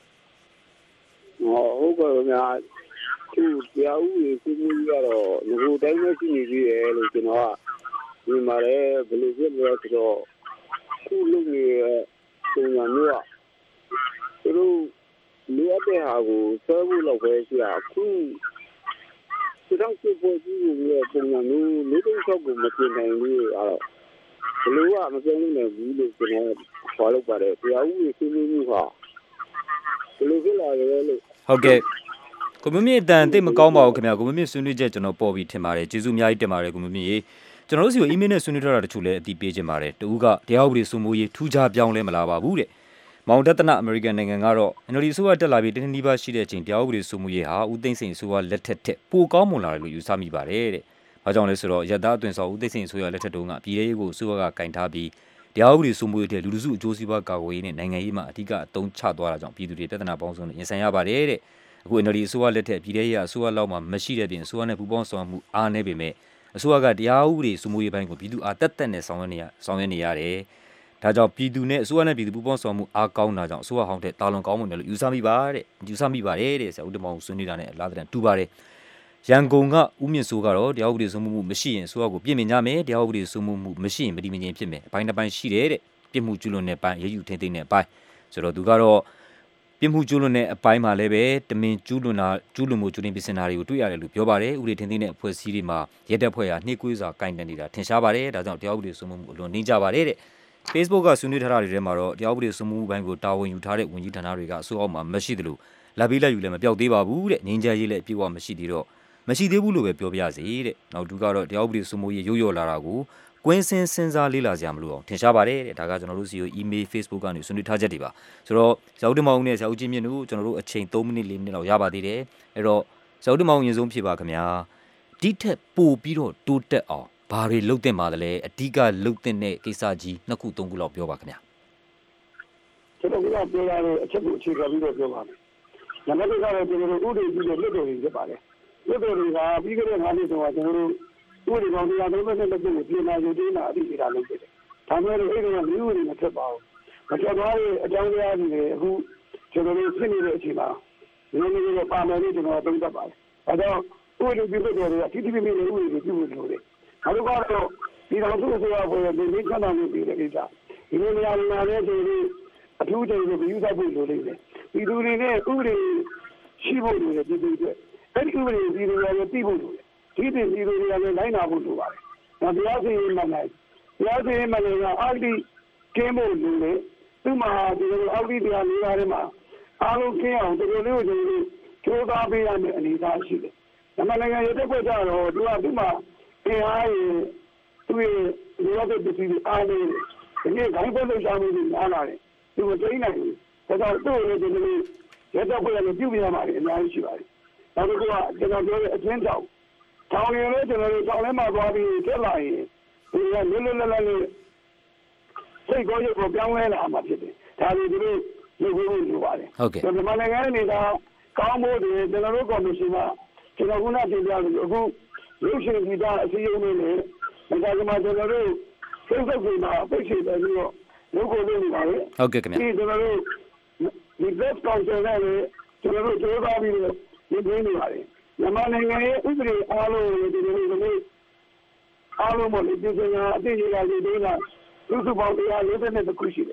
Speaker 2: ဟုတ်ကဲ့ခင်ဗျာသူတရားဥပဒေစိုးမိုးရေးကတော့ငိုတိုင်းပဲရှိနေသေးတယ်လို့ကျွန်တော်ကမြင်ပါတယ်ဘယ်လိုဖြစ်လဲဆိုတော့ခုလုပ်နေတဲ့ပုံစံမျိုးကသူတို့လိုအပ်တဲ့ဟာကိုဆွဲဖို့လောက်ပဲရှိတာအခုသူတို့စပေါ်ကြည့်နေတဲ့ပုံစံမျိုးလူတွေဆောက်ကိုမပြင်နိုင်ဘူးအဲ့တော့ဘယ်လိုကမပြောင်းနိုင်ဘူးလို့ကျွန်တော်ခေါ်လို့ပါတယ်တရားဥပဒေစိုးမိုးမှုဟာဘယ်လိုဖြစ်လာလဲလို့
Speaker 14: ဟုတ်ကဲ့ကိုမမြင့်အတန်သိမကောင်းပါဘူးခင်ဗျာကိုမမြင့်ဆွေးနွေးချက်ကျွန်တော်ပေါ်ပြီးထင်ပါတယ်ကျေးဇူးအများကြီးတင်ပါတယ်ကိုမမြင့်ရေကျွန်တော်တို့စီကိုအီးမေးလ်နဲ့ဆွေးနွေးထားတာတချို့လည်းအတည်ပြုခြင်းပါတယ်တူကတရားဥပဒေစိုးမိုးရေးထူးခြားပြောင်းလဲမလာပါဘူးတဲ့မောင်တတနအမေရိကန်နိုင်ငံကတော့ အန် အယ်လ် ဒီ အစိုးရတက်လာပြီးတနည်းနည်းပါရှိတဲ့အချိန်တရားဥပဒေစိုးမိုးရေးဟာဦးသိန်းစိန်အစိုးရလက်ထက်ထက်ပိုကောင်းမွန်လာတယ်လို့ယူဆမိပါတယ်တဲ့ဘာကြောင့်လဲဆိုတော့ရတအသွင်ဆောင်ဦးသိန်းစိန်အစိုးရလက်ထက်တုန်းကပြည်ထောင်စုကိုအစိုးရကကင်ထားပြီးတရားဥပဒေစိုးမိုးရေးတဲ့လူလူစုအကျိုးစီးပွားကာကွယ်ရေးနဲ့နိုင်ငံရေးမှာအဓိကအသုံးချသွားတာကြောင့်ပြည်သူတွေပြဿနာပေါင်းစုံနဲ့ရင်ဆိုင်ရပါတယ်တဲ့အခု အန် အယ်လ် ဒီ အစိုးရလက်ထက်ပြည်ထောင်စုအစိုးရလောက်မှမရှိတဲ့ပြင်အစိုးရနဲ့ပူးပေါင်းဆောင်မှုအားနည်းပေမဲ့အစိုးရကတရားဥပဒေစိုးမိုးရေးပိုင်းကိုပြည်သူအားတက်တက်နဲ့ဆောင်ရွက်နေရဆောင်ရွက်နေရတယ်ဒါကြောင့်ပြည်သူနဲ့အစိုးရနဲ့ပြည်သူပူးပေါင်းဆောင်မှုအားကောင်းတာကြောင့်အစိုးရဟောင်းတဲ့တာလွန်ကောင်းမှုနဲ့လို့ယူဆမိပါတဲ့ယူဆမိပါတယ်တဲ့ဆရာဦးတမောင်ဆွေးနွေးတာနဲ့အလားတူတူပါတယ်ရန်ကုန်ကဦးမြင့်စိုးကတော့တရားဥပဒေစိုးမိုးမှုမရှိရင်အစိုးရကိုပြင်မြင်ကြမယ်တရားဥပဒေစိုးမိုးမှုမရှိရင်မတည်မငြိမ်ဖြစ်မယ်အပိုင်းတစ်ပိုင်းရှိတယ်တဲ့ပြစ်မှုကျူးလွန်တဲ့ပိုင်းရေးယူထိန်းသိမ်းတဲ့အပိုင်းဆိုတော့သူကတော့ပြစ်မှုကျူးလွန်တဲ့အပိုင်းမှာလည်းပဲတမင်ကျူးလွန်တာကျူးလွန်မှုကျူးလွန်ပြင်ဆင်တာတွေကိုတွေ့ရတယ်လို့ပြောပါတယ်ဥပဒေထိန်းသိမ်းတဲ့အဖွဲ့အစည်းတွေမှာရဲတပ်ဖွဲ့ဟာနှိပ်ကွေးစွာကင်တယ်နေတာထင်ရှားပါတယ်ဒါကြောင့်တရားဥပဒေစိုးမိုးမှုအလွန်နှိမ့်ကြပါတယ်တဲ့ Facebook ကဆွေးနွေးထားတာတွေထဲမှာတော့တရားဥပဒေစိုးမိုးမှုပိုင်းကိုတာဝန်ယူထားတဲ့ဝန်ကြီးဌာနတွေကအစိုးရအောက်မှာမရှိသလိုလက်ပြီးလက်ယူလည်းမပြောက်သေးပါဘူးတဲ့ငြိမ်းချမ်းရေးလည်းအပြည့်အဝမရှိသေးတော့မရှိသေးဘူးလို့ပဲပြောပြရစီတဲ့နောက်တူကတော့တရားဥပဒေစိုးမိုးရေးရိုးရော်လာတာကိုကွင်းစင်းစဉ်းစားလေ့လာစရာမလိုအောင်ထင်ရှားပါတယ်တဲ့ဒါကကျွန်တော်တို့စီကို email Facebook ကနေဆွေးနွေးထားချက်တွေပါဆိုတော့ဇောက်တမောင်နဲ့ဇောက်ကြီးမြင့်တို့ကျွန်တော်တို့အချိန်သုံးမိနစ်လေးမိနစ်လောက်ရပါသေးတယ်အဲ့တော့ဇောက်တမောင်ရင်ဆုံးဖြေပါခင်ဗျာဒီထက်ပိုပြီးတော့တိုးတက်အောင်ဘာတွေလုပ်သင့်ပါသလဲအဓိကလုပ်သင့်တဲ့ကိစ္စကြီးနှစ်ခုသုံးခုလောက်ပြောပါခင်ဗျာ
Speaker 2: ကျွန်တော်ကပြောရတဲ့အချက်ကိုအခြေခံပြီးတော့ပြောပါမယ်နံပါတ်တစ်ကတော့ကျွန်တော်တို့ဥပဒေကြီးတဲ့လွတ်တော်တွေဖြစ်ပါတယ်လွတ်တော်တွေကပြီးခဲ့တဲ့၅နှစ်ကျော်ကကျွန်တော်တို့ဥပဒေကောင်တရားသုံးတဲ့လက်ကိုပြင်လာယူသေးတာအတိအကျလုပ်ဖြစ်တယ်။ဒါပေမဲ့အဲ့ဒီကမျိုးတွေမဖြစ်ပါဘူး။မဖြစ်သွားတဲ့အကြောင်းတရားတွေအခုကျွန်တော်တို့ဖြစ်နေတဲ့အချိန်မှာမျိုးမျိုးတွေပါမယ်လို့ကျွန်တော်သုံးသပ်ပါတယ်။ဒါကြောင့်ဥပဒေပြုတဲ့တွေကတိတိကျကျဥပဒေပြုဖို့လိုတယ်။နောက်တစ်ခါတော့ဒီတော်စုဆိုတာပေါ်တဲ့ဒီခန္ဓာမျိုးတွေတဲ့ကိစ္စဒီလိုနေရာမှာလည်းကျွန်တော်တို့အထူးတည်းကိုယူဆဖို့လိုနေတယ်။ဒီလူတွေနဲ့ဥပဒေရှိဖို့လိုတယ်ဒီလိုတွေအဲ့ဒီဥပဒေဒီလိုလည်းသိဖို့လိုတယ်ဒီတင်ဒီလိုတွေကလည်းလိုက်နာဖို့လိုပါတယ်။ဒါတရားစီရင်မှနိုင်တရားစီရင်မှလည်းအာတိကင်းဖို့လိုတယ်သူ့မှာဒီလိုအာတိတရားလေးပါးထဲမှာအားလုံးကင်းအောင်ဒီလိုလေးကိုကျွန်တော်တို့ကြိုးစားပေးရမယ်အနေအထားရှိတယ်။ဒါမှလည်းရတဲ့ဘက်ကျတော့သူကသူ့မှာတရားရင်သူ့ရဲ့လိုအပ်တဲ့ပစ္စည်းတွေအားလုံးဒီနေ့ဂိုင်းပေါ်လို့ရှာမှုတွေများလာတယ်သူမသိနိုင်ဘူး။ဒါကြောင့်သူ့ရဲ့ဒီလိုရတဲ့ဘက်ကလည်းပြုပြရမှာအများကြီးရှိပါတယ်။နောက်တစ်ခုကကျွန်တော်ပြောတဲ့အချင်းတောင်တောင်ရင်လည်းကျွန်တော်တို့တောင်ထဲမှာသွားပြီးတက်လာရင်ဒီကလွတ်လွတ်လပ်လပ်လေးစိတ်ကိုရုပ်ကိုပြောင်းလဲလာမှာဖြစ်တယ်။ဒါတွေသူတို့လုပ်ဖို့လိုပါတယ်
Speaker 14: ။ဟုတ်ကဲ့
Speaker 2: ။ဒီမှာနိုင်ငံတွေကကောင်းဖို့တွေကျွန်တော်တို့ကော်မရှင်ကကျွန်တော်ကနာတင်ပြလို့အခုရုပ်ရှင်ဒီသားအစည်းအဝေးနဲ့ဒါကမှကျွန်တော်တို့စိတ်ဆက်ကိုမှာပိတ်ချတယ်ပြီးတော့လုပ်ကိုလုပ်နေပါလေ
Speaker 14: ။ဟုတ်ကဲ့ခင်ဗျာ
Speaker 2: ။ဒီကျွန်တော်တို့ဒီ best council နဲ့ကျွန်တော်တို့ကြိုးစားပြီးတော့နေနေပါလေ။မြန်မာနိုင်ငံရဲ့ဥပဒေအားလုံးကိုဒီလိုမျိုးအားလုံးမလို့ဒီကနေ့အတိအကျလေးတွေကလူစုပေါင်းတရားလေးနဲ့တခုရှိတယ်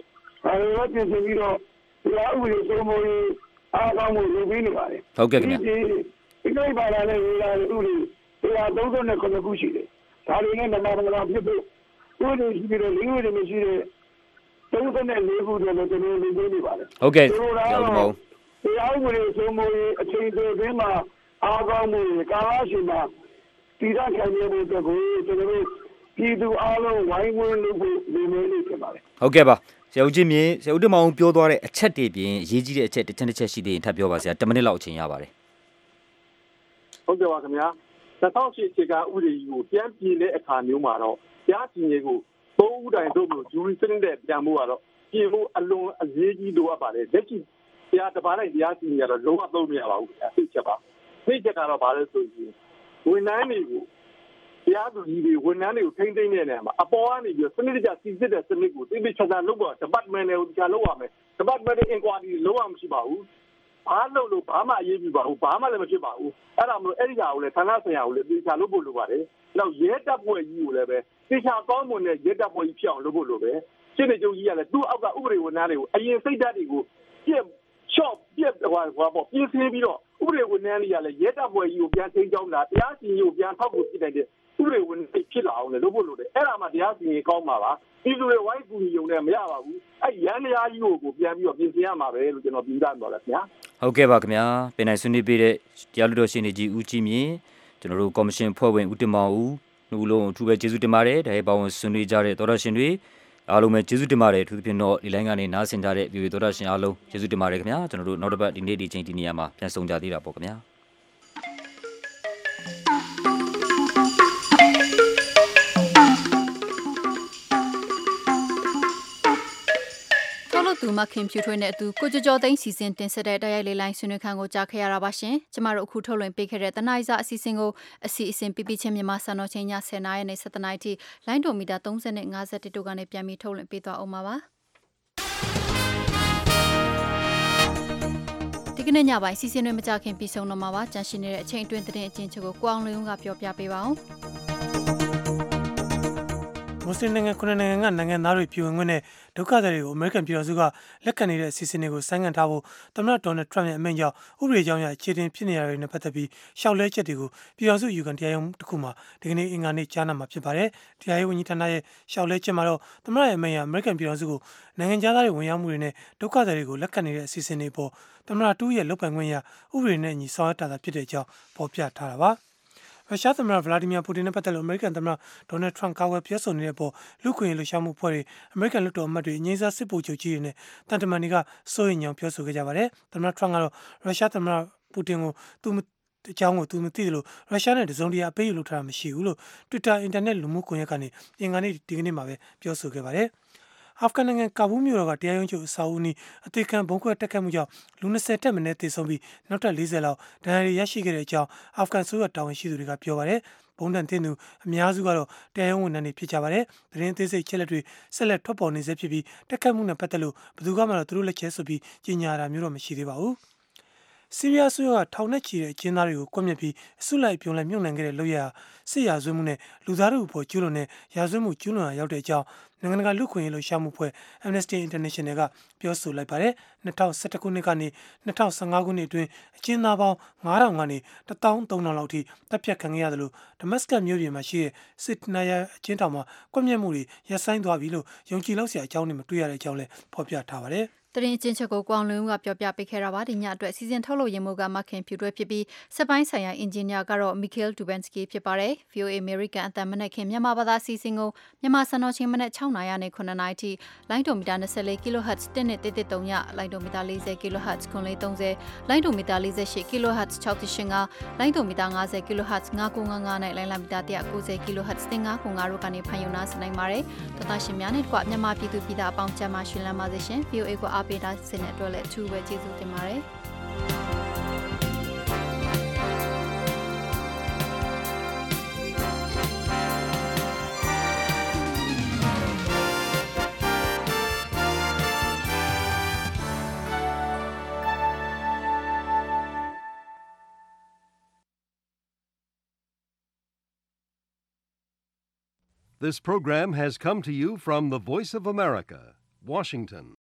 Speaker 2: ဘာလို့ပြင်ဆင်ပြီးတော့တရားဥပဒေစိုးမိုးရေးအားကောင်းမှုလုပ်ပေးနေပါလေ
Speaker 14: ဟုတ်ကဲ့ခင်ဗျာ
Speaker 2: ဒီကိစ္စပါလာတဲ့ဝေလာဥပဒေတရားသုံးခုနဲ့ခုနှစ်ခုရှိတယ်ဒါတွေနဲ့မြန်မာနိုင်ငံဖြစ်ဖို့ဥပဒေရှိပြီးတော့လူတွေမရှိတဲ့သုံးခုနဲ့လေးခုတော့ကျွန်တော်လုပ်ပေးနေပါလေ
Speaker 14: ဟုတ်ကဲ့ရောက်ပါဦး
Speaker 2: တရားဥပဒေစိုးမိုးရေးအချိန်တွေအတွင်းမှာအားကောင်းမှုကာလရှင်မှာတည်ရခံရတဲ့အတွက်ကိုကျွန်တော်တို့ပြည်သူအားလုံးဝိုင်းဝန်းလုပ်ဖို့လူမျိုးလေးဖြစ်ပါလေ
Speaker 14: ဟုတ်ကဲ့ပါဆရာဦးချင်းမြင့်ဆရာဦးတင်မောင်ပြောသွားတဲ့အချက်တွေပြင်ရေးကြီးတဲ့အချက်တစ်ချက်တစ်ချက်ရှိသေးရင်ထပ်ပြောပါဆရာtenမိနစ်လောက်အချိန်ရပါတယ်
Speaker 1: ဟုတ်ကဲ့ပါခင်ဗျာtwo thousand eightအခြေခံဥပဒေကြီးကိုပြန်ပြင်တဲ့အခါမျိုးမှာတော့ကြားစီရင်ကိုသုံးဦးတိုင်တို့မျိုးဂျူရီစနစ်နဲ့ပြန်မှုကတော့ပြင်ဖို့အလွန်အရေးကြီးလိုအပ်ပါတယ်လက်ရှိတရားတစ်ပါးတိုင်းတရားစီရင်ရတော့လုံးဝသုံးမရပါဘူးအဲ့ဒီချက်ပါဒီချက်ကတော့ဘာလဲဆိုရင်ဝန်ထမ်းတွေကိုတရားသူကြီးတွေဝန်ထမ်းတွေကိုထိန်းသိမ်းနေတယ်မှာအပေါ်ကနေပြီးစနစ်တကျစီစစ်တဲ့စနစ်ကိုတိတိကျကျလုပ်ပါ department တွေကိုကြာလုပ်ရမယ် department inquiry လုပ်ရမှာရှိပါဘူးဘာလို့လို့ဘာမှအရေးကြီးပါဘူးဘာမှလည်းမဖြစ်ပါဘူးအဲ့ဒါမလို့အဲ့ဒီဟာကိုလည်းဌာနဆိုင်ရာကိုလည်းတေချာလုပ်ဖို့လိုပါတယ်နောက်ရဲတပ်ဖွဲ့ကြီးကိုလည်းပဲတေချာကောင်းမွန်တဲ့ရဲတပ်ဖွဲ့ကြီးဖြစ်အောင်လုပ်ဖို့လိုပဲရှင်းနေကြုံကြီးကလည်းသူ့အောက်ကဥပဒေဝန်ထမ်းတွေကိုအရင်စိတ်ဓာတ်တွေကိုပြည့်ချော့ပြည့်ဟိုဟောပေါ့ပြည့်စည်ပြီးတော့ဥပဒေဝန်ထမ်းတွေကလည်းရဲတပ်ဖွဲ့ကြီးကိုပြန်ထိန်းကျောင်းတာတရားစီရင်ကိုပြန်ထောက်ဖို့ဖြစ်နိုင်တဲ့ဥပဒေဝန်ထမ်းဖြစ်လာအောင်လည်းလုပ်ဖို့လိုတယ်အဲ့ဒါမှတရားစီရင်ကောင်းမှာပါပြည်သူတွေဝိုင်းကူညီုံနဲ့မရပါဘူးအဲ့ရန်တရားကြီးကိုပြန်ပြီးတော့ပြင်ဆင်ရမှာပဲလို့ကျွန်တော်ပြောသားတော့လဲခင်ဗျာ
Speaker 14: ဟုတ်ကဲ့ပါခင်ဗျာပင်နိုင်ဆွေးနွေးပေးတဲ့တရားလွှတ်တော်ရှင်းနေကြီးဦးကြီးမြင့်ကျွန်တော်တို့ကော်မရှင်ဖွဲ့ဝင်ဦးတင်မောင်ဦးနှုတ်လုံးအထူးပဲကျေးဇူးတင်ပါတယ်ဒါရဲ့ပါဝင်ဆွေးနွေးကြတဲ့သောရရှင်တွေအားလုံးပဲကျေးဇူးတင်ပါတယ်အထူးသဖြင့်တော့ဒီလိုင်းကနေနားဆင်ကြတဲ့ဗီဒီယိုသောရရှင်အားလုံးကျေးဇူးတင်ပါတယ်ခင်ဗျာကျွန်တော်တို့နောက်တစ်ပတ်ဒီနေ့ဒီချိန်ဒီနေရာမှာပြန်ဆုံကြသေးတာပေါ့ခင်ဗျာ
Speaker 13: သူမခင်ဖြူထွေးနဲ့အတူကိုကြကြောသိန်းစီစဉ်တင်ဆက်တဲ့တိုက်ရိုက်လေးလိုင်းဆွေးနွေးခန်းကိုကြားခဲ့ရတာပါရှင်ကျမတို့အခုထုတ်လွှင့်ပေးခဲ့တဲ့တနိုင်းစာအစီအစဉ်ကိုအစီအစဉ်ပြပြချင်းမြန်မာစံတော်ချိန်ညtenနာရီနဲ့sevenနာရီထိလိုင်းဒိုမီတာthirtyနဲ့fiftyတို့ကနေပြန်ပြီးထုတ်လွှင့်ပေးသွားအောင်ပါပါဒီကနေ့ညပိုင်းစီစဉ်တွေမကြခင်ပြီးဆုံးတော့မှာပါကြန့်ရှိနေတဲ့အချိန်အတွင်းသတင်းအချင်းချုပ်ကိုကိုအောင်လင်းဦးကပြောပြပေးပါအောင်
Speaker 9: မွတ်စလင်နိုင်ငံခုနှစ်နိုင်ငံကနိုင်ငံသားတွေပြည်ဝင်ခွင့်နဲ့ဒုက္ခသည်တွေကိုအမေရိကန်ပြည်တော်စုကလက်ခံနေတဲ့အစီအစဉ်တွေကိုဆိုင်းငံ့ထားဖို့သမ္မတဒေါ်နယ်ထရမ့်ရဲ့အမိန့်ကြောင့်ဥပဒေကြောင်းအရအခြေတင်ဖြစ်နေရတဲ့နဲ့ပတ်သက်ပြီးရှောက်လဲချက်တွေကိုပြည်တော်စုယူကန်တရားရုံးတစ်ခုမှာဒီကနေ့အင်္ဂါနေ့ကြားနာမှာဖြစ်ပါတယ်။တရားရေးဝန်ကြီးဌာနရဲ့ရှောက်လဲချက်မှာတော့သမ္မတရဲ့အမိန့်ဟာအမေရိကန်ပြည်တော်စုကိုနိုင်ငံသားတွေဝင်ရောက်မှုတွေနဲ့ဒုက္ခသည်တွေကိုလက်ခံနေတဲ့အစီအစဉ်တွေပေါ်သမ္မတတူရဲ့လုပ်ပိုင်ခွင့်ရဥပဒေနဲ့အညီဆောင်ရွက်တာဖြစ်တဲ့အကြောင်းဖော်ပြထားတာပါ။ရုရှားသမ္မတဗလာဒီမီယာပူတင်နဲ့ပတ်သက်လို့အမေရိကန်သမ္မတဒေါ်နယ်ထရန့်ကာကွယ်ပြောဆိုနေတဲ့ပေါ်လူ့ခွင့်ရေးလှုပ်ရှားမှုဖွဲ့တွေအမေရိကန်လွှတ်တော်အမတ်တွေအငြိမ်းစားစစ်ဗိုလ်ချုပ်ကြီးတွေနဲ့တန်တမန်တွေကစိုးရိမ်ကြောင်းပြောဆိုခဲ့ကြပါတယ်။သမ္မတထရန့်ကတော့ရုရှားသမ္မတပူတင်ကိုသူအကြောင်းကိုသူမသိတယ်လို့ရုရှားနဲ့တစုံတရာအပေးယူလုပ်ထားတာမရှိဘူးလို့ Twitter အင်တာနက်လူမှုကွန်ရက်ကနေအင်္ဂါနေ့ဒီကနေ့မှာပဲပြောဆိုခဲ့ပါတယ်။အာဖဂန်နိုင်ငံကာဘူးမြို့တော်ကတရားရုံးချုပ်အဆောက်အဦနီးအသေးခံဘုံခွဲတက်ခတ်မှုကြောင့်လူtwentyထက်မနည်းသေဆုံးပြီးနောက်ထပ်fortyလောက်ဒဏ်ရာရရှိခဲ့တဲ့အကြောင်းအာဖဂန်ဆိုရတာဝန်ရှိသူတွေကပြောပါတယ်။ဘုံတန်တင်သူအများစုကတော့တရားရုံးဝန်ထမ်းတွေဖြစ်ကြပါတယ်။သတင်းသေးစိတ်ချက်လက်တွေဆက်လက်ထွက်ပေါ်နေစေဖြစ်ပြီးတက်ခတ်မှုနဲ့ပတ်သက်လို့ဘယ်သူမှတော့သူတို့လက်ချက်ဆိုပြီးကြေညာတာမျိုးတော့မရှိသေးပါဘူး။ဆီးရီးယားဆိုရထောင်နဲ့ချီတဲ့အကျဉ်းသားတွေကိုကွပ်မျက်ပြီးအစုလိုက်ပြုံလိုက်မြုပ်နှံခဲ့တဲ့လုပ်ရစစ်ရာဇဝတ်မှုနဲ့လူသားတို့အပေါ်ကျူးလွန်တဲ့ရာဇဝတ်မှုကျူးလွန်ရာရောက်တဲ့အကြောင်းနိုင်ငံတကာလူ့ခွင့်ရေးလှုပ်ရှားမှုဖွဲ့ Amnesty International ကပြောဆိုလိုက်ပါတယ်။twenty elevenခုနှစ်ကနေtwenty fifteenခုနှစ်အတွင်းအကျဉ်းသားပေါင်းfive thousandကနေone thousand three thousandလောက်ထိတပ်ဖြတ်ခံခဲ့ရတယ်လို့ဒမတ်စကတ်မြို့ပြင်မှာရှိတဲ့စစ်နာယာအကျဉ်းထောင်မှာကွပ်မျက်မှုတွေရပ်ဆိုင်းသွားပြီလို့ယုံကြည်လောက်စရာအကြောင်းတွေမတွေ့ရတဲ့အကြောင်းလည်းဖော်ပြထားပါတယ်။
Speaker 13: တရင်ချင်းချက်ကိုကွာလွင်ဦးကပြောပြပေးခဲ့တာပါဒီညအတွက်စီစဉ်ထုတ်လို့ရင်မို့ကမခင်ဖြူတွဲဖြစ်ပြီးစက်ပိုင်းဆိုင်ရာအင်ဂျင်နီယာကတော့ Mikhail Dubinsky ဖြစ်ပါတယ် V O A American အသံမနက်ခင်မြန်မာဘာသာစီစဉ်ကိုမြန်မာစံတော်ချိန်မနက်sixနာရီနဲ့nineနာရီထိလိုင်းဒိုမီတာtwenty-four ကီလိုဟတ်ဇ်oneနဲ့one one threeညလိုင်းဒိုမီတာfortyကီလိုဟတ်ဇ်nine four thirtyလိုင်းဒိုမီတာforty-eightကီလိုဟတ်ဇ်six eight fiveလိုင်းဒိုမီတာfiftyကီလိုဟတ်ဇ်nine nine fiveနဲ့လိုင်းလမီတာone ninetyကီလိုဟတ်ဇ်one five fiveတို့ကနေဖန်ယူနာစနိုင်ပါတယ်ဒေသရှင်များနဲ့ကွာမြန်မာပြည်သူပြည်သားအပေါင်းကျမ်းမာရှင်လမ်းပါစေရှင် V O A ကိုအားပေးတာစနေတော့လည်းအထူးပဲကျေးဇူးတင်ပါတယ်။
Speaker 11: This program has come to you from the Voice of America, Washington.